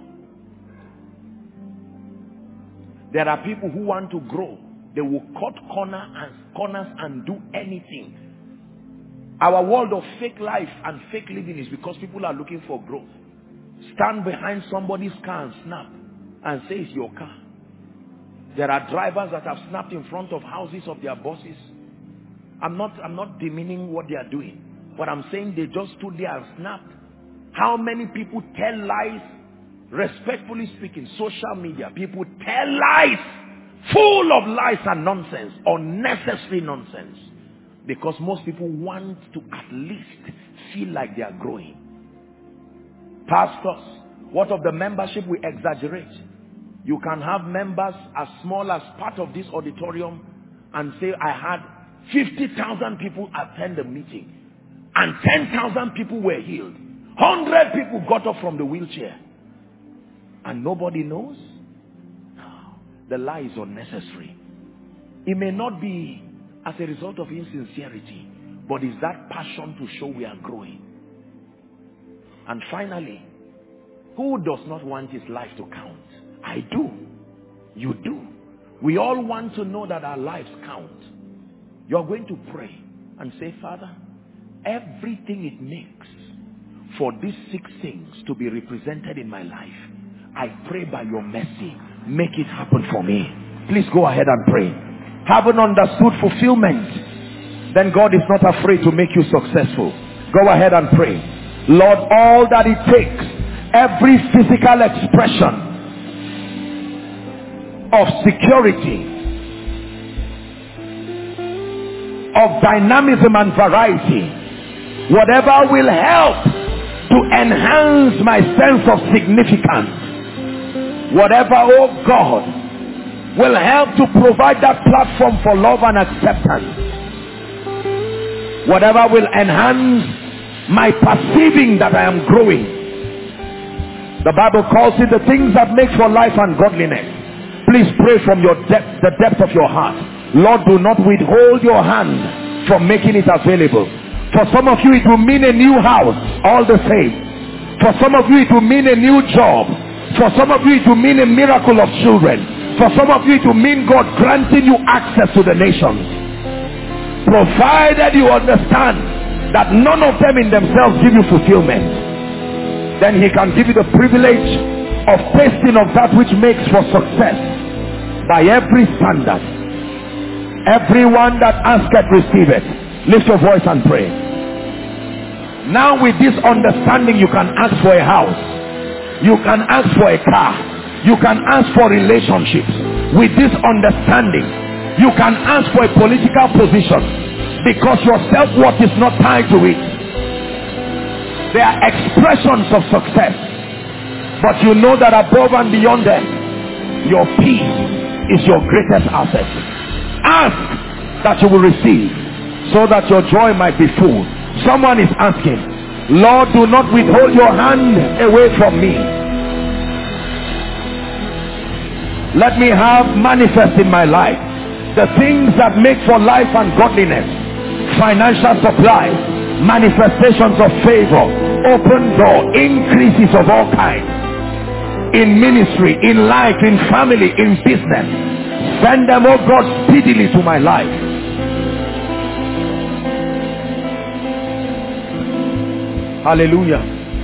There are people who want to grow. They will cut corner and corners and do anything. Our world of fake life and fake living is because people are looking for growth. Stand behind somebody's car and snap and say it's your car. There are drivers that have snapped in front of houses of their bosses. I'm not, I'm not demeaning what they are doing, but I'm saying they just stood there and snapped. How many people tell lies? Respectfully speaking, social media, people tell lies, full of lies and nonsense, unnecessary nonsense, because most people want to at least feel like they are growing. Pastors, what of the membership we exaggerate? You can have members as small as part of this auditorium and say, I had fifty thousand people attend the meeting and ten thousand people were healed. one hundred people got up from the wheelchair. And nobody knows? No. The lie is unnecessary. It may not be as a result of insincerity, but it's that passion to show we are growing. And finally, who does not want his life to count? I do. You do. We all want to know that our lives count. You're going to pray and say, Father, everything it makes for these six things to be represented in my life, I pray by your mercy, make it happen for me. Please go ahead and pray. Having understood fulfillment, then God is not afraid to make you successful. Go ahead and pray. Lord, all that it takes, every physical expression of security, of dynamism and variety, whatever will help to enhance my sense of significance, whatever, oh God, will help to provide that platform for love and acceptance, whatever will enhance my perceiving that I am growing. The Bible calls it the things that make for life and godliness. Please pray from your depth, the depth of your heart. Lord, do not withhold your hand from making it available. For some of you it will mean a new house, all the same. For some of you it will mean a new job. For some of you it will mean a miracle of children. For some of you it will mean God granting you access to the nations. Provided you understand that none of them in themselves give you fulfillment, then he can give you the privilege of tasting of that which makes for success by every standard. Everyone that asketh receiveth. Lift your voice and pray. Now with this understanding, you can ask for a house, you can ask for a car, you can ask for relationships. With this understanding, you can ask for a political position, because your self-worth is not tied to it. They are expressions of success, but you know that above and beyond them, your peace is your greatest asset. Ask that you will receive, so that your joy might be full. Someone is asking, Lord, do not withhold your hand away from me. Let me have manifest in my life the things that make for life and godliness: financial supply, manifestations of favor, open door, increases of all kinds, in ministry, in life, in family, in business. Send them, oh God, speedily to my life. Hallelujah.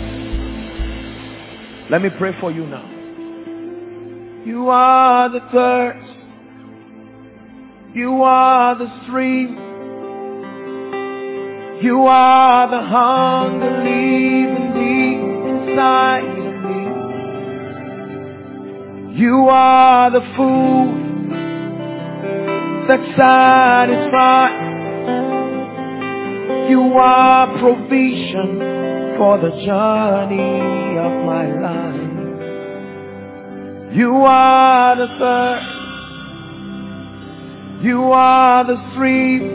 Let me pray for you now. You are the thirst, you are the stream, you are the hunger living deep inside of me. You are the food that satisfies. You are provision for the journey of my life. You are the thirst, you are the stream,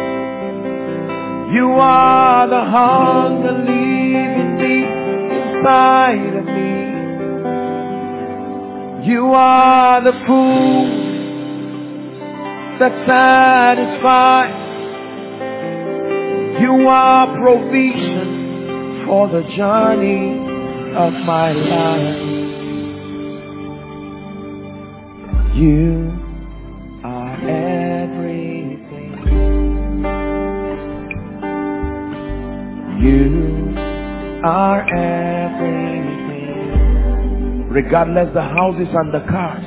you are the hunger living deep inside of me. You are the food that satisfies. You are provision for the journey of my life. You are everything. are everything. Regardless the houses and the cars,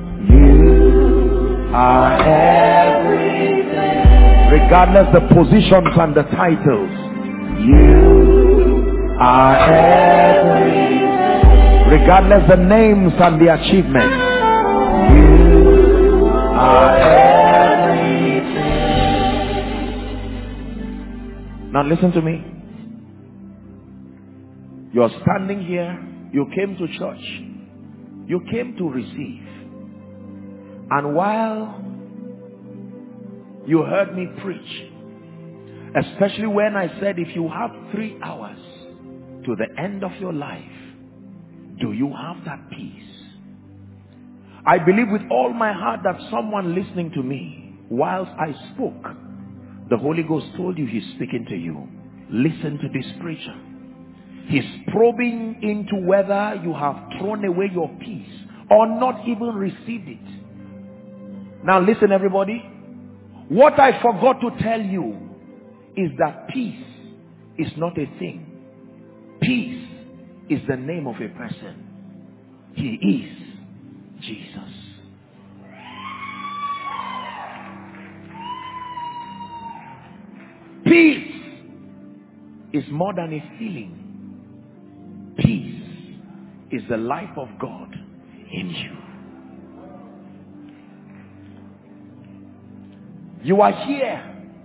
you are everything. Regardless the positions and the titles, you are everything. Regardless the names and the achievements, you are everything. Now listen to me. You're standing here, you came to church, you came to receive. And while you heard me preach, especially when I said if you have three hours to the end of your life, do you have that peace? I believe with all my heart that someone listening to me, whilst I spoke, the Holy Ghost told you he's speaking to you. Listen to this preacher. He's probing into whether you have thrown away your peace or not even received it. Now listen everybody. What I forgot to tell you is that peace is not a thing. Peace is the name of a person. He is Jesus. Peace is more than a feeling. Peace is the life of God in you. You are here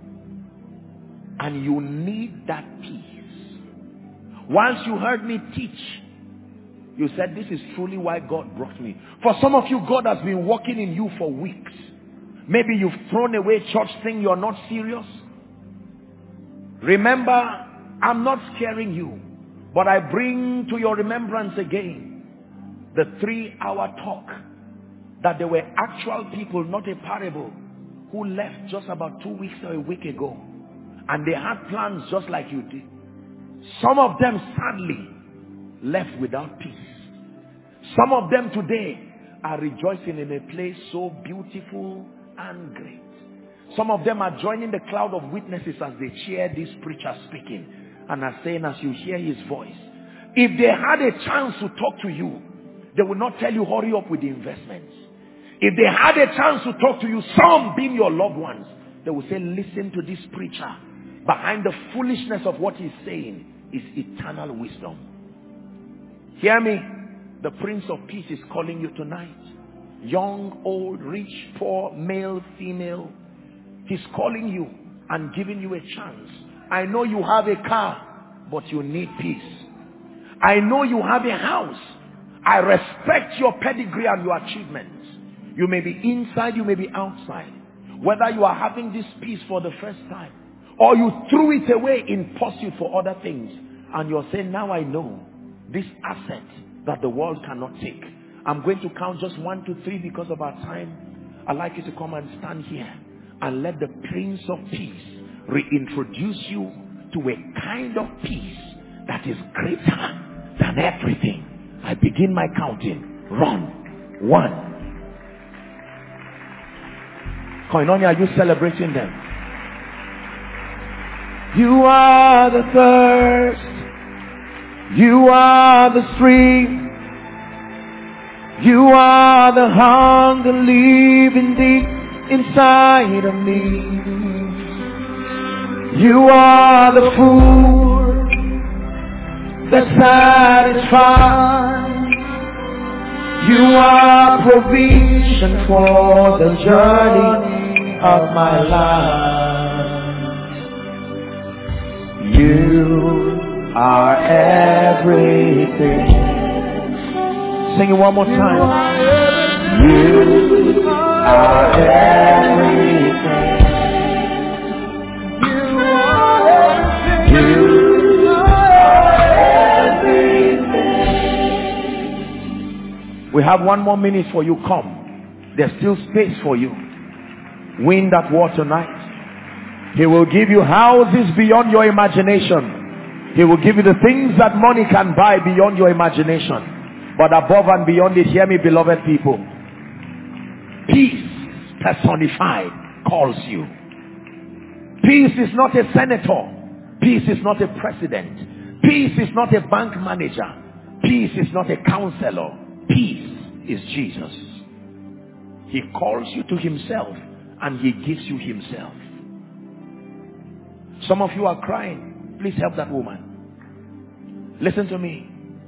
and you need that peace. Once you heard me teach, you said, this is truly why God brought me. For some of you, God has been working in you for weeks. Maybe you've thrown away church saying you're not serious. Remember, I'm not scaring you, but I bring to your remembrance again the three-hour talk that there were actual people, not a parable, who left just about two weeks or a week ago. And they had plans just like you did. Some of them sadly left without peace. Some of them today are rejoicing in a place so beautiful and great. Some of them are joining the cloud of witnesses as they cheer this preacher speaking and are saying, as you hear his voice, if they had a chance to talk to you, they would not tell you hurry up with the investments. If they had a chance to talk to you, some being your loved ones, they would say, listen to this preacher. Behind the foolishness of what he's saying is eternal wisdom. Hear me. The Prince of Peace is calling you tonight. Young, old, rich, poor, male, female. He's calling you and giving you a chance. I know you have a car, but you need peace. I know you have a house. I respect your pedigree and your achievements. You may be inside, you may be outside. Whether you are having this peace for the first time, or you threw it away in pursuit for other things, and you're saying, now I know this asset that the world cannot take. I'm going to count just one, two, three because of our time. I'd like you to come and stand here and let the Prince of Peace reintroduce you to a kind of peace that is greater than everything. I begin my counting. Run. One. Koinonia, are you celebrating them? You are the thirst. You are the stream. You are the hunger living deep inside of me. You are the food that satisfies. You are provision for the journey of my life. You are everything. Sing it one more time. You are everything. You are everything. You are everything. We have one more minute for you. Come. There's still space for you. Win that war tonight. He will give you houses beyond your imagination. He will give you the things that money can buy beyond your imagination. But above and beyond it, hear me, beloved people. Peace personified calls you. Peace is not a senator. Peace is not a president. Peace is not a bank manager. Peace is not a counselor. Peace is Jesus. He calls you to himself and he gives you himself. Some of you are crying. Please help that woman. Listen to me.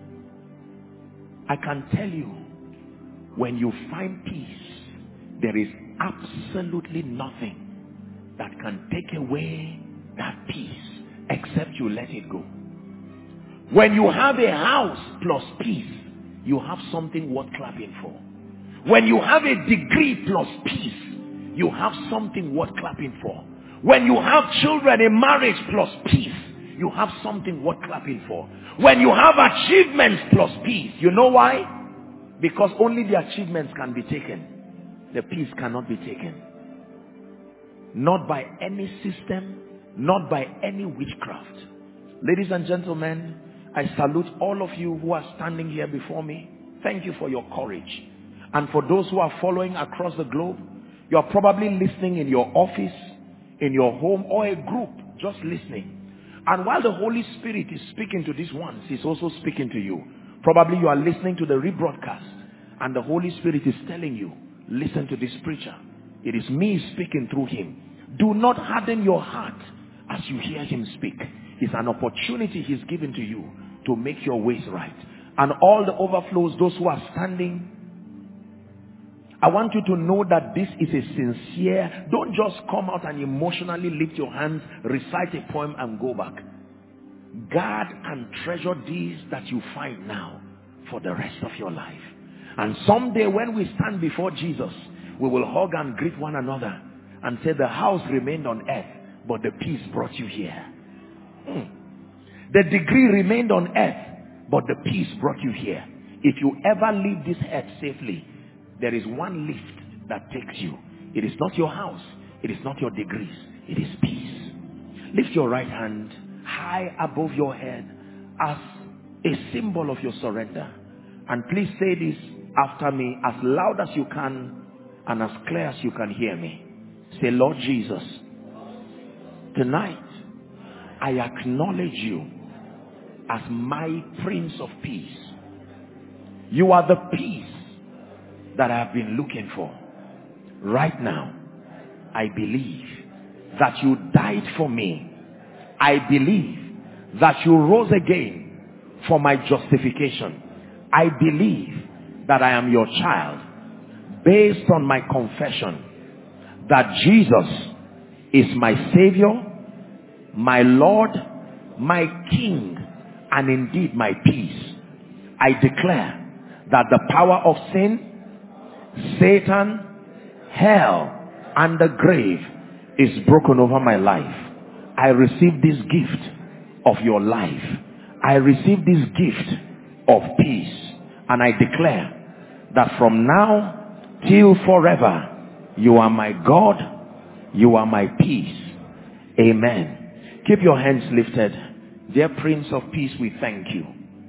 I can tell you, when you find peace, there is absolutely nothing that can take away that peace except you let it go. When you have a house plus peace, you have something worth clapping for. When you have a degree plus peace, you have something worth clapping for. When you have children, a marriage plus peace, you have something worth clapping for. When you have achievements plus peace, you know why? Because only the achievements can be taken. The peace cannot be taken. Not by any system, not by any witchcraft. Ladies and gentlemen, I salute all of you who are standing here before me. Thank you for your courage. And for those who are following across the globe, you are probably listening in your office, in your home, or a group, just listening. And while the Holy Spirit is speaking to these ones, he's also speaking to you. Probably you are listening to the rebroadcast, and the Holy Spirit is telling you, listen to this preacher. It is me speaking through him. Do not harden your heart as you hear him speak. It's an opportunity he's given to you to make your ways right. And all the overflows, those who are standing, I want you to know that this is a sincere, don't just come out and emotionally lift your hands, recite a poem and go back. Guard and treasure these that you find now for the rest of your life. And someday when we stand before Jesus, we will hug and greet one another and say the house remained on earth, but the peace brought you here. Hmm. The degree remained on earth, but the peace brought you here. If you ever leave this earth safely, there is one lift that takes you. It is not your house. It is not your degrees. It is peace. Lift your right hand high above your head as a symbol of your surrender. And please say this after me as loud as you can and as clear as you can hear me. Say, Lord Jesus, tonight I acknowledge you as my Prince of Peace. You are the peace that I have been looking for. Right now, I believe that you died for me. I believe that you rose again for my justification. I believe that I am your child based on my confession that Jesus is my Savior, my Lord, my King, and indeed my peace. I declare that the power of sin, Satan, hell, and the grave is broken over my life. I receive this gift of your life. I receive this gift of peace. And I declare that from now till forever, you are my God, you are my peace. Amen. Keep your hands lifted. Dear Prince of Peace, we thank you.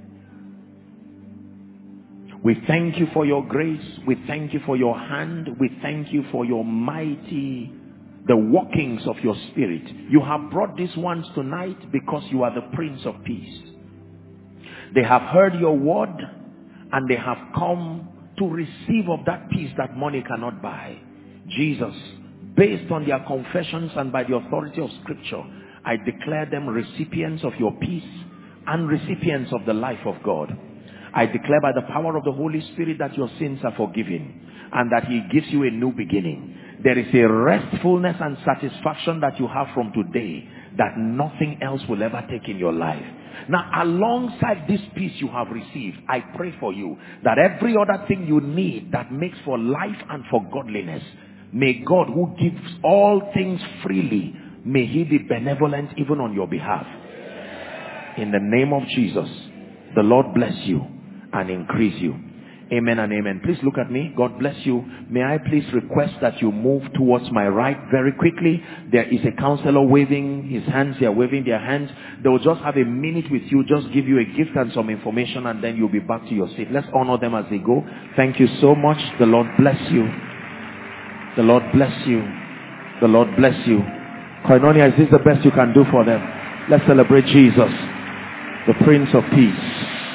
We thank you for your grace. We thank you for your hand. We thank you for your mighty, the workings of your spirit. You have brought these ones tonight because you are the Prince of Peace. They have heard your word and they have come to receive of that peace that money cannot buy. Jesus, based on their confessions and by the authority of Scripture, I declare them recipients of your peace and recipients of the life of God. I declare by the power of the Holy Spirit that your sins are forgiven and that he gives you a new beginning. There is a restfulness and satisfaction that you have from today that nothing else will ever take in your life. Now, alongside this peace you have received, I pray for you that every other thing you need that makes for life and for godliness, may God, who gives all things freely, may he be benevolent even on your behalf. In the name of Jesus, the Lord bless you and increase you. Amen and amen. Please look at me. God bless you. May I please request that you move towards my right very quickly. There is a counselor waving his hands. They are waving their hands. They will just have a minute with you, just give you a gift and some information, and then you'll be back to your seat. Let's honor them as they go. Thank you so much. The Lord bless you. The Lord bless you. The Lord bless you. Koinonia, is this the best you can do for them? Let's celebrate Jesus. the Prince of Peace.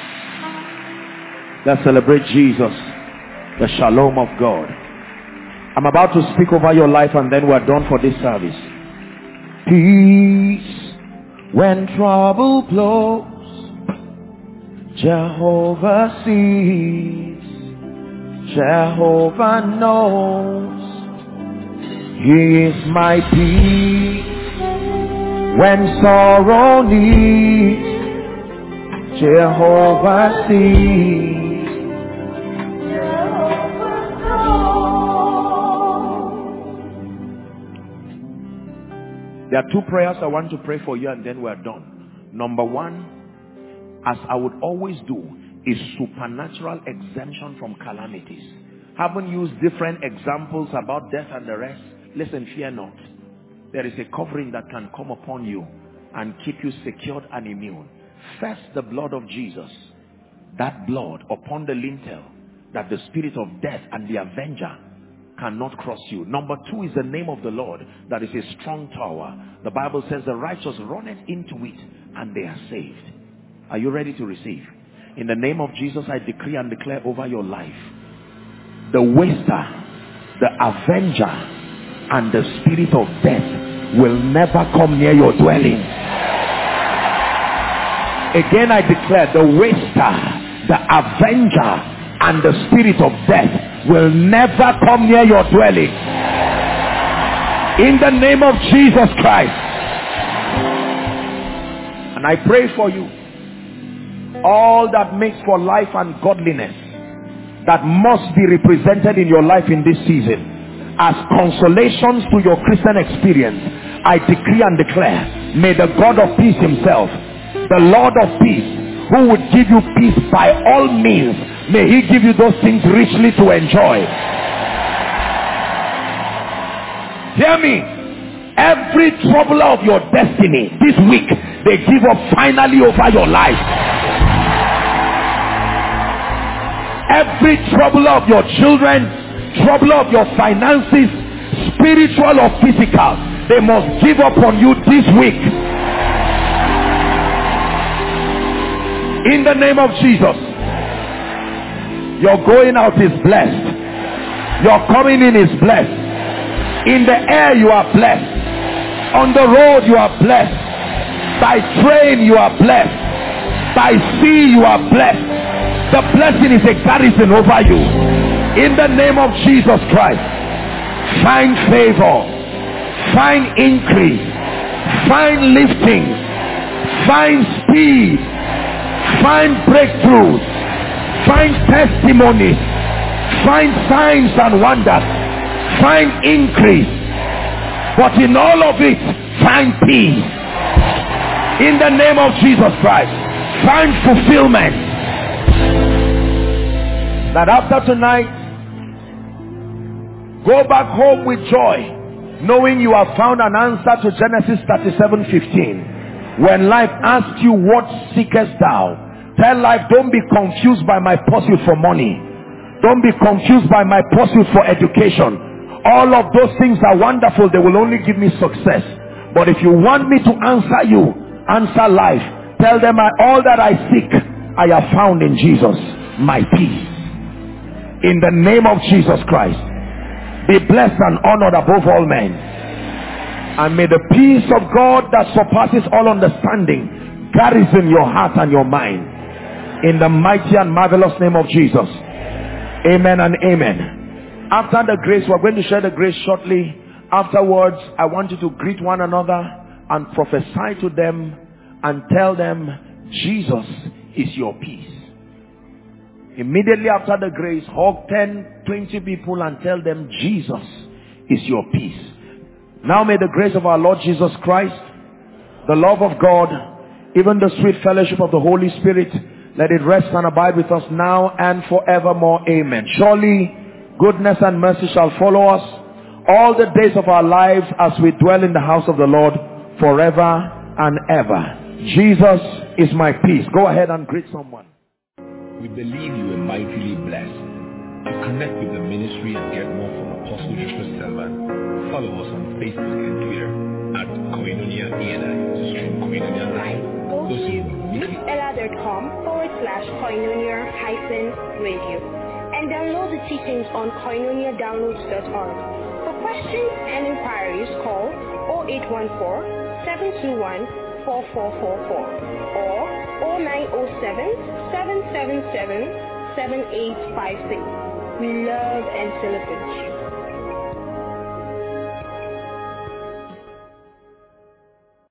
Let's celebrate Jesus, the Shalom of God. I'm about to speak over your life and then we're done for this service. Peace when trouble blows, Jehovah sees, Jehovah knows. He is my peace when sorrow needs, Jehovah sees. There are two prayers I want to pray for you and then we're done. Number one, as I would always do, is supernatural exemption from calamities. Haven't used different examples about death and the rest. Listen, fear not. There is a covering that can come upon you and keep you secured and immune. First, the blood of Jesus. That blood upon the lintel, that the spirit of death and the avenger cannot cross you. Number two is the name of the Lord, that is a strong tower. The Bible says the righteous runneth into it and they are saved. Are you ready to receive? In the name of Jesus, I decree and declare over your life, the waster, the avenger, and the spirit of death will never come near your dwelling. Again I declare, the waster, the avenger, and the spirit of death will never come near your dwelling. In the name of Jesus Christ. And I pray for you, all that makes for life and godliness that must be represented in your life in this season as consolations to your Christian experience, I decree and declare, may the God of peace himself, the Lord of peace, who would give you peace by all means, may he give you those things richly to enjoy. Hear me. Every troubler of your destiny this week, they give up finally over your life. Every troubler of your children, troubler of your finances, spiritual or physical, they must give up on you this week. In the name of Jesus. Your going out is blessed. Your coming in is blessed. In the air you are blessed. On the road you are blessed. By train you are blessed. By sea you are blessed. The blessing is a garrison over you. In the name of Jesus Christ. Find favor. Find increase. Find lifting. Find speed. Find breakthroughs. Find testimonies. Find signs and wonders. Find increase. But in all of it, find peace. In the name of Jesus Christ. Find fulfillment. That after tonight, go back home with joy, knowing you have found an answer to Genesis thirty-seven fifteen. When life asks you, what seekest thou? Tell life, don't be confused by my pursuit for money. Don't be confused by my pursuit for education. All of those things are wonderful. They will only give me success. But if you want me to answer you, answer life. Tell them, I, all that I seek, I have found in Jesus, my peace. In the name of Jesus Christ. Be blessed and honored above all men. And may the peace of God that surpasses all understanding garrison your heart and your mind. In the mighty and marvelous name of Jesus. Amen and amen. After the grace, we're going to share the grace shortly. Afterwards, I want you to greet one another and prophesy to them and tell them, Jesus is your peace. Immediately after the grace, hug ten, twenty people and tell them, Jesus is your peace. Now may the grace of our Lord Jesus Christ, the love of God, even the sweet fellowship of the Holy Spirit, let it rest and abide with us now and forevermore. Amen. Surely goodness and mercy shall follow us all the days of our lives as we dwell in the house of the Lord forever and ever. Jesus is my peace. Go ahead and greet someone.
We believe you are mightily blessed. To connect with the ministry and get more from Apostle Joshua Selman, follow us on Facebook and Twitter at Koinonia E N I to stream Koinonia Live. Those who will
com forward slash koinonia hyphen radio and download the teachings on koinonia downloads dot org. For questions and inquiries, call zero eight one four, seven two one, four four four four or zero nine zero seven, seven seven seven, seven eight five six. We love and celebrate you.